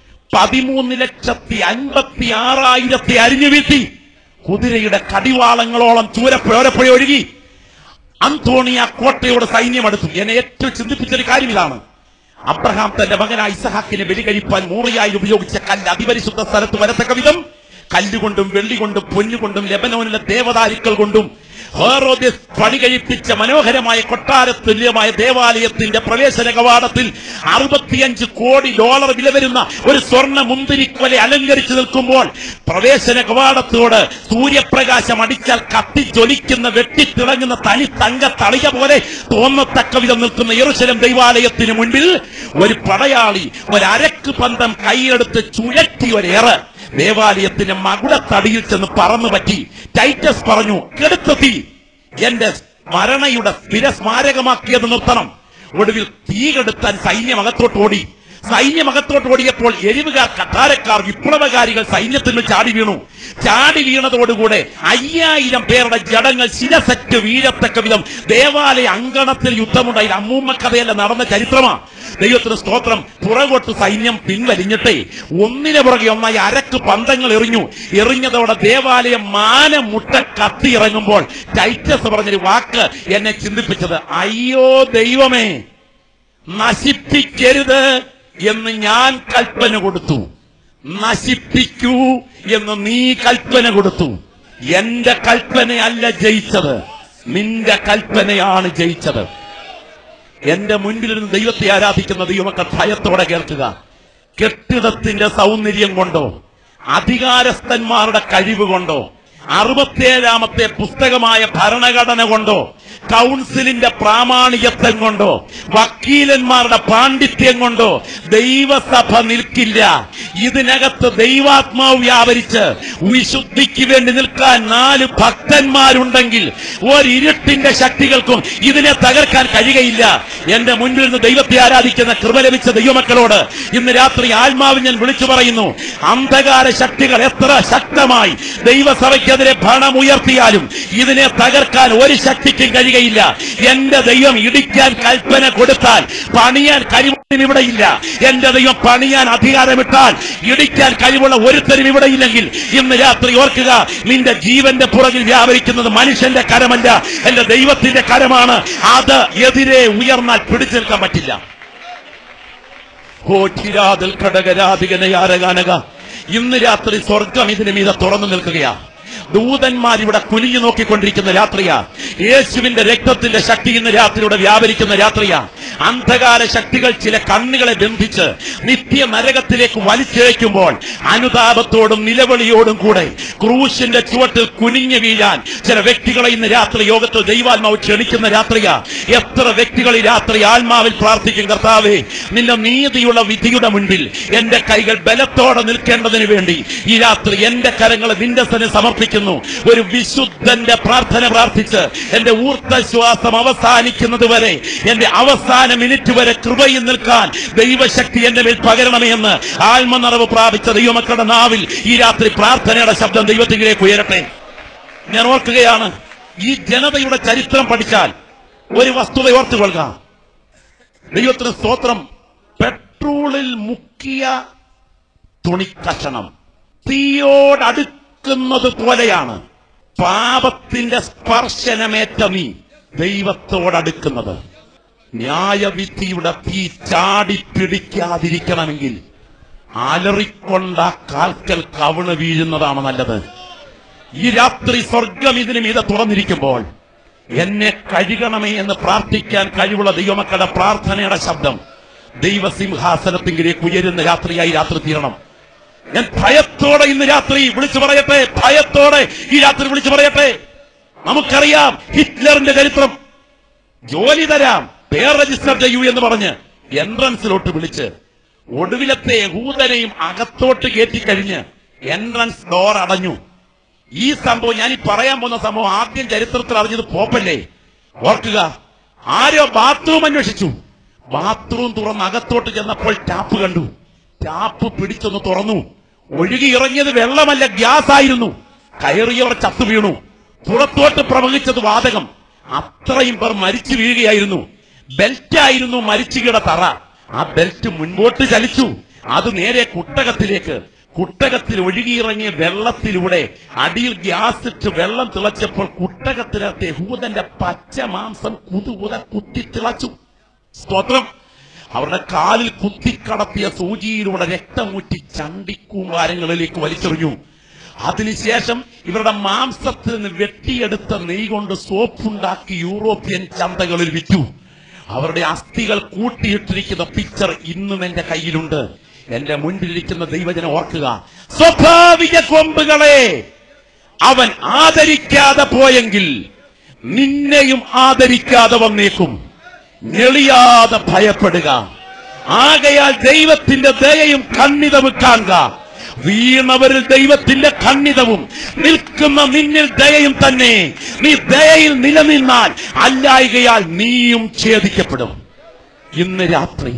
13,56,000 അരിഞ്ഞു വീഴ്ത്തി. കുതിരയുടെ കടിവാളങ്ങളോളം ചോരപ്പുഴ ഒഴുകി. അന്തോണിയ കോട്ടയോട് സൈന്യം അടുത്തു. എന്നെ ഏറ്റവും ചിന്തിപ്പിച്ചൊരു കാര്യം ഇതാണ്. അബ്രഹാം തന്റെ മകനായ ഇസഹാക്കിനെ ബലി കഴിപ്പാൻ മോറിയായി ഉപയോഗിച്ച കല്ല് അതിപരിശുദ്ധ സ്ഥലത്ത് വരത്തക്ക വിധം കല്ലുകൊണ്ടും വെള്ളികൊണ്ടും പൊന്നുകൊണ്ടും ലെബനോനിലെ ദേവദാരുക്കൾ കൊണ്ടും ഹെറോദ്യസ് പണി കഴിപ്പിച്ച മനോഹരമായ കൊട്ടാരത്തുല്യമായ ദേവാലയത്തിന്റെ പ്രവേശന കവാടത്തിൽ $65 കോടി വില വരുന്ന ഒരു സ്വർണ്ണ മുന്തിരിക്കൊല അലങ്കരിച്ചു നിൽക്കുമ്പോൾ പ്രവേശന കവാടത്തോട് സൂര്യപ്രകാശം അടിച്ചാൽ കത്തിജ്വലിക്കുന്ന വെട്ടിത്തിളങ്ങുന്ന തനി തങ്ക തളിക പോലെ തോന്നത്തക്ക വിധം നിൽക്കുന്ന യെരൂശലേം ദൈവാലയത്തിന് മുൻപിൽ ഒരു പടയാളി ഒരരക്ക് പന്തം കൈയെടുത്ത് ചുഴറ്റി ഒരേറ് ദേവാലയത്തിന്റെ മകുടത്തടിയിൽ ചെന്ന് പറന്നു പറ്റി. ടൈറ്റസ് പറഞ്ഞു, കെടുത്തി എന്റെ സ്മരണയുടെ സ്ഥിരസ്മാരകമാക്കിയത് നിർത്തണം. ഒടുവിൽ തീ കെടുത്താൻ സൈന്യം അകത്തോട്ട് ഓടി. സൈന്യമകത്തോട്ട് ഓടിയപ്പോൾ എരിവുകാർ, കഠാരക്കാർ, വിപ്ലവകാരികൾ സൈന്യത്തിൽ ചാടി വീണു. ചാടി വീണതോടുകൂടെ 5000 പേരുടെ ജഡങ്ങൾ ശിരസറ്റ് വീഴത്തക്ക വിധം ദേവാലയ അങ്കണത്തിൽ യുദ്ധമുണ്ടായി. അമ്മൂമ്മ കഥയല്ല, നടന്ന ചരിത്രമാണ്. ദൈവത്തിന് സ്തോത്രം. പുറകോട്ട് സൈന്യം പിൻവലിഞ്ഞിട്ടേ ഒന്നിനെ പുറകെ ഒന്നായി അരക്ക് പന്തങ്ങൾ എറിഞ്ഞതോടെ ദേവാലയം മാനമുട്ട കത്തി ഇറങ്ങുമ്പോൾ ടൈറ്റസ് പറഞ്ഞൊരു വാക്ക് എന്നെ ചിന്തിപ്പിച്ചത്, അയ്യോ ദൈവമേ, നശിപ്പിക്കരുത് എന്ന് ഞാൻ കൽപ്പന കൊടുത്തു, നശിപ്പിക്കൂ എന്ന് നീ കൽപ്പന കൊടുത്തു. എന്റെ കൽപ്പനയല്ല ജയിച്ചത്, നിന്റെ കൽപ്പനയാണ് ജയിച്ചത്. എന്റെ മുൻപിലിരുന്ന് ദൈവത്തെ ആരാധിക്കുന്ന ദൈവമക്കൾ ഭയത്തോടെ കേൾക്കുക. കെട്ടിടത്തിന്റെ സൗന്ദര്യം കൊണ്ടോ അധികാരസ്ഥന്മാരുടെ കഴിവ് കൊണ്ടോ 67ാമത്തെ പുസ്തകമായ ഭരണഘടന കൊണ്ടോ കൗൺസിലിന്റെ പ്രാമാണികത്വം കൊണ്ടോ വക്കീലന്മാരുടെ പാണ്ഡിത്യം കൊണ്ടോ ദൈവസഭ നിൽക്കില്ല. ഇതിനകത്ത് ദൈവാത്മാവ് വ്യാപരിച്ച് വിശുദ്ധിക്ക് വേണ്ടി നിൽക്കാൻ 4 ഭക്തന്മാരുണ്ടെങ്കിൽ ഒരിരുട്ടിന്റെ ശക്തികൾക്കും ഇതിനെ തകർക്കാൻ കഴിയുകയില്ല. എന്റെ മുൻപിൽ നിന്ന് ദൈവത്തെ ആരാധിക്കുന്ന കൃപ ലഭിച്ച ദൈവമക്കളോട് ഇന്ന് രാത്രി ആത്മാവിൽ ഞാൻ വിളിച്ചു പറയുന്നു, അന്ധകാര ശക്തികൾ എത്ര ശക്തമായി ദൈവസഭയ്ക്കെതിരെ ഭരണമുയർത്തിയാലും ഇതിനെ തകർക്കാൻ ഒരു ശക്തിക്കും കഴിയുകയില്ല. എന്റെ ദൈവം ഇടിക്കാൻ കൽപ്പന കൊടുത്താൽ പണിയാൻ കഴിവൊന്നും ഇവിടെയില്ല. എന്റെ ദൈവം പണിയാൻ അധികാരമിട്ടാൽ ഇടിക്കാൻ കഴിവുള്ള ഒരുത്തരും ഇവിടെയില്ലെങ്കിൽ ഇന്ന് രാത്രി ഓർക്കുക, നിന്റെ ജീവന്റെ പുറകിൽ വ്യാപരിക്കുന്നത് മനുഷ്യന്റെ കരമല്ല, എന്റെ ദൈവത്തിന്റെ കരമാണ്. അത് എതിരെ ഉയർന്നാൽ പിടിച്ചു നിൽക്കാൻ പറ്റില്ല. ഇന്ന് രാത്രി സ്വർഗം ഇതിന് മീതെ തുറന്നു നിൽക്കുകയാ. ദൂതന്മാർ ഇവിടെ കുനിഞ്ഞു നോക്കിക്കൊണ്ടിരിക്കുന്ന രാത്രിയാ. യേശുവിന്റെ രക്തത്തിന്റെ ശക്തി ഇന്ന് രാത്രിയുടെ വ്യാപരിക്കുന്ന രാത്രിയാ. അന്ധകാര ശക്തികൾ ചില കണ്ണുകളെ ബന്ധിച്ച് നിത്യ നരകത്തിലേക്ക് വലിച്ചിഴയ്ക്കുമ്പോൾ അനുതാപത്തോടും നിലവിളിയോടും കൂടെ ക്രൂശിന്റെ ചുവട്ടിൽ കുനിഞ്ഞു വീഴാൻ ചില വ്യക്തികളെ ഇന്ന് രാത്രി യോഗത്തിൽ ദൈവാത്മാവ് ക്ഷണിക്കുന്ന രാത്രിയാ. എത്ര വ്യക്തികൾ ഈ രാത്രി ആത്മാവിൽ പ്രാർത്ഥിക്കും, കർത്താവേ, നിന്റെ നീതിയുള്ള വിധിയുടെ മുൻപിൽ എന്റെ കൈകൾ ബലത്തോടെ നിൽക്കേണ്ടതിന് വേണ്ടി ഈ രാത്രി എന്റെ കരങ്ങളെ നിന്റെ സന്നിധിയിൽ സമർപ്പിക്കുന്നു. ഒരു വിശുദ്ധന്റെ പ്രാർത്ഥന പ്രാർത്ഥിച്ച് എന്റെ ഊർദ്ധശ്വാസം അവസാനിക്കുന്നത് വരെ, എന്റെ അവസാന മിനിറ്റ് വരെ കൃപയിൽ നിൽക്കാൻ ദൈവശക്തി എന്റെ മേൽ പകരണമേ എന്ന് ആത്മനിറവ് പ്രാപിച്ച ദൈവമക്കളുടെ നാവിൽ ഈ രാത്രി പ്രാർത്ഥനയുടെ ശബ്ദം ദൈവത്തിലേക്ക് ഉയരട്ടെ. ഞാൻ ഓർക്കുകയാണ്, ഈ ജനതയുടെ ചരിത്രം പഠിച്ചാൽ ഒരു വസ്തുത ഓർത്തുകൊള്ളുക. ദൈവത്തിന് സ്തോത്രം. പെട്രോളിൽ മുക്കിയ തുണിക്കഷണം തീയോടടുക്കുന്നത് പോലെയാണ് പാപത്തിന്റെ സ്പർശനമേറ്റ നീ ദൈവത്തോടടുക്കുന്നത്. ന്യായവിധിയുടെ തീ ചാടിപ്പിടിക്കാതിരിക്കണമെങ്കിൽ അലറിക്കൊണ്ട കാൽക്കൽ കവിണ് വീഴുന്നതാണ് നല്ലത്. ഈ രാത്രി സ്വർഗം ഇതിനു മീതെ തുറന്നിരിക്കുമ്പോൾ എന്നെ കഴുകണമേ എന്ന് പ്രാർത്ഥിക്കാൻ കഴിവുള്ള ദൈവമക്കളുടെ പ്രാർത്ഥനയുടെ ശബ്ദം ദൈവസിംഹാസനത്തിലേക്ക് ഉയരുന്ന രാത്രിയായി രാത്രി തീരണം. ഞാൻ ഭയത്തോടെ ഇന്ന് രാത്രി വിളിച്ചു പറയട്ടെ, ഭയത്തോടെ ഈ രാത്രി വിളിച്ചു പറയട്ടെ. നമുക്കറിയാം ഹിറ്റ്ലറിന്റെ ചരിത്രം. ജോലി തരാം, പേർ രജിസ്റ്റർ ചെയ്യൂ എന്ന് പറഞ്ഞ് എൻട്രൻസിലോട്ട് വിളിച്ച് ഒടുവിലത്തെ യഹൂദനെയും അകത്തോട്ട് കയറ്റിക്കഴിഞ്ഞ് എൻട്രൻസ് ഡോർ അടഞ്ഞു. ഈ സംഭവം, ഞാൻ ഈ പറയാൻ പോകുന്ന സംഭവം ആദ്യം ചരിത്രത്തിൽ അറിഞ്ഞത് പോപ്പല്ലേ. ഓർക്കുക, ആരോ ബാത്റൂം അന്വേഷിച്ചു. ബാത്റൂം തുറന്ന് അകത്തോട്ട് ചെന്നപ്പോൾ ടാപ്പ് കണ്ടു. ടാപ്പ് പിടിച്ചൊന്ന് തുറന്നു. ഒഴുകി ഇറങ്ങിയത് വെള്ളമല്ല, ഗ്യാസ് ആയിരുന്നു. കയറിയവർ ചത്തു വീണു. പുറത്തോട്ട് പ്രവഹിച്ചത് വാതകം. അത്രയും പേർ മരിച്ചു വീഴുകയായിരുന്നു. ബെൽറ്റായിരുന്നു മരിച്ചുകിട തറ. ആ ബെൽറ്റ് മുൻപോട്ട് ചലിച്ചു. അത് നേരെ കുട്ടകത്തിലേക്ക്. കുട്ടകത്തിൽ ഒഴുകിയിറങ്ങിയ വെള്ളത്തിലൂടെ അടിയിൽ ഗ്യാസ് ഇട്ട് വെള്ളം തിളച്ചപ്പോൾ കുട്ടകത്തിനകത്ത് യഹൂദന്റെ പച്ച മാംസം കുതുകുത കുത്തി തിളച്ചു. സ്തോത്രം. അവരുടെ കാലിൽ കുത്തിക്കടത്തിയ സൂചിയിലൂടെ രക്തമൂറ്റി ചണ്ടിക്കൂമ്പാരങ്ങളിലേക്ക് വലിച്ചെറിഞ്ഞു. അതിനുശേഷം ഇവരുടെ മാംസത്തിൽ നിന്ന് വെട്ടിയെടുത്ത നെയ് കൊണ്ട് സോപ്പുണ്ടാക്കി യൂറോപ്യൻ ചന്തകളിൽ വിറ്റു. അവരുടെ അസ്ഥികൾ കൂട്ടിയിട്ടിരിക്കുന്ന പിക്ചർ ഇന്നും എന്റെ കയ്യിലുണ്ട്. എന്റെ മുൻപിലിരിക്കുന്ന ദൈവജനം ഓർക്കുക, സ്വാഭാവിക കൊമ്പുകളെ അവൻ ആദരിക്കാതെ പോയെങ്കിൽ നിന്നെയും ആദരിക്കാതെ വന്നേക്കും. ഞെളിയാതെ ഭയപ്പെടുക. ആകയാൽ ദൈവത്തിന്റെ ദയയും കണ്ണിതവും കാണുക. വീണവരിൽ ദൈവത്തിന്റെ കണ്ണിതവും നിൽക്കുന്ന നിന്നിൽ ദയയും തന്നെ. നീ ദയയിൽ നിലനിന്നാൽ അല്ലായകയാൽ നീയും ഛേദിക്കപ്പെടും. ഇന്ന് രാത്രി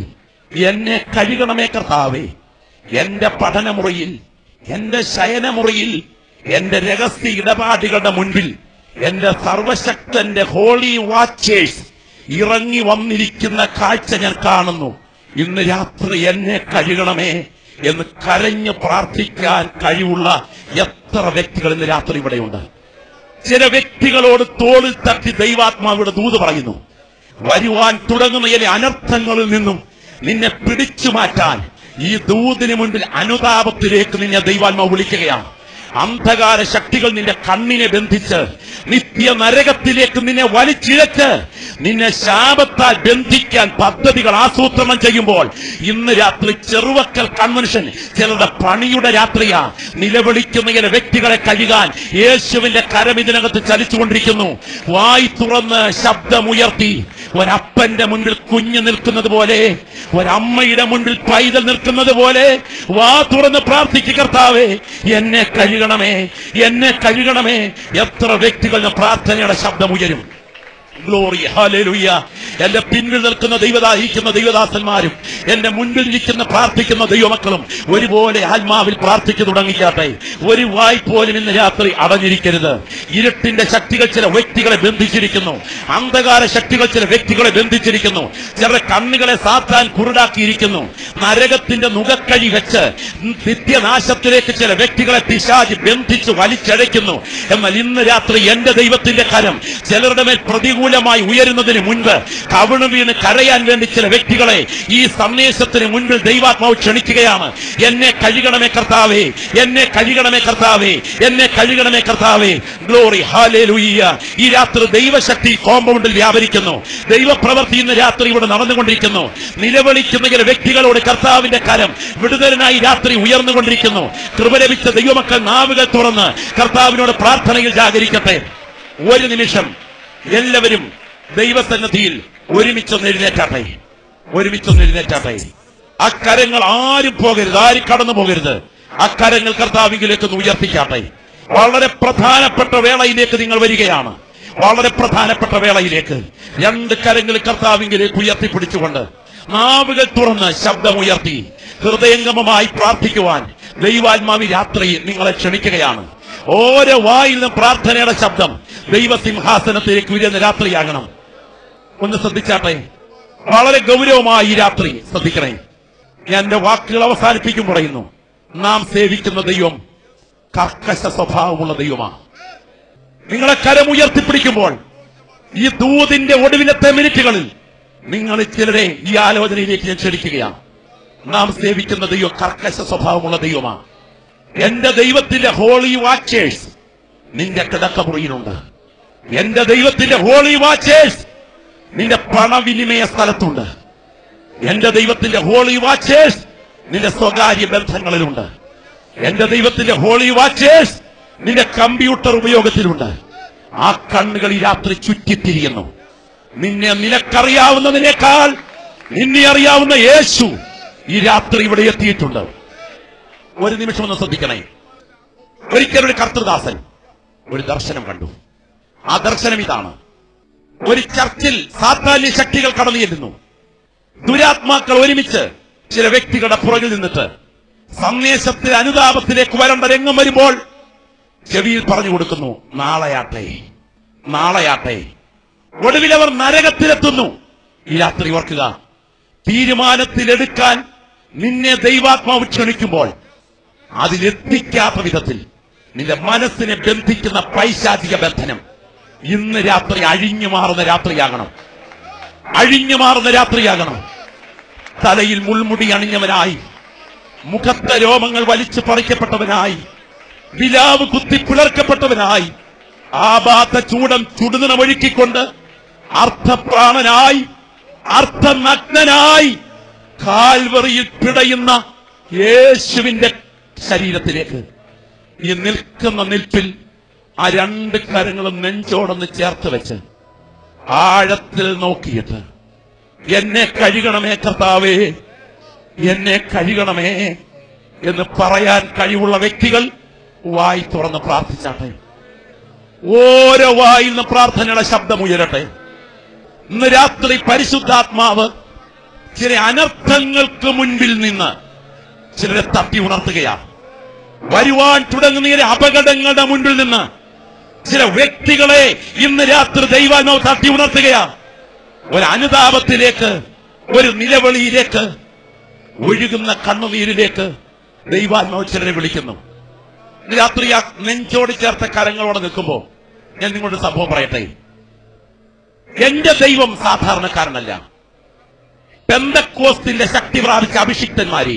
എന്നെ കഴുകണമേ കർത്താവേ. എന്റെ പഠനമുറിയിൽ, എന്റെ ശയനമുറിയിൽ, എന്റെ രഹസ്യ ഇടപാടുകളുടെ മുൻപിൽ എന്റെ സർവശക്തന്റെ ഹോളി വാച്ചേഴ്സ് ഇറങ്ങി വന്നിരിക്കുന്ന കാഴ്ച ഞാൻ കാണുന്നു. ഇന്ന് രാത്രി എന്നെ കഴുകണമേ എന്ന് കരഞ്ഞ് പ്രാർത്ഥിക്കാൻ കഴിവുള്ള എത്ര വ്യക്തികൾ ഇന്ന് രാത്രി ഇവിടെയുണ്ട്. ചില വ്യക്തികളോട് തോളിൽ തട്ടി ദൈവാത്മാവിടെ ദൂത് പറയുന്നു, വരുവാൻ തുടങ്ങുന്ന ചില അനർത്ഥങ്ങളിൽ നിന്നും നിന്നെ പിടിച്ചു മാറ്റാൻ ഈ ദൂതിന് മുൻപിൽ അനുതാപത്തിലേക്ക് നിന്നെ ദൈവാത്മാവ് വിളിക്കുകയാണ്. അന്ധകാര ശക്തികൾ നിന്റെ കണ്ണിനെ ബന്ധിച്ച് നിത്യ നരകത്തിലേക്ക് നിന്നെ വലിച്ചിഴച്ച് നിന്നെ ശാപത്താൽ ബന്ധിക്കാൻ പദ്ധതികൾ ആസൂത്രണം ചെയ്യുമ്പോൾ ഇന്ന് രാത്രി ചെറുവക്കൽ കൺവെൻഷൻ ചിലരുടെ പണിയുടെ രാത്രിയാ. നിലവിളിക്കുന്ന ചില വ്യക്തികളെ കഴുകാൻ യേശുവിന്റെ കരം ഇതിനകത്ത് ചലിച്ചുകൊണ്ടിരിക്കുന്നു. വായി തുറന്ന് ശബ്ദമുയർത്തി ഒരപ്പന്റെ മുൻപിൽ കുഞ്ഞ് നിൽക്കുന്നത് പോലെ, ഒരമ്മയുടെ മുൻപിൽ പൈതൽ നിൽക്കുന്നത് പോലെ വാ തുറന്ന് പ്രാർത്ഥിക്കുക, കർത്താവേ എന്നെ കഴുകണമേ, എന്നെ കഴുകണമേ. എത്ര വ്യക്തികളുടെ പ്രാർത്ഥനയുടെ ശബ്ദമുയരും. Glory, hallelujah. എന്റെ പിന്നിൽ നിൽക്കുന്ന ദൈവദാസന്മാരും എന്റെ മുൻപിൽ ഇരിക്കുന്ന പ്രാർത്ഥിക്കുന്ന ദൈവമക്കളും ഒരുപോലെ ആത്മാവിൽ പ്രാർത്ഥിച്ചു തുടങ്ങിക്കാട്ടെ. ഒരു വായ് പോലും ഇന്ന് രാത്രി അടഞ്ഞിരിക്കരുത്. ഇരുട്ടിന്റെ ശക്തികൾ ചില വ്യക്തികളെ ബന്ധിച്ചിരിക്കുന്നു. അന്ധകാര ശക്തികൾ ചില വ്യക്തികളെ ബന്ധിച്ചിരിക്കുന്നു. ചിലരുടെ കണ്ണുകളെ സാത്താൻ കുരുടാക്കിയിരിക്കുന്നു. നരകത്തിന്റെ നുകക്കഴി വെച്ച് നിത്യനാശത്തിലേക്ക് ചില വ്യക്തികളെ പിശാച് ബന്ധിച്ച് വലിച്ചഴയ്ക്കുന്നു. എന്നാൽ ഇന്ന് രാത്രി എന്റെ ദൈവത്തിന്റെ കരം ചിലരുടെ മേൽ പ്രതികൂലമായി ഉയരുന്നതിന് മുൻപ് കവിണ് വീണ് കരയാൻ വേണ്ടി ചില വ്യക്തികളെ ഈ സന്ദേശത്തിന് മുൻപിൽ ദൈവാത്മാവ് ക്ഷണിക്കുകയാണ്. എന്നെ കഴുകണമേ കർത്താവേ, എന്നെ കഴുകണമേ കർത്താവേ, എന്നെ കഴുകണമേ കർത്താവേ. Glory, hallelujah. ഈ രാത്രി ദൈവശക്തി കോമ്പൗണ്ടിൽ വ്യാപരിക്കുന്നു. ദൈവപ്രവൃത്തി ഇന്ന് രാത്രി ഇവിടെ നടന്നുകൊണ്ടിരിക്കുന്നു. നിലവിളിക്കുന്ന ചില വ്യക്തികളോട് കർത്താവിന്റെ കരം വിടുതലിനായി രാത്രി ഉയർന്നുകൊണ്ടിരിക്കുന്നു. കൃപ ലഭിച്ച ദൈവമക്കൾ നാവുകൾ തുറന്ന് കർത്താവിനോട് പ്രാർത്ഥനയിൽ ജാഗരിക്കട്ടെ. ഒരു നിമിഷം എല്ലാവരും ദൈവസന്നിധിയിൽ ഒരുമിച്ചൊന്ന് എഴുന്നേറ്റാട്ടെ. അക്കരങ്ങൾ ആരും പോകരുത്, ആരും കടന്നു പോകരുത്. അക്കരങ്ങൾ കർത്താവിലേക്ക് ഒന്ന് ഉയർത്തിക്കാട്ടെ. വളരെ പ്രധാനപ്പെട്ട വേളയിലേക്ക് നിങ്ങൾ വരികയാണ്. വളരെ പ്രധാനപ്പെട്ട വേളയിലേക്ക് രണ്ട് കരങ്ങൾ കർത്താവിലേക്ക് ഉയർത്തിപ്പിടിച്ചുകൊണ്ട് നാവുകൾ തുറന്ന് ശബ്ദമുയർത്തി ഹൃദയംഗമമായി പ്രാർത്ഥിക്കുവാൻ ദൈവാത്മാവി രാത്രി നിങ്ങളെ ക്ഷണിക്കുകയാണ്. ഓരോ വായിൽ നിന്നും പ്രാർത്ഥനയുടെ ശബ്ദം ദൈവസിംഹാസനത്തിലേക്ക് ഉയരുന്ന രാത്രിയാകണം. ഒന്ന് ശ്രദ്ധിച്ചാട്ടെ. വളരെ ഗൗരവമായി ഈ രാത്രി ശ്രദ്ധിക്കണേ. ഞാൻ എന്റെ വാക്കുകൾ അവസാനിപ്പിക്കും പറയുന്നു, നാം സേവിക്കുന്ന ദൈവം കർക്കശ സ്വഭാവമുള്ള ദൈവമാണ്. നിങ്ങളെ കരമുയർത്തിപ്പിടിക്കുമ്പോൾ ഈ ദൂതിന്റെ ഒടുവിലത്തെ മിനിറ്റുകളിൽ നിങ്ങൾ ചിലരെ ഈ ആലോചനയിലേക്ക് ഞാൻ ക്ഷണിക്കുകയാണ്. നാം സേവിക്കുന്ന ദൈവം കർക്കശ സ്വഭാവമുള്ള ദൈവമാണ്. എന്റെ ദൈവത്തിന്റെ ഹോളി വാച്ചേഴ്സ് നിന്റെ കിടക്കമുറിയിലുണ്ട്. എന്റെ ദൈവത്തിന്റെ ഹോളി വാച്ചേഴ്സ് നിന്റെ പണവിനിമയ സ്ഥലത്തുണ്ട്. എന്റെ ദൈവത്തിന്റെ ഹോളി വാച്ചേഴ്സ് നിന്റെ സ്വകാര്യ ബന്ധങ്ങളിലുണ്ട്. എന്റെ ദൈവത്തിന്റെ ഹോളി വാച്ചേഴ്സ് നിന്റെ കമ്പ്യൂട്ടർ ഉപയോഗത്തിലുണ്ട്. ആ കണ്ണുകൾ ഈ രാത്രി ചുറ്റിത്തിരിയുന്നു. നിനക്കറിയാവുന്നതിനേക്കാൾ നിന്നെ അറിയാവുന്ന യേശു ഈ രാത്രി ഇവിടെ എത്തിയിട്ടുണ്ട്. ഒരു നിമിഷം ഒന്ന് ശ്രദ്ധിക്കണേ. ഒരിക്കലൊരു കർത്തൃദാസൻ ഒരു ദർശനം കണ്ടു. ആ ദർശനം ഇതാണ്. ഒരു ചർച്ചിൽ സാത്താന്യ ശക്തികൾ കടന്നു ചെല്ലുന്നു. ദുരാത്മാക്കൾ ഒരുമിച്ച് ചില വ്യക്തികളുടെ പുറകിൽ നിന്നിട്ട് സന്ദേശത്തിൽ അനുതാപത്തിലേക്ക് വരേണ്ട രംഗം വരുമ്പോൾ ചെവിയിൽ പറഞ്ഞു കൊടുക്കുന്നു, നാളെയാട്ടെ, നാളെയാട്ടെ. ഒടുവിൽ അവർ നരകത്തിലെത്തുന്നു. ഈ രാത്രി ഓർക്കുക, തീരുമാനത്തിലെടുക്കാൻ നിന്നെ ദൈവാത്മാവ് ക്ഷണിക്കുമ്പോൾ അതിലെത്തിക്കാത്ത വിധത്തിൽ നിന്റെ മനസ്സിനെ ബന്ധിക്കുന്ന പൈശാചിക ബന്ധനം ഇന്ന് രാത്രി അഴിഞ്ഞു മാറുന്ന രാത്രിയാകണം. തലയിൽ മുൾമുടി അണിഞ്ഞവനായി, മുഖത്തെ രോമങ്ങൾ വലിച്ചു പറിക്കപ്പെട്ടവനായി, വിലാവ് കുത്തി പിളർക്കപ്പെട്ടവനായി, ആപാത്ത ചൂടം ചുടുനിണമൊഴുക്കിക്കൊണ്ട് അർത്ഥപ്രാണനായി, അർത്ഥനഗ്നനായി കാൽവറിയിൽ പിടയുന്ന യേശുവിന്റെ ശരീരത്തിലേക്ക് ഈ നിൽക്കുന്ന നിൽപ്പിൽ ആ രണ്ട് കരങ്ങളും നെഞ്ചോടൊന്ന് ചേർത്ത് വെച്ച് ആഴത്തിൽ നോക്കിയിട്ട് എന്നെ കഴുകണമേ കർത്താവേ, എന്നെ കഴുകണമേ എന്ന് പറയാൻ കഴിവുള്ള വ്യക്തികൾ വായി തുറന്ന് പ്രാർത്ഥിച്ചാട്ടെ. ഓരോ വായിൽ നിന്ന് പ്രാർത്ഥനയുടെ ശബ്ദം ഉയരട്ടെ. ഇന്ന് രാത്രി പരിശുദ്ധാത്മാവ് ചില അനർത്ഥങ്ങൾക്ക് മുൻപിൽ നിന്ന് ചിലരെ തട്ടി ഉണർത്തുകയാണ്. വരുവാൻ തുടങ്ങുന്ന ചില അപകടങ്ങളുടെ മുൻപിൽ നിന്ന് ചില വ്യക്തികളെ ഇന്ന് രാത്രി ദൈവാത്മാവ് തട്ടി ഉണർത്തുകയാണ്. ഒരു അനുതാപത്തിലേക്ക്, ഒരു നിലവിളിയിലേക്ക്, ഒഴുകുന്ന കണ്ണുനീരിലേക്ക് ദൈവാത്മാവ് ചിലരെ വിളിക്കുന്നു. രാത്രി ആ നെഞ്ചോട് ചേർത്ത കരങ്ങളോടെ നിൽക്കുമ്പോ ഞാൻ നിങ്ങളുടെ സംഭവം പറയട്ടെ. എന്റെ ദൈവം സാധാരണക്കാരനല്ല. പെന്തക്കോസ്തിന്റെ ശക്തി പ്രാപിച്ച അഭിഷിക്തന്മാരെ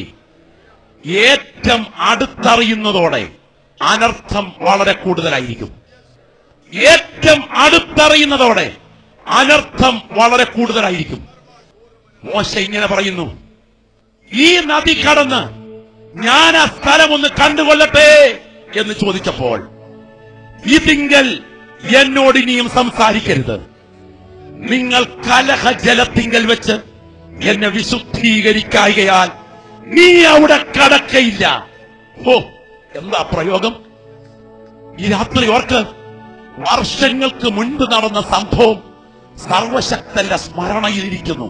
ഏറ്റവും അടുത്തറിയുന്നതോടെ അനർത്ഥം വളരെ കൂടുതലായിരിക്കും. ഏറ്റവും അടുത്തറിയുന്നതോടെ അനർത്ഥം വളരെ കൂടുതലായിരിക്കും. മോശ ഇങ്ങനെ പറയുന്നു, ഈ നദി കടന്ന് ഞാൻ ആ സ്ഥലം ഒന്ന് കണ്ടുകൊള്ളട്ടെ എന്ന് ചോദിച്ചപ്പോൾ, ഇതിങ്കൽ എന്നോട് ഇനിയും സംസാരിക്കരുത്, നിങ്ങൾ കലഹജലത്തിങ്കൽ വെച്ച് എന്നെ വിശുദ്ധീകരിക്കായകയാൽ നീ അവിടെ കടക്കയില്ല. ഓ, എന്താ പ്രയോഗം! ഈ രാത്രി ഓർക്ക്, വർഷങ്ങൾക്ക് മുൻപ് നടന്ന സംഭവം സർവശക്തന്റെ സ്മരണയിലിരിക്കുന്നു.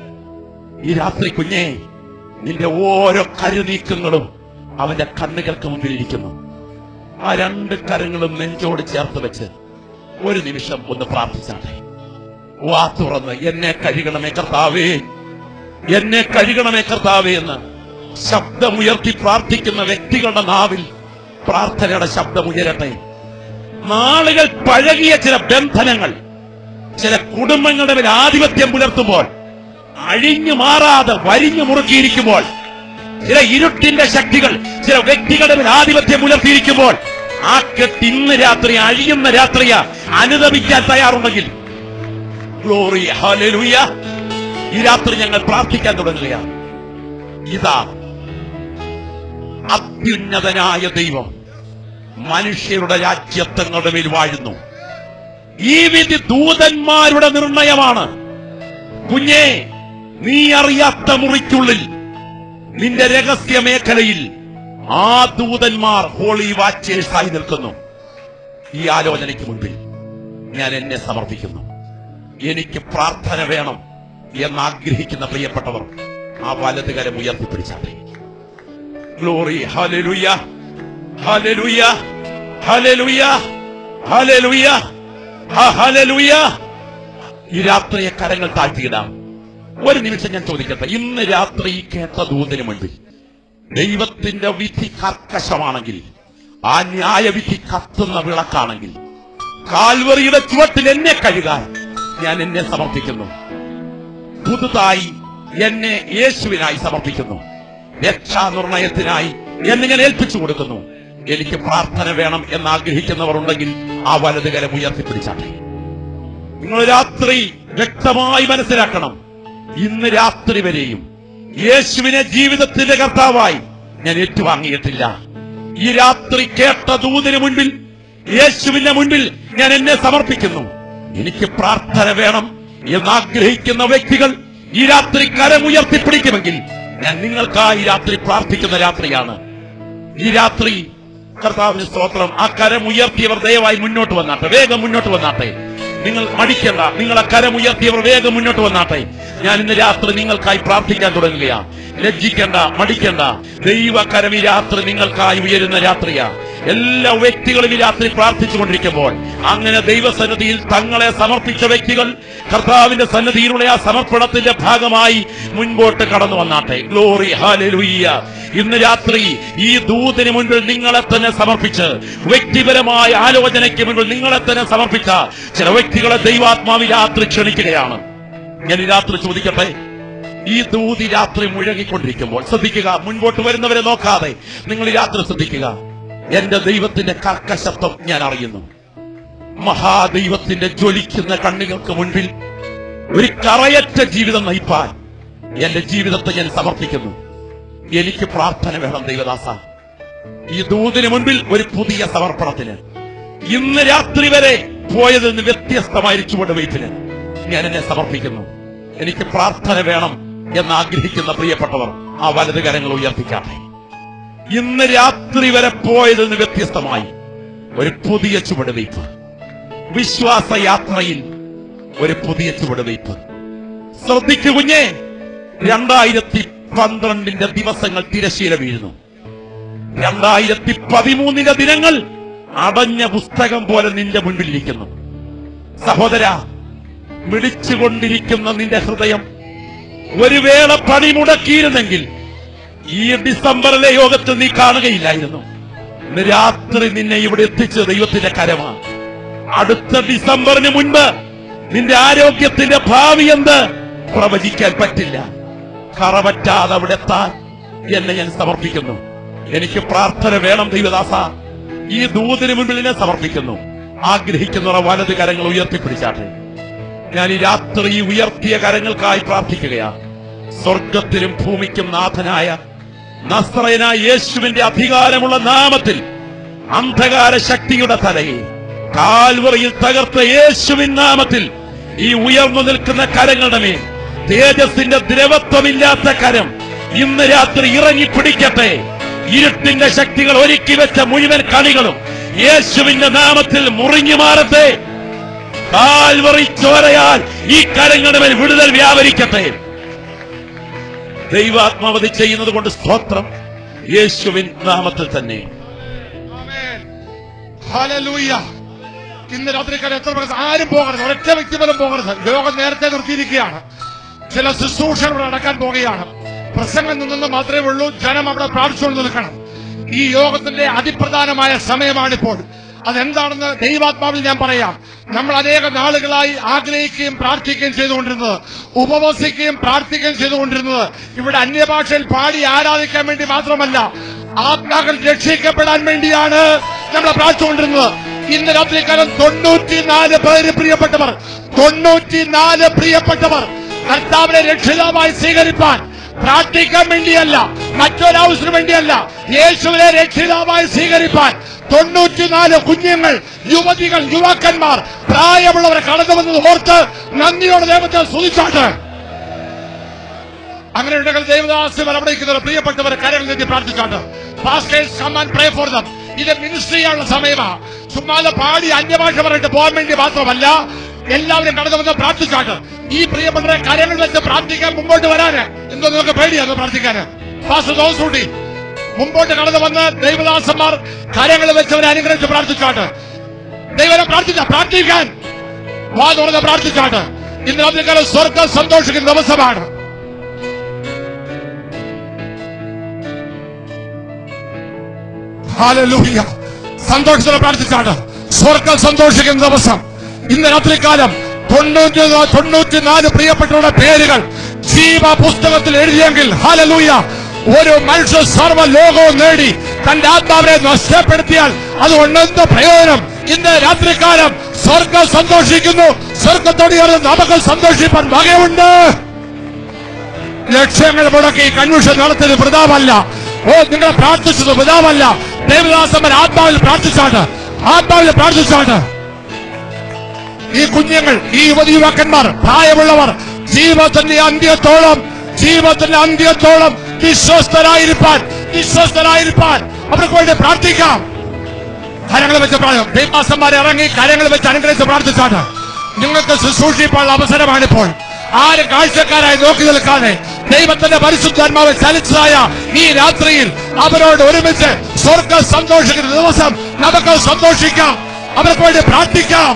ഈ രാത്രി കുഞ്ഞെ, നിന്റെ ഓരോ കരുനീക്കങ്ങളും അവന്റെ കണ്ണുകൾക്ക് മുമ്പിലിരിക്കുന്നു. ആ രണ്ട് കരങ്ങളും നെഞ്ചോട് ചേർത്ത് വെച്ച് ഒരു നിമിഷം ഒന്ന് പ്രാർത്ഥിച്ചാട്ടെ. വാ തുറന്ന് എന്നെ കഴുകണമേ കർത്താവേ, എന്നെ കഴുകണമേ കർത്താവേ എന്ന് ശബ്ദമുയർത്തി പ്രാർത്ഥിക്കുന്ന വ്യക്തികളുടെ നാവിൽ പ്രാർത്ഥനയുടെ ശബ്ദമുയരട്ടെ. നാളുകൾ പഴകിയ ചില ബന്ധനങ്ങൾ ചില കുടുംബങ്ങളുടെ മേൽ ആധിപത്യം പുലർത്തുമ്പോൾ, അഴിഞ്ഞു മാറാതെ വരിഞ്ഞു മുറുക്കിയിരിക്കുമ്പോൾ, ചില ഇരുട്ടിന്റെ ശക്തികൾ ചില വ്യക്തികളുടെ മേൽ ആധിപത്യം പുലർത്തിയിരിക്കുമ്പോൾ, ആ കെട്ട് ഇന്ന് രാത്രി അഴിയുന്ന രാത്രിയാ. അനുദപിക്കാൻ തയ്യാറുണ്ടെങ്കിൽ ഗ്ലോറി ഹല്ലേലൂയ. ഈ രാത്രി ഞങ്ങൾ പ്രാർത്ഥിക്കാൻ തുടങ്ങുകയാണ്. ഇതാ അത്യുന്നതനായ ദൈവം മനുഷ്യരുടെ രാജ്യത്വങ്ങളുടെ മേൽ വാഴുന്നു. ഈ വിധി ദൂതന്മാരുടെ നിർണയമാണ്. കുഞ്ഞേ, നീ അറിയാത്ത മുറിക്കുള്ളിൽ നിന്റെ രഹസ്യ മേഖലയിൽ ആ ദൂതന്മാർ ഹോളി വാച്ചേഴ്സായി നിൽക്കുന്നു. ഈ ആലോചനയ്ക്ക് മുൻപിൽ ഞാൻ എന്നെ സമർപ്പിക്കുന്നു. എനിക്ക് പ്രാർത്ഥന വേണം എന്നാഗ്രഹിക്കുന്ന പ്രിയപ്പെട്ടവർ ആ വലതുകരം ഉയർത്തിപ്പിടിച്ചാട്ടെ. Glory hallelujah, hallelujah, hallelujah, hallelujah, hallelujah. ഈ രാത്രിയെ കരങ്ങൾ താഴ്ത്തിയിടാം. ഒരു നിമിഷം ഞാൻ ചോദിക്കട്ടെ, ഇന്ന് രാത്രി കേട്ട ദൂതന് മുൻപിൽ ദൈവത്തിന്റെ വിധി കർക്കശമാണെങ്കിൽ, ആ ന്യായവിധി കത്തുന്ന വിളക്കാണെങ്കിൽ, കാൽവറിയുടെ ചുവട്ടിൽ എന്നെ കഴുകാൻ ഞാൻ എന്നെ സമർപ്പിക്കുന്നു. പുതുതായി എന്നെ യേശുവിനായി സമർപ്പിക്കുന്നു. രക്ഷാനിർണയത്തിനായി എന്നെ ഞാൻ ഏൽപ്പിച്ചു കൊടുക്കുന്നു. എനിക്ക് പ്രാർത്ഥന വേണം എന്നാഗ്രഹിക്കുന്നവർ ഉണ്ടെങ്കിൽ ആ വലതുകരം ഉയർത്തിപ്പിടിച്ചാട്ടെ. നിങ്ങൾ രാത്രി വ്യക്തമായി മനസ്സിലാക്കണം, ഇന്ന് രാത്രി വരെയും യേശുവിനെ ജീവിതത്തിന്റെ കർത്താവായി ഞാൻ ഏറ്റുവാങ്ങിയിട്ടില്ല. ഈ രാത്രി കേട്ട ദൂതിന് മുൻപിൽ, യേശുവിന്റെ മുൻപിൽ ഞാൻ എന്നെ സമർപ്പിക്കുന്നു. എനിക്ക് പ്രാർത്ഥന വേണം എന്നാഗ്രഹിക്കുന്ന വ്യക്തികൾ ഈ രാത്രി കരമുയർത്തിപ്പിടിക്കുമെങ്കിൽ ഞാൻ നിങ്ങൾക്കായി രാത്രി പ്രാർത്ഥിക്കുന്ന രാത്രിയാണ്. ഈ രാത്രി കർത്താവിന് സ്തോത്രം. ആ കരമുയർത്തിയവർ ദയവായി മുന്നോട്ട് വന്നാട്ടെ, വേഗം മുന്നോട്ട് വന്നാട്ടെ. നിങ്ങൾ മടിക്കണ്ട, നിങ്ങൾ ആ കരമുയർത്തിയവർ വേഗം മുന്നോട്ട് വന്നാട്ടെ. ഞാൻ ഇന്ന് രാത്രി നിങ്ങൾക്കായി പ്രാർത്ഥിക്കാൻ തുടങ്ങുകയാണ്. ലജ്ജിക്കണ്ട, മടിക്കണ്ട. ദൈവകരം ഈ രാത്രി നിങ്ങൾക്കായി ഉയരുന്ന രാത്രിയാ. എല്ലാ വ്യക്തികളും ഈ രാത്രി പ്രാർത്ഥിച്ചുകൊണ്ടിരിക്കുമ്പോൾ അങ്ങനെ ദൈവസന്നിധിയിൽ തങ്ങളെ സമർപ്പിച്ച വ്യക്തികൾ കർത്താവിന്റെ സന്നിധിയിലുള്ള ആ സമർപ്പണത്തിന്റെ ഭാഗമായി മുൻപോട്ട് കടന്നു വന്നാട്ടെ. Glory hallelujah. ഇന്ന് രാത്രി ഈ ദൂതിന് മുൻപിൽ നിങ്ങളെ തന്നെ സമർപ്പിച്ച്, വ്യക്തിപരമായ ആലോചനയ്ക്ക് മുൻപിൽ നിങ്ങളെ തന്നെ സമർപ്പിച്ച ചില വ്യക്തികളെ ദൈവാത്മാവിൽ രാത്രി ക്ഷണിക്കുകയാണ്. ഞാൻ ഈ രാത്രി ചോദിക്കട്ടെ, ഈ ദൂതി രാത്രി മുഴങ്ങിക്കൊണ്ടിരിക്കുമ്പോൾ ശ്രദ്ധിക്കുക, മുൻപോട്ട് വരുന്നവരെ നോക്കാതെ നിങ്ങൾ ഈ രാത്രി ശ്രദ്ധിക്കുക. എന്റെ ദൈവത്തിന്റെ കർക്കശത്വം ഞാൻ അറിയുന്നു. മഹാദൈവത്തിന്റെ ജ്വലിക്കുന്ന കണ്ണുകൾക്ക് മുൻപിൽ ഒരു കറയറ്റ ജീവിതം നയിപ്പാൻ എന്റെ ജീവിതത്തെ ഞാൻ സമർപ്പിക്കുന്നു. എനിക്ക് പ്രാർത്ഥന വേണം ദൈവദാസ. ഈ ദൂതിന് മുൻപിൽ ഒരു പുതിയ സമർപ്പണത്തിന്, ഇന്ന് രാത്രി വരെ പോയതിൽ നിന്ന് വ്യത്യസ്തമായ ചുവടുവയ്പ്പിന് ഞാൻ എന്നെ സമർപ്പിക്കുന്നു. എനിക്ക് പ്രാർത്ഥന വേണം എന്നാഗ്രഹിക്കുന്ന പ്രിയപ്പെട്ടവർ ആ വലത് കരങ്ങൾ ഉയർത്തിക്കാട്ടെ. ഇന്ന് രാത്രി വരെ പോയതിൽ നിന്ന് വ്യത്യസ്തമായി ഒരു പുതിയ ചുവടുവയ്പ്, വിശ്വാസയാത്രയിൽ ഒരു പുതിയ ചുവടുവയ്പ്. ശ്രദ്ധിക്കു കുഞ്ഞേ, 2012 ദിവസങ്ങൾ തിരശ്ശീല വീഴുന്നു. 2013 ദിനങ്ങൾ അടഞ്ഞ പുസ്തകം പോലെ നിന്റെ മുൻപിലിരിക്കുന്നു. സഹോദര, മിടിച്ചുകൊണ്ടിരിക്കുന്ന നിന്റെ ഹൃദയം ഒരു വേള പണിമുടക്കിയിരുന്നെങ്കിൽ ഈ ഡിസംബറിലെ യോഗത്തിൽ നീ കാണുകയില്ലായിരുന്നു. ഇന്ന് രാത്രി നിന്നെ ഇവിടെ എത്തിച്ച ദൈവത്തിന്റെ കരമാണ്. അടുത്ത ഡിസംബറിന് മുൻപ് നിന്റെ ആരോഗ്യത്തിന്റെ ഭാവി എന്ത് പ്രവചിക്കാൻ പറ്റില്ല. കറവറ്റാതെ അവിടെ എത്താൻ എന്നെ ഞാൻ സമർപ്പിക്കുന്നു. എനിക്ക് പ്രാർത്ഥന വേണം ദൈവദാസ. ഈ ദൂതിന് മുൻപിൽ എന്നെ സമർപ്പിക്കുന്നു. ആഗ്രഹിക്കുന്നവർ വലത് കരങ്ങൾ ഉയർത്തിപ്പിടിച്ചാട്ടെ. ഞാൻ ഈ രാത്രി ഉയർത്തിയ കരങ്ങൾക്കായി പ്രാർത്ഥിക്കുകയാണ്. സ്വർഗത്തിലും ഭൂമിക്കും നാഥനായ നസ്രയനായ യേശുവിന്റെ അധികാരമുള്ള നാമത്തിൽ അന്ധകാര ശക്തിയുടെ തലയെ കാൽവറിയിൽ തകർത്ത യേശുവിൻ നാമത്തിൽ ഈ ഉയർന്നു നിൽക്കുന്ന കരങ്ങളുടെ മേൽ തേജസ്സിന്റെ ദ്രവത്വമില്ലാത്ത കരം ഇന്ന് രാത്രി ഇറങ്ങിപ്പിടിക്കട്ടെ. ഇരുട്ടിന്റെ ശക്തികൾ ഒരുക്കി വെച്ച മുഴുവൻ കണികളും യേശുവിന്റെ നാമത്തിൽ മുറിഞ്ഞു മാറട്ടെ. കാൽവറി ചോരയാൽ ഈ കരങ്ങളുടെ മേൽ വിടുതൽ വ്യാപരിക്കട്ടെ. ദൈവാത്മാവധി ചെയ്യുന്നത് കൊണ്ട് സ്തോത്രം. യേശുവിൻ നാമത്തിൽ തന്നെ. ഇന്ന് രാത്രിക്കാലം എത്ര പേർ ആരും പോകരുത്, ഒരൊറ്റ വ്യക്തി പോലും പോകരുത്. യോഗം നേരത്തെ നിർത്തിയിരിക്കുകയാണ്. ചില ശുശ്രൂഷകൾ നടക്കാൻ പോകുകയാണ്. പ്രസംഗം നിന്ന് മാത്രമേ ഉള്ളൂ. ജനം അവിടെ പ്രാർത്ഥിച്ചുകൊണ്ട് നിൽക്കണം. ഈ യോഗത്തിന്റെ അതിപ്രധാനമായ സമയമാണിപ്പോൾ. അതെന്താണെന്ന് ദൈവാത്മാവിൽ ഞാൻ പറയാം. നമ്മൾ അനേക നാളുകളായി ആഗ്രഹിക്കുകയും പ്രാർത്ഥിക്കുകയും ചെയ്തുകൊണ്ടിരുന്നത്, ഉപവസിക്കുകയും പ്രാർത്ഥിക്കുകയും ചെയ്തുകൊണ്ടിരുന്നത് ഇവിടെ അന്യഭാഷയിൽ പാടി ആരാധിക്കാൻ വേണ്ടി മാത്രമല്ല, ആത്മാക്കൾ രക്ഷിക്കപ്പെടാൻ വേണ്ടിയാണ് നമ്മൾ പ്രാർത്ഥിച്ചുകൊണ്ടിരുന്നത്. ഇന്ന് രാത്രിക്കാലം 94 പേര് പ്രിയപ്പെട്ടവർ, 94 പ്രിയപ്പെട്ടവർ കർത്താവിനെ രക്ഷിതാവായി സ്വീകരിപ്പാൻ പ്രാർത്ഥിക്കാൻ വേണ്ടിയല്ല, മറ്റൊരാവശ്യത്തിന് വേണ്ടിയല്ല, യേശുവിനെ രക്ഷിതാവായി സ്വീകരിപ്പാൻ 94 കുഞ്ഞുങ്ങൾ, യുവതികൾ, യുവാക്കന്മാർ, പ്രായമുള്ളവർ കടന്നു വന്നത് ഓർത്ത് നന്ദിയോടെ ദൈവത്തെ സ്തുതിച്ചാട്ട്. അങ്ങനെ ഉണ്ടെങ്കിൽ ദൈവദാസന്മാർ അവിടെ ഇരിക്കുന്നവർ പ്രിയപ്പെട്ടവർ കരങ്ങൾ നീട്ടി പ്രാർത്ഥിച്ചാട്ട്. Pastors come and pray for them. ഇത് മിനിസ്ട്രി ചെയ്യാനുള്ള സമയമാണ്. ചുമ്മാതെ പാടി അന്യഭാഷ പറഞ്ഞിട്ട് പോകാൻ വേണ്ടി മാത്രമല്ല, എല്ലാവരും കടന്നു വന്ന് പ്രാർത്ഥിച്ചാട്ട്. ഈ പ്രിയപ്പെട്ടവരെ കരങ്ങൾ വെച്ച് പ്രാർത്ഥിക്കാൻ മുമ്പോട്ട് വരാന് എന്തോ നിങ്ങൾക്ക് പേടിയാണ് പ്രാർത്ഥിക്കാന്. പാസ്റ്റർ ജോസ് കുട്ടി മുമ്പോട്ട് കടന്നു വന്ന് ദൈവദാസന്മാർ കരങ്ങൾ വെച്ചവരെ അനുഗ്രഹിച്ച് പ്രാർത്ഥിച്ചാട്ട്. ദൈവനെ പ്രാർത്ഥിക്കാൻ വാ തുറന്ന് പ്രാർത്ഥിച്ചാട്ട്. ഇന്ന് രാത്രിക്കാലം സ്വർഗ്ഗം സന്തോഷിക്കുന്ന ദിവസമാണ്. ഹല്ലേലൂയ. സന്തോഷത്തോടെ പ്രാർത്ഥിച്ചാട്ട്. സ്വർഗ്ഗം സന്തോഷിക്കുന്ന ദിവസം. ഇന്ന് രാത്രികാലം 94 പ്രിയപ്പെട്ടവരുടെ പേരുകൾ ജീവ പുസ്തകത്തിൽ എഴുതിയെങ്കിൽ ഹല്ലേലൂയ. ഒരു മനുഷ്യ സർവ്വ ലോകവും നേടി തന്റെ ആത്മാവിനെ നഷ്ടപ്പെടുത്തിയാൽ അതുകൊണ്ടെന്ത് പ്രയോജനം? ഇന്ന് രാത്രികാലം സ്വർഗ്ഗം സന്തോഷിക്കുന്നു. സ്വർഗ്ഗത്തോട് നമുക്ക് സന്തോഷിപ്പാൻ വകയുണ്ട്. ലക്ഷ്യങ്ങൾ മുടക്കി കൺവെൻഷൻ നടത്തിയത് വൃഥാവല്ല. നിങ്ങൾ പ്രാർത്ഥിച്ചത് വൃഥാവല്ല. ദേവദാസന്മാർ ആത്മാവിൽ പ്രാർത്ഥിച്ചാട്ട്. ഈ കുഞ്ഞുങ്ങൾ, ഈ യുവതിയുവാക്കന്മാർ, പ്രായമുള്ളവർ ജീവിതത്തിന്റെ അന്ത്യത്തോളം വിശ്വസ്തരായിരിക്കാൻ അവർക്ക് വേണ്ടി പ്രാർത്ഥിക്കാം. കരങ്ങൾ വെച്ച് ദൈവദാസന്മാരെ ഇറങ്ങി കരങ്ങൾ വെച്ച് അനുഗ്രഹിച്ച് പ്രാർത്ഥിച്ചാട്ട്. നിങ്ങൾക്ക് ശുശ്രൂഷിപ്പാനുള്ള അവസരമാണിപ്പോൾ. ആരും കാഴ്ചക്കാരായി നോക്കി നിൽക്കാതെ ദൈവത്തിന്റെ പരിശുദ്ധാത്മാവ് ചലിച്ചതായ ഈ രാത്രിയിൽ അവരോട് ഒരുമിച്ച് സ്വർഗ്ഗം സന്തോഷിക്കുന്ന ദിവസം നമുക്ക് സന്തോഷിക്കാം. അവർക്ക് വേണ്ടി പ്രാർത്ഥിക്കാം.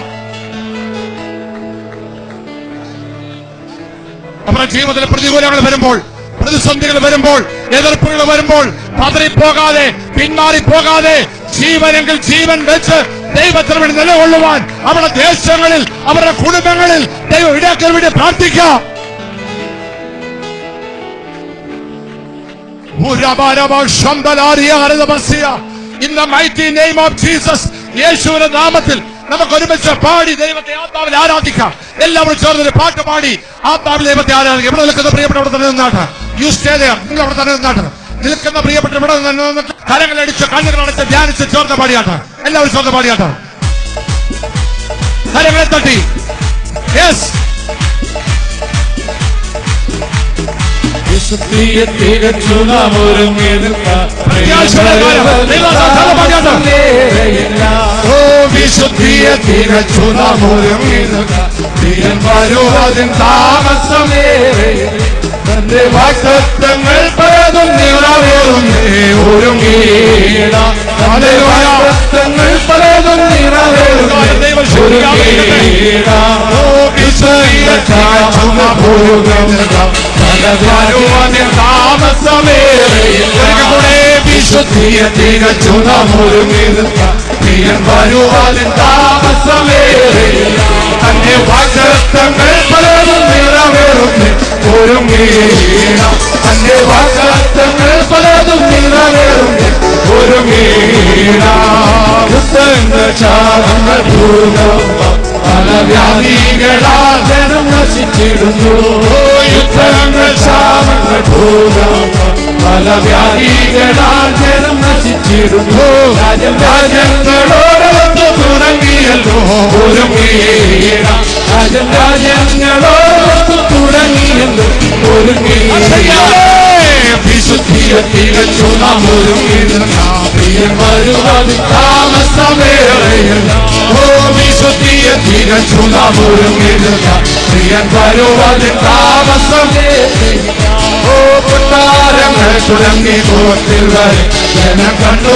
നമ്മുടെ ജീവിതത്തിലെ പ്രതികൂലങ്ങൾ വരുമ്പോൾ, പ്രതിസന്ധികൾ വരുമ്പോൾ, എതിർപ്പുകൾ വരുമ്പോൾ പതറിപ്പോകാതെ, പിന്മാറിപ്പോകാതെ ജീവനെങ്കിൽ ജീവൻ വെച്ച് ദൈവത്തിന് വേണ്ടി നിലകൊള്ളുവാൻ അവരുടെ ദേശങ്ങളിൽ, അവരുടെ കുടുംബങ്ങളിൽ ദൈവം ഇടയാക്കാൻ വേണ്ടി പ്രാർത്ഥിക്കാം. In the mighty name of Jesus, യേശുവിന്റെ നാമത്തിൽ നമുക്ക് ഒരുമിച്ച് പാടി ദൈവത്തെ ആത്മാവിൽ ആരാധിക്കാം. എല്ലാവരും ചേർന്നൊരു പാട്ട് പാടി ആത്മാവിൽ ദൈവത്തെ ആരാധിക്കാം. ഇവിടെ നിൽക്കുന്ന പ്രിയപ്പെട്ടവിടെ തന്നെ നിന്നാട്ട്. You stay there. നിങ്ങൾ അവിടെ തന്നെ നിന്നാട്ട്. നിൽക്കുന്ന പ്രിയപ്പെട്ട ഇവിടെ നിന്നിട്ട് കരങ്ങളടിച്ച് കണ്ണുകളടച്ച് ധ്യാനിച്ച് ചേർന്ന് പാടിയാട്ട്. എല്ലാവരും ചേർന്ന് പാടിയാട്ട്. കരങ്ങളെ തട്ടി. യെസ്. തന്റെ വാഗ്ദത്തങ്ങൾ പലതും നിറവേറുന്നേ ഒരുങ്ങിയിടാം. തന്റെ വാഗ്ദത്തങ്ങൾ പലതും നിറവേറുന്നേ ഒരുങ്ങിയിടാം. വിശുദ്ധിയെ തികച്ചു നാം ഒരുങ്ങിടാം. പ്രിയൻ വരുവാനും താമസമേറില്ല. തന്റെ വാഗ്ദത്തങ്ങൾ പലതും നിറവേറുന്നേ ഒരുങ്ങിയിടാം. തന്റെ വാഗ്ദത്തങ്ങൾ പലതും നിറവേറുന്നേ ഒരുങ്ങിയിടാം. യുദ്ധങ്ങൾ ഭൂകമ്പം പല വ്യാധികളാൽ ജനം നശിച്ചിടുന്നു. യുദ്ധങ്ങൾ ക്ഷാമങ്ങൾ ഭൂകമ്പം പല വ്യാധികളാൽ ജനം നശിച്ചിടുന്നു. രാജ്യങ്ങളോടൊത്ത് തുടങ്ങിയല്ലോ ഒരുങ്ങിയിടാം. രാജ്യങ്ങളോടൊത്ത് തുടങ്ങിയല്ലോ ഒരുങ്ങിയിടാം. വിശുദ്ധിയെ തികച്ചു നാം ഒരുങ്ങിയിടാം. പ്രിയൻ വരുവാനും താമസമേറില്ല. വിശുദ്ധിയെ തികച്ചു നാം ഒരുങ്ങിയിടാം. പ്രിയൻ വരുവാനും താമസമേറില്ല. കൊട്ടാരങ്ങൾ തുടങ്ങി കോത്തിൽ വരെ ജനം കണ്ടു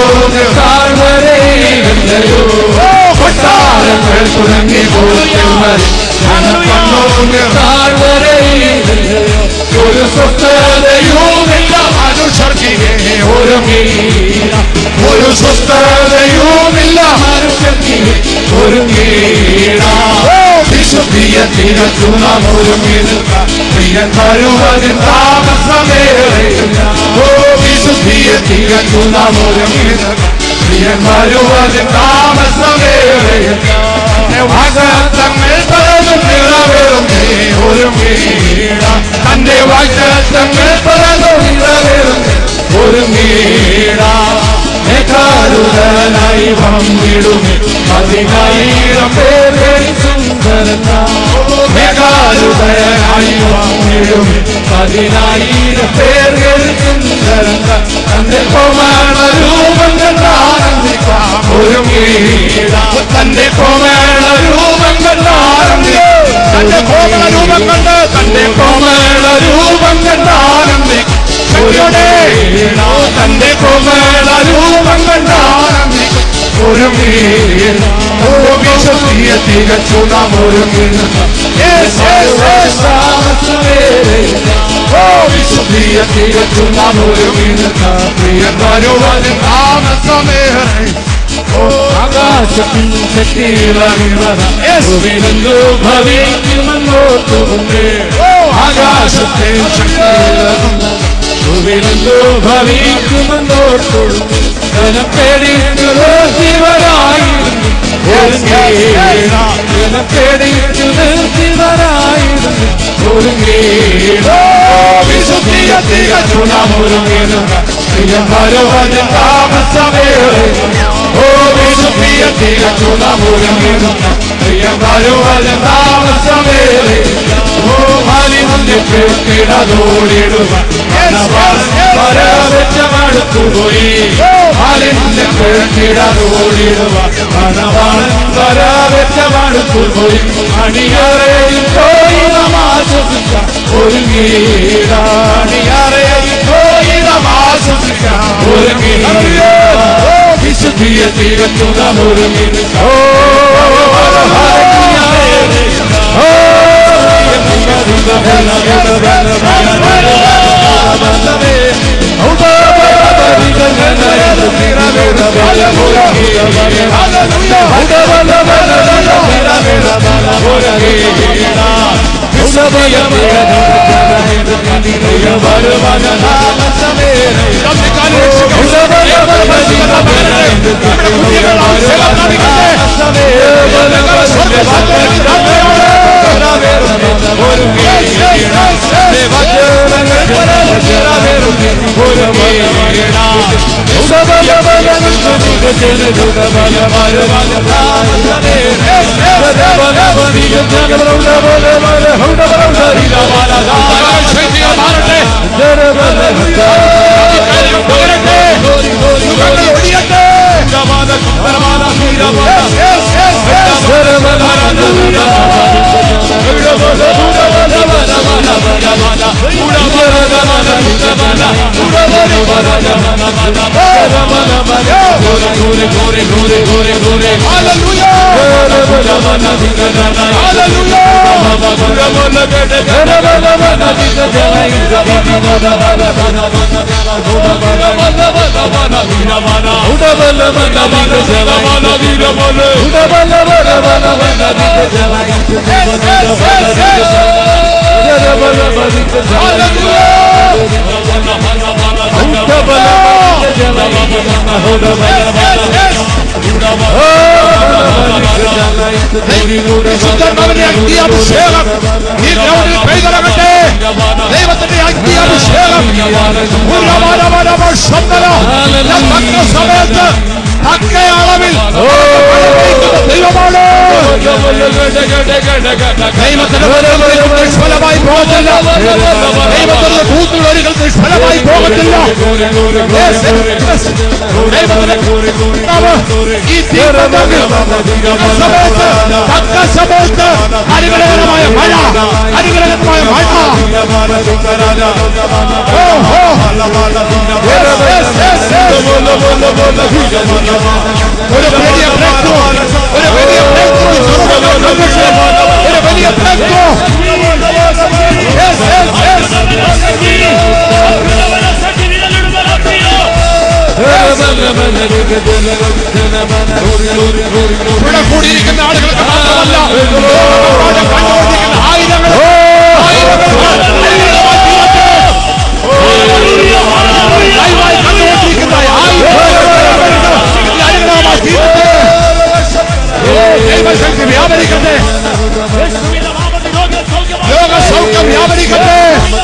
വരെയോ. കൊട്ടാരങ്ങൾ തുടങ്ങി കോത്തിൽ വരെ ജനം കണ്ടു വരെയോ. ഒരു സ്വസ്ഥതയുമില്ല മനുഷ്യർക്കിനെ ഒരുങ്ങിയിടാം. ഒരു സ്വസ്ഥതയുമില്ല മനുഷ്യർക്കിനെ ഒരുങ്ങിയിടാം. വിശുദ്ധിയെ തികച്ചു നാം ഒരുങ്ങിയിടാം. പ്രിയൻ വരുവാനും താമസമേറില്ല. വിശുദ്ധിയെ തികച്ചു നാം ഒരുങ്ങിയിടാം. പ്രിയൻ വരുവാനും താമസമേറില്ല. വാഗ്ദത്തങ്ങൾ പലതും നിറവേറുന്നേ ഒരുങ്ങിയിടാം. തന്റെ വാഗ്ദത്തങ്ങൾ പലതും നിറവേറുന്നേ ഒരുങ്ങിയിടാം. മേഘാരുടനായി വന്നിടുമേ 10,000 പേർ സുന്ദരന. മേഘാരുടനായി വന്നിടുമേ 10,000 പേർ സുന്ദരന. തന്റെ കോമള രൂപം കണ്ടാനന്ദിക്കാം ഒരുങ്ങിയിടാം. തന്റെ കോമള രൂപം കണ്ടാനന്ദിക്കാം. തന്റെ കോമള രൂപം കണ്ട് തന്റെ കോമള രൂപം കണ്ടാനന്ദിക്കാം. തന്റെ കോമള രൂപം കണ്ടാനന്ദിക്കാം ഒരുങ്ങിയിടാം. വിശുദ്ധിയെ തികച്ചു നാം ഒരുങ്ങിയിടാം. വിശുദ്ധിയെ തികച്ചു നാം ഒരുങ്ങിയിടാം. പ്രിയൻ വരുവാനും താമസമേറെ. ആകാശത്തിൽ ശക്തിയിലറിവെന്തോ ഭവിക്കുമെന്നോർത്തുകൊണ്ടേ. ആകാശത്തെ ശക്തിയിലെന്തോ ഭവിക്കുമെന്നോർത്തുകൊണ്ടേ. ജനപ്പേടിച്ചു ശിവരായിരുന്നു ജനപ്പേടിച്ചു ശിവരായിരുന്നു ഒരുങ്ങിയിടാം. വിശുദ്ധിയെ തികച്ചു നാം ഒരുങ്ങിയിടാം. പ്രിയൻ വരുവാനും താമസമേറെ. വിശുദ്ധിയെ തികച്ചു നാം ഒരുങ്ങിയിടാം. പ്രിയൻ വരുവാനും താമസമേറെ. ോടിടുക വരവെച്ചമടുത്തുപോയി. ോടിടുക മണവാളൻ വരവെച്ചമടുത്തുപോയി. അണിയറയിൽ പോയി നാം ആശ്വസിക്കാം ഒരുങ്ങിയിടാം. അണിയറയിൽ പോയി നാം ആശ്വസിക്കാം ഒരുങ്ങിയിടാം. വിശുദ്ധിയെ തികച്ചു നാം ഒരുങ്ങിയിടാം. Ura ദൈവത്തിന്റെ അഗ്നിയഭിഷേകം സമയത്ത് തക്ക അളവിൽ ദൈവമാണ്. ദൈവത്തിന്റെ നിഷ്ഫലമായി പോകത്തില്ല. ദൈവത്തിന്റെ കൂത്തുകളൊരിക്കൽ നിഷ്ഫലമായി പോകത്തില്ല. ഈ സമയത്ത് തക്ക സമയത്ത് അനുഗ്രഹമായ മഴ, അനുഗ്രഹമായ മഴ. ഒരു വലിയ ഇവിടെ കൂടിയിരിക്കുന്ന ആളുകൾക്ക് മാത്രമല്ല, ആയിരങ്ങൾ ദൈവശക്തി വ്യാപരിക്കട്ടെ, ലോകസൗഖ്യം വ്യാപരിക്കട്ടെ.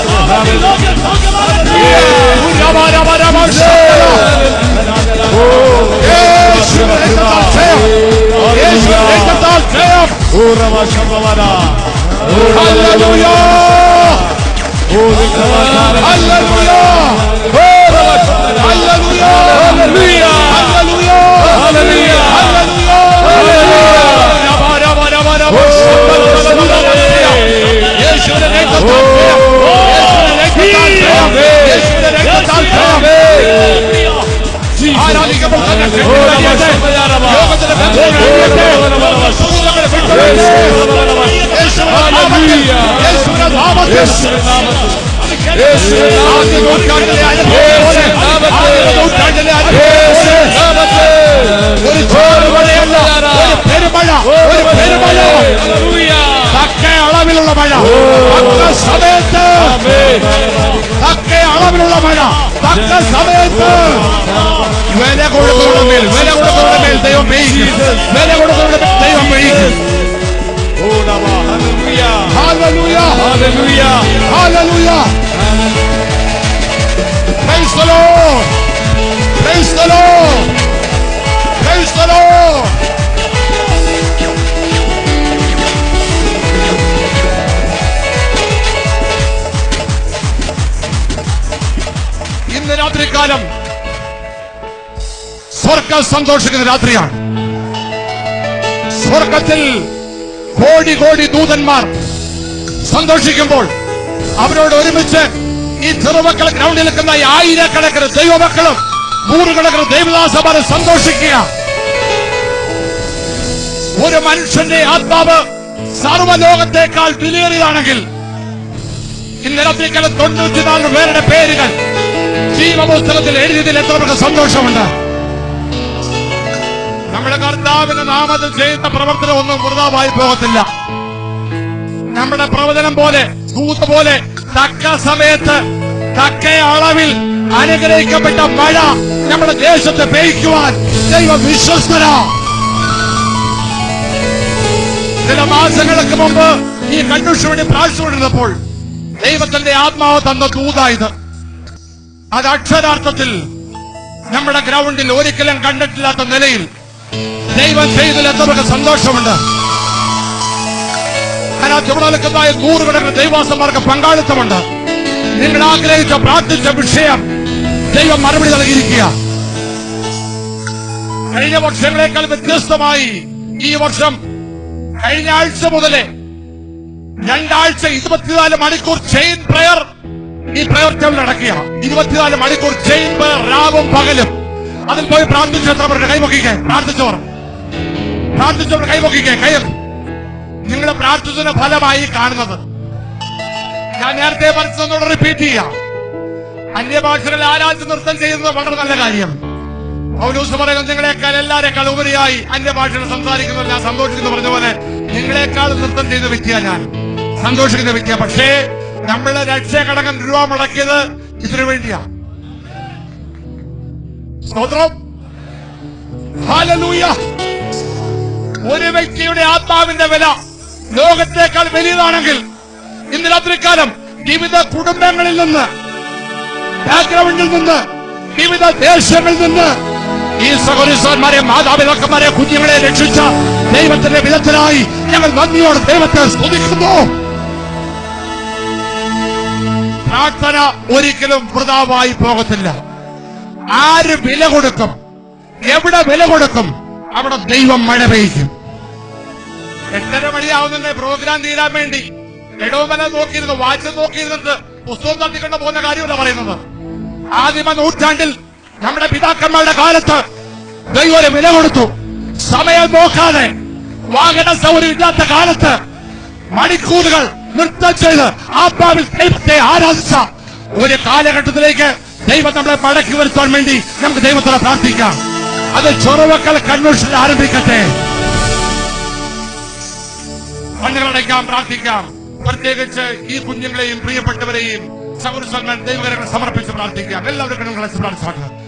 തക്ക അളവിലുള്ള മഴ, തക്ക സമയത്ത് തക്ക അളവിലുള്ള മഴ, തക്ക സമയത്ത് വില കൊടുക്കുന്നവരുടെ മേൽ, വില കൊടുക്കുന്നവരുടെ മേൽ ദൈവം പെയ്യും, വില കൊടുക്കുന്നവരുടെ മേൽ ദൈവം പെയ്യും. Hallelujah, hallelujah, hallelujah. Praise the Lord, praise the Lord, praise the Lord. ഇന്ന് രാത്രികാലം സ്വർഗ്ഗം സന്തോഷിക്കുന്ന രാത്രിയാണ്. സ്വർഗത്തിൽ കോടി കോടി ദൂതന്മാർ സന്തോഷിക്കുമ്പോൾ അവരോട് ഒരുമിച്ച് ഈ ചെറുമക്കൾ ഗ്രൗണ്ടിൽ നിൽക്കുന്ന ആയിരക്കണക്കിന് ദൈവമക്കളും നൂറുകണക്കിന് ദൈവദാസന്മാരും സന്തോഷിക്കുക. ഒരു മനുഷ്യന്റെ ആത്മാവ് സർവ്വലോകത്തേക്കാൾ വിലയേറിയതാണെങ്കിൽ ഇന്ന് രാത്രികാലം 94 പേരുടെ പേരുകൾ ജീവപുസ്തകത്തിൽ എഴുതിയതിൽ എത്ര പേർക്ക് സന്തോഷമുണ്ട്. നമ്മുടെ കർത്താവിന്റെ നാമത്തിൽ ചെയ്യുന്ന പ്രവർത്തനം ഒന്നും വൃഥാവായി പോകത്തില്ല. നമ്മുടെ പ്രവചനം പോലെ ദൂത് പോലെ തക്ക സമയത്ത് തക്ക അളവിൽ അനുഗ്രഹിക്കപ്പെട്ട മഴ നമ്മുടെ ദേശത്ത് പെയ്ക്കുവാൻ ദൈവം വിശ്വസ്തനാ. ചില മാസങ്ങൾക്ക് മുമ്പ് ഈ കൺവെൻഷന് വേണ്ടി പ്രാർത്ഥിച്ചുകൊണ്ടിരുന്നപ്പോൾ ദൈവത്തിന്റെ ആത്മാവ് തന്ന ദൂതായത്. അത് അക്ഷരാർത്ഥത്തിൽ നമ്മുടെ ഗ്രൗണ്ടിൽ ഒരിക്കലും കണ്ടിട്ടില്ലാത്ത നിലയിൽ ദൈവം ചെയ്തതിൽ എത്രയൊക്കെ സന്തോഷമുണ്ട്. അതിനകത്ത് ഇവിടെ നിൽക്കുന്ന നൂറുകണക്കിന് ദൈവാസന്മാർക്ക് പങ്കാളിത്തമുണ്ട്. നിങ്ങൾ ആഗ്രഹിച്ച പ്രാർത്ഥിച്ച വിഷയം ദൈവം മറുപടി നൽകിയിരിക്കുക. കഴിഞ്ഞ വർഷങ്ങളെക്കാൾ വ്യത്യസ്തമായി ഈ വർഷം കഴിഞ്ഞ ആഴ്ച മുതലേ 2 ആഴ്ച 24 മണിക്കൂർ ചെയിൻ പ്രയർ ഈ പ്രവർത്തനം നടക്കുക. 24 മണിക്കൂർ ചേമ്പ് രാവും പകലും അതിൽ പോയി പ്രാർത്ഥിച്ചു. എത്ര പേരുടെ കൈപൊക്കിക്കേ? പ്രാർത്ഥിച്ചവർ കൈപൊക്കിക്കേ. നിങ്ങളുടെ പ്രാർത്ഥിച്ചതിന്റെ ഫലമായി കാണുന്നത് ഞാൻ നേരത്തെ പറഞ്ഞതോടെ റിപ്പീറ്റ് ചെയ്യാം. അന്യഭാഷകളിൽ ആരാധന നൃത്തം ചെയ്യുന്നത് വളരെ നല്ല കാര്യം. പൗലോസ് പറയുന്നത് നിങ്ങളെക്കാൾ എല്ലാരെക്കാൾ ഉപരിയായി അന്യഭാഷകൾ സംസാരിക്കുന്നത് ഞാൻ സന്തോഷിക്കുന്നു പറഞ്ഞ പോലെ നിങ്ങളെക്കാൾ നൃത്തം ചെയ്യുന്ന വ്യക്തിയാണ് ഞാൻ, സന്തോഷിക്കുന്ന വ്യക്തിയാണ്. പക്ഷേ നമ്മളുടെ ലക്ഷക്കണക്കിന് രൂപ മുടക്കിയത് ഇതിനു വേണ്ടിയാ. സ്തോത്രം. ഹല്ലേലൂയ. ഒരു വ്യക്തിയുടെ ആത്മാവിന്റെ വില ലോകത്തേക്കാൾ വലിയതാണെങ്കിൽ ഇന്ന് രാത്രികാലം വിവിധ കുടുംബങ്ങളിൽ നിന്ന്, ബാക്ക്ഗ്രൗണ്ടിൽ നിന്ന്, വിവിധ ദേശങ്ങളിൽ നിന്ന് ഈ സഹോദരന്മാരെ, മാതാപിതാക്കന്മാരെ, കുഞ്ഞുങ്ങളെ രക്ഷിച്ച ദൈവത്തിന്റെ വിധത്തിനായി ഞങ്ങൾ നന്ദിയോടെ ദൈവത്തെ സ്തുതിക്കുന്നു. പ്രാർത്ഥന ഒരിക്കലും വൃഥാവായി പോകത്തില്ല. ആര് വില കൊടുക്കും, എവിടെ വില കൊടുക്കും, അവിടെ ദൈവം മഴ പെയ്യും. 8:30 മണിയാവുന്നുണ്ട് പ്രോഗ്രാം തീരാൻ വേണ്ടി. ഇടവുമല നോക്കിയിരുന്നു, വാച്ച് നോക്കിയിരുന്നിട്ട് പുസ്തകം തട്ടിക്കൊണ്ട് പോകുന്ന കാര്യമല്ല പറയുന്നത്. ആദിമ നൂറ്റാണ്ടിൽ നമ്മുടെ പിതാക്കന്മാരുടെ കാലത്ത് ദൈവം വില കൊടുത്തു. സമയം നോക്കാതെ, വാഹന സൗകര്യം ഇല്ലാത്ത കാലത്ത് മണിക്കൂറുകൾ നൃത്തം ചെയ്ത് ആത്മാവിൽ ദൈവത്തെ ആരാധിച്ച ഒരു കാലഘട്ടത്തിലേക്ക് ദൈവം നമ്മളെ മടക്കി വരുത്താൻ വേണ്ടി നമുക്ക് ദൈവത്തോടെ പ്രാർത്ഥിക്കാം. അത് ചൊറവക്കൽ കൺവെൻഷൻ ആരംഭിക്കട്ടെ. കണ്ണുകളടയ്ക്കാം, പ്രാർത്ഥിക്കാം. പ്രത്യേകിച്ച് ഈ കുഞ്ഞുങ്ങളെയും പ്രിയപ്പെട്ടവരെയും സഹോദരന്മാർ ദൈവകരങ്ങൾ സമർപ്പിച്ച് പ്രാർത്ഥിക്കാം. എല്ലാവരും കണ്ണുകളെ പ്രാർത്ഥിക്കാം.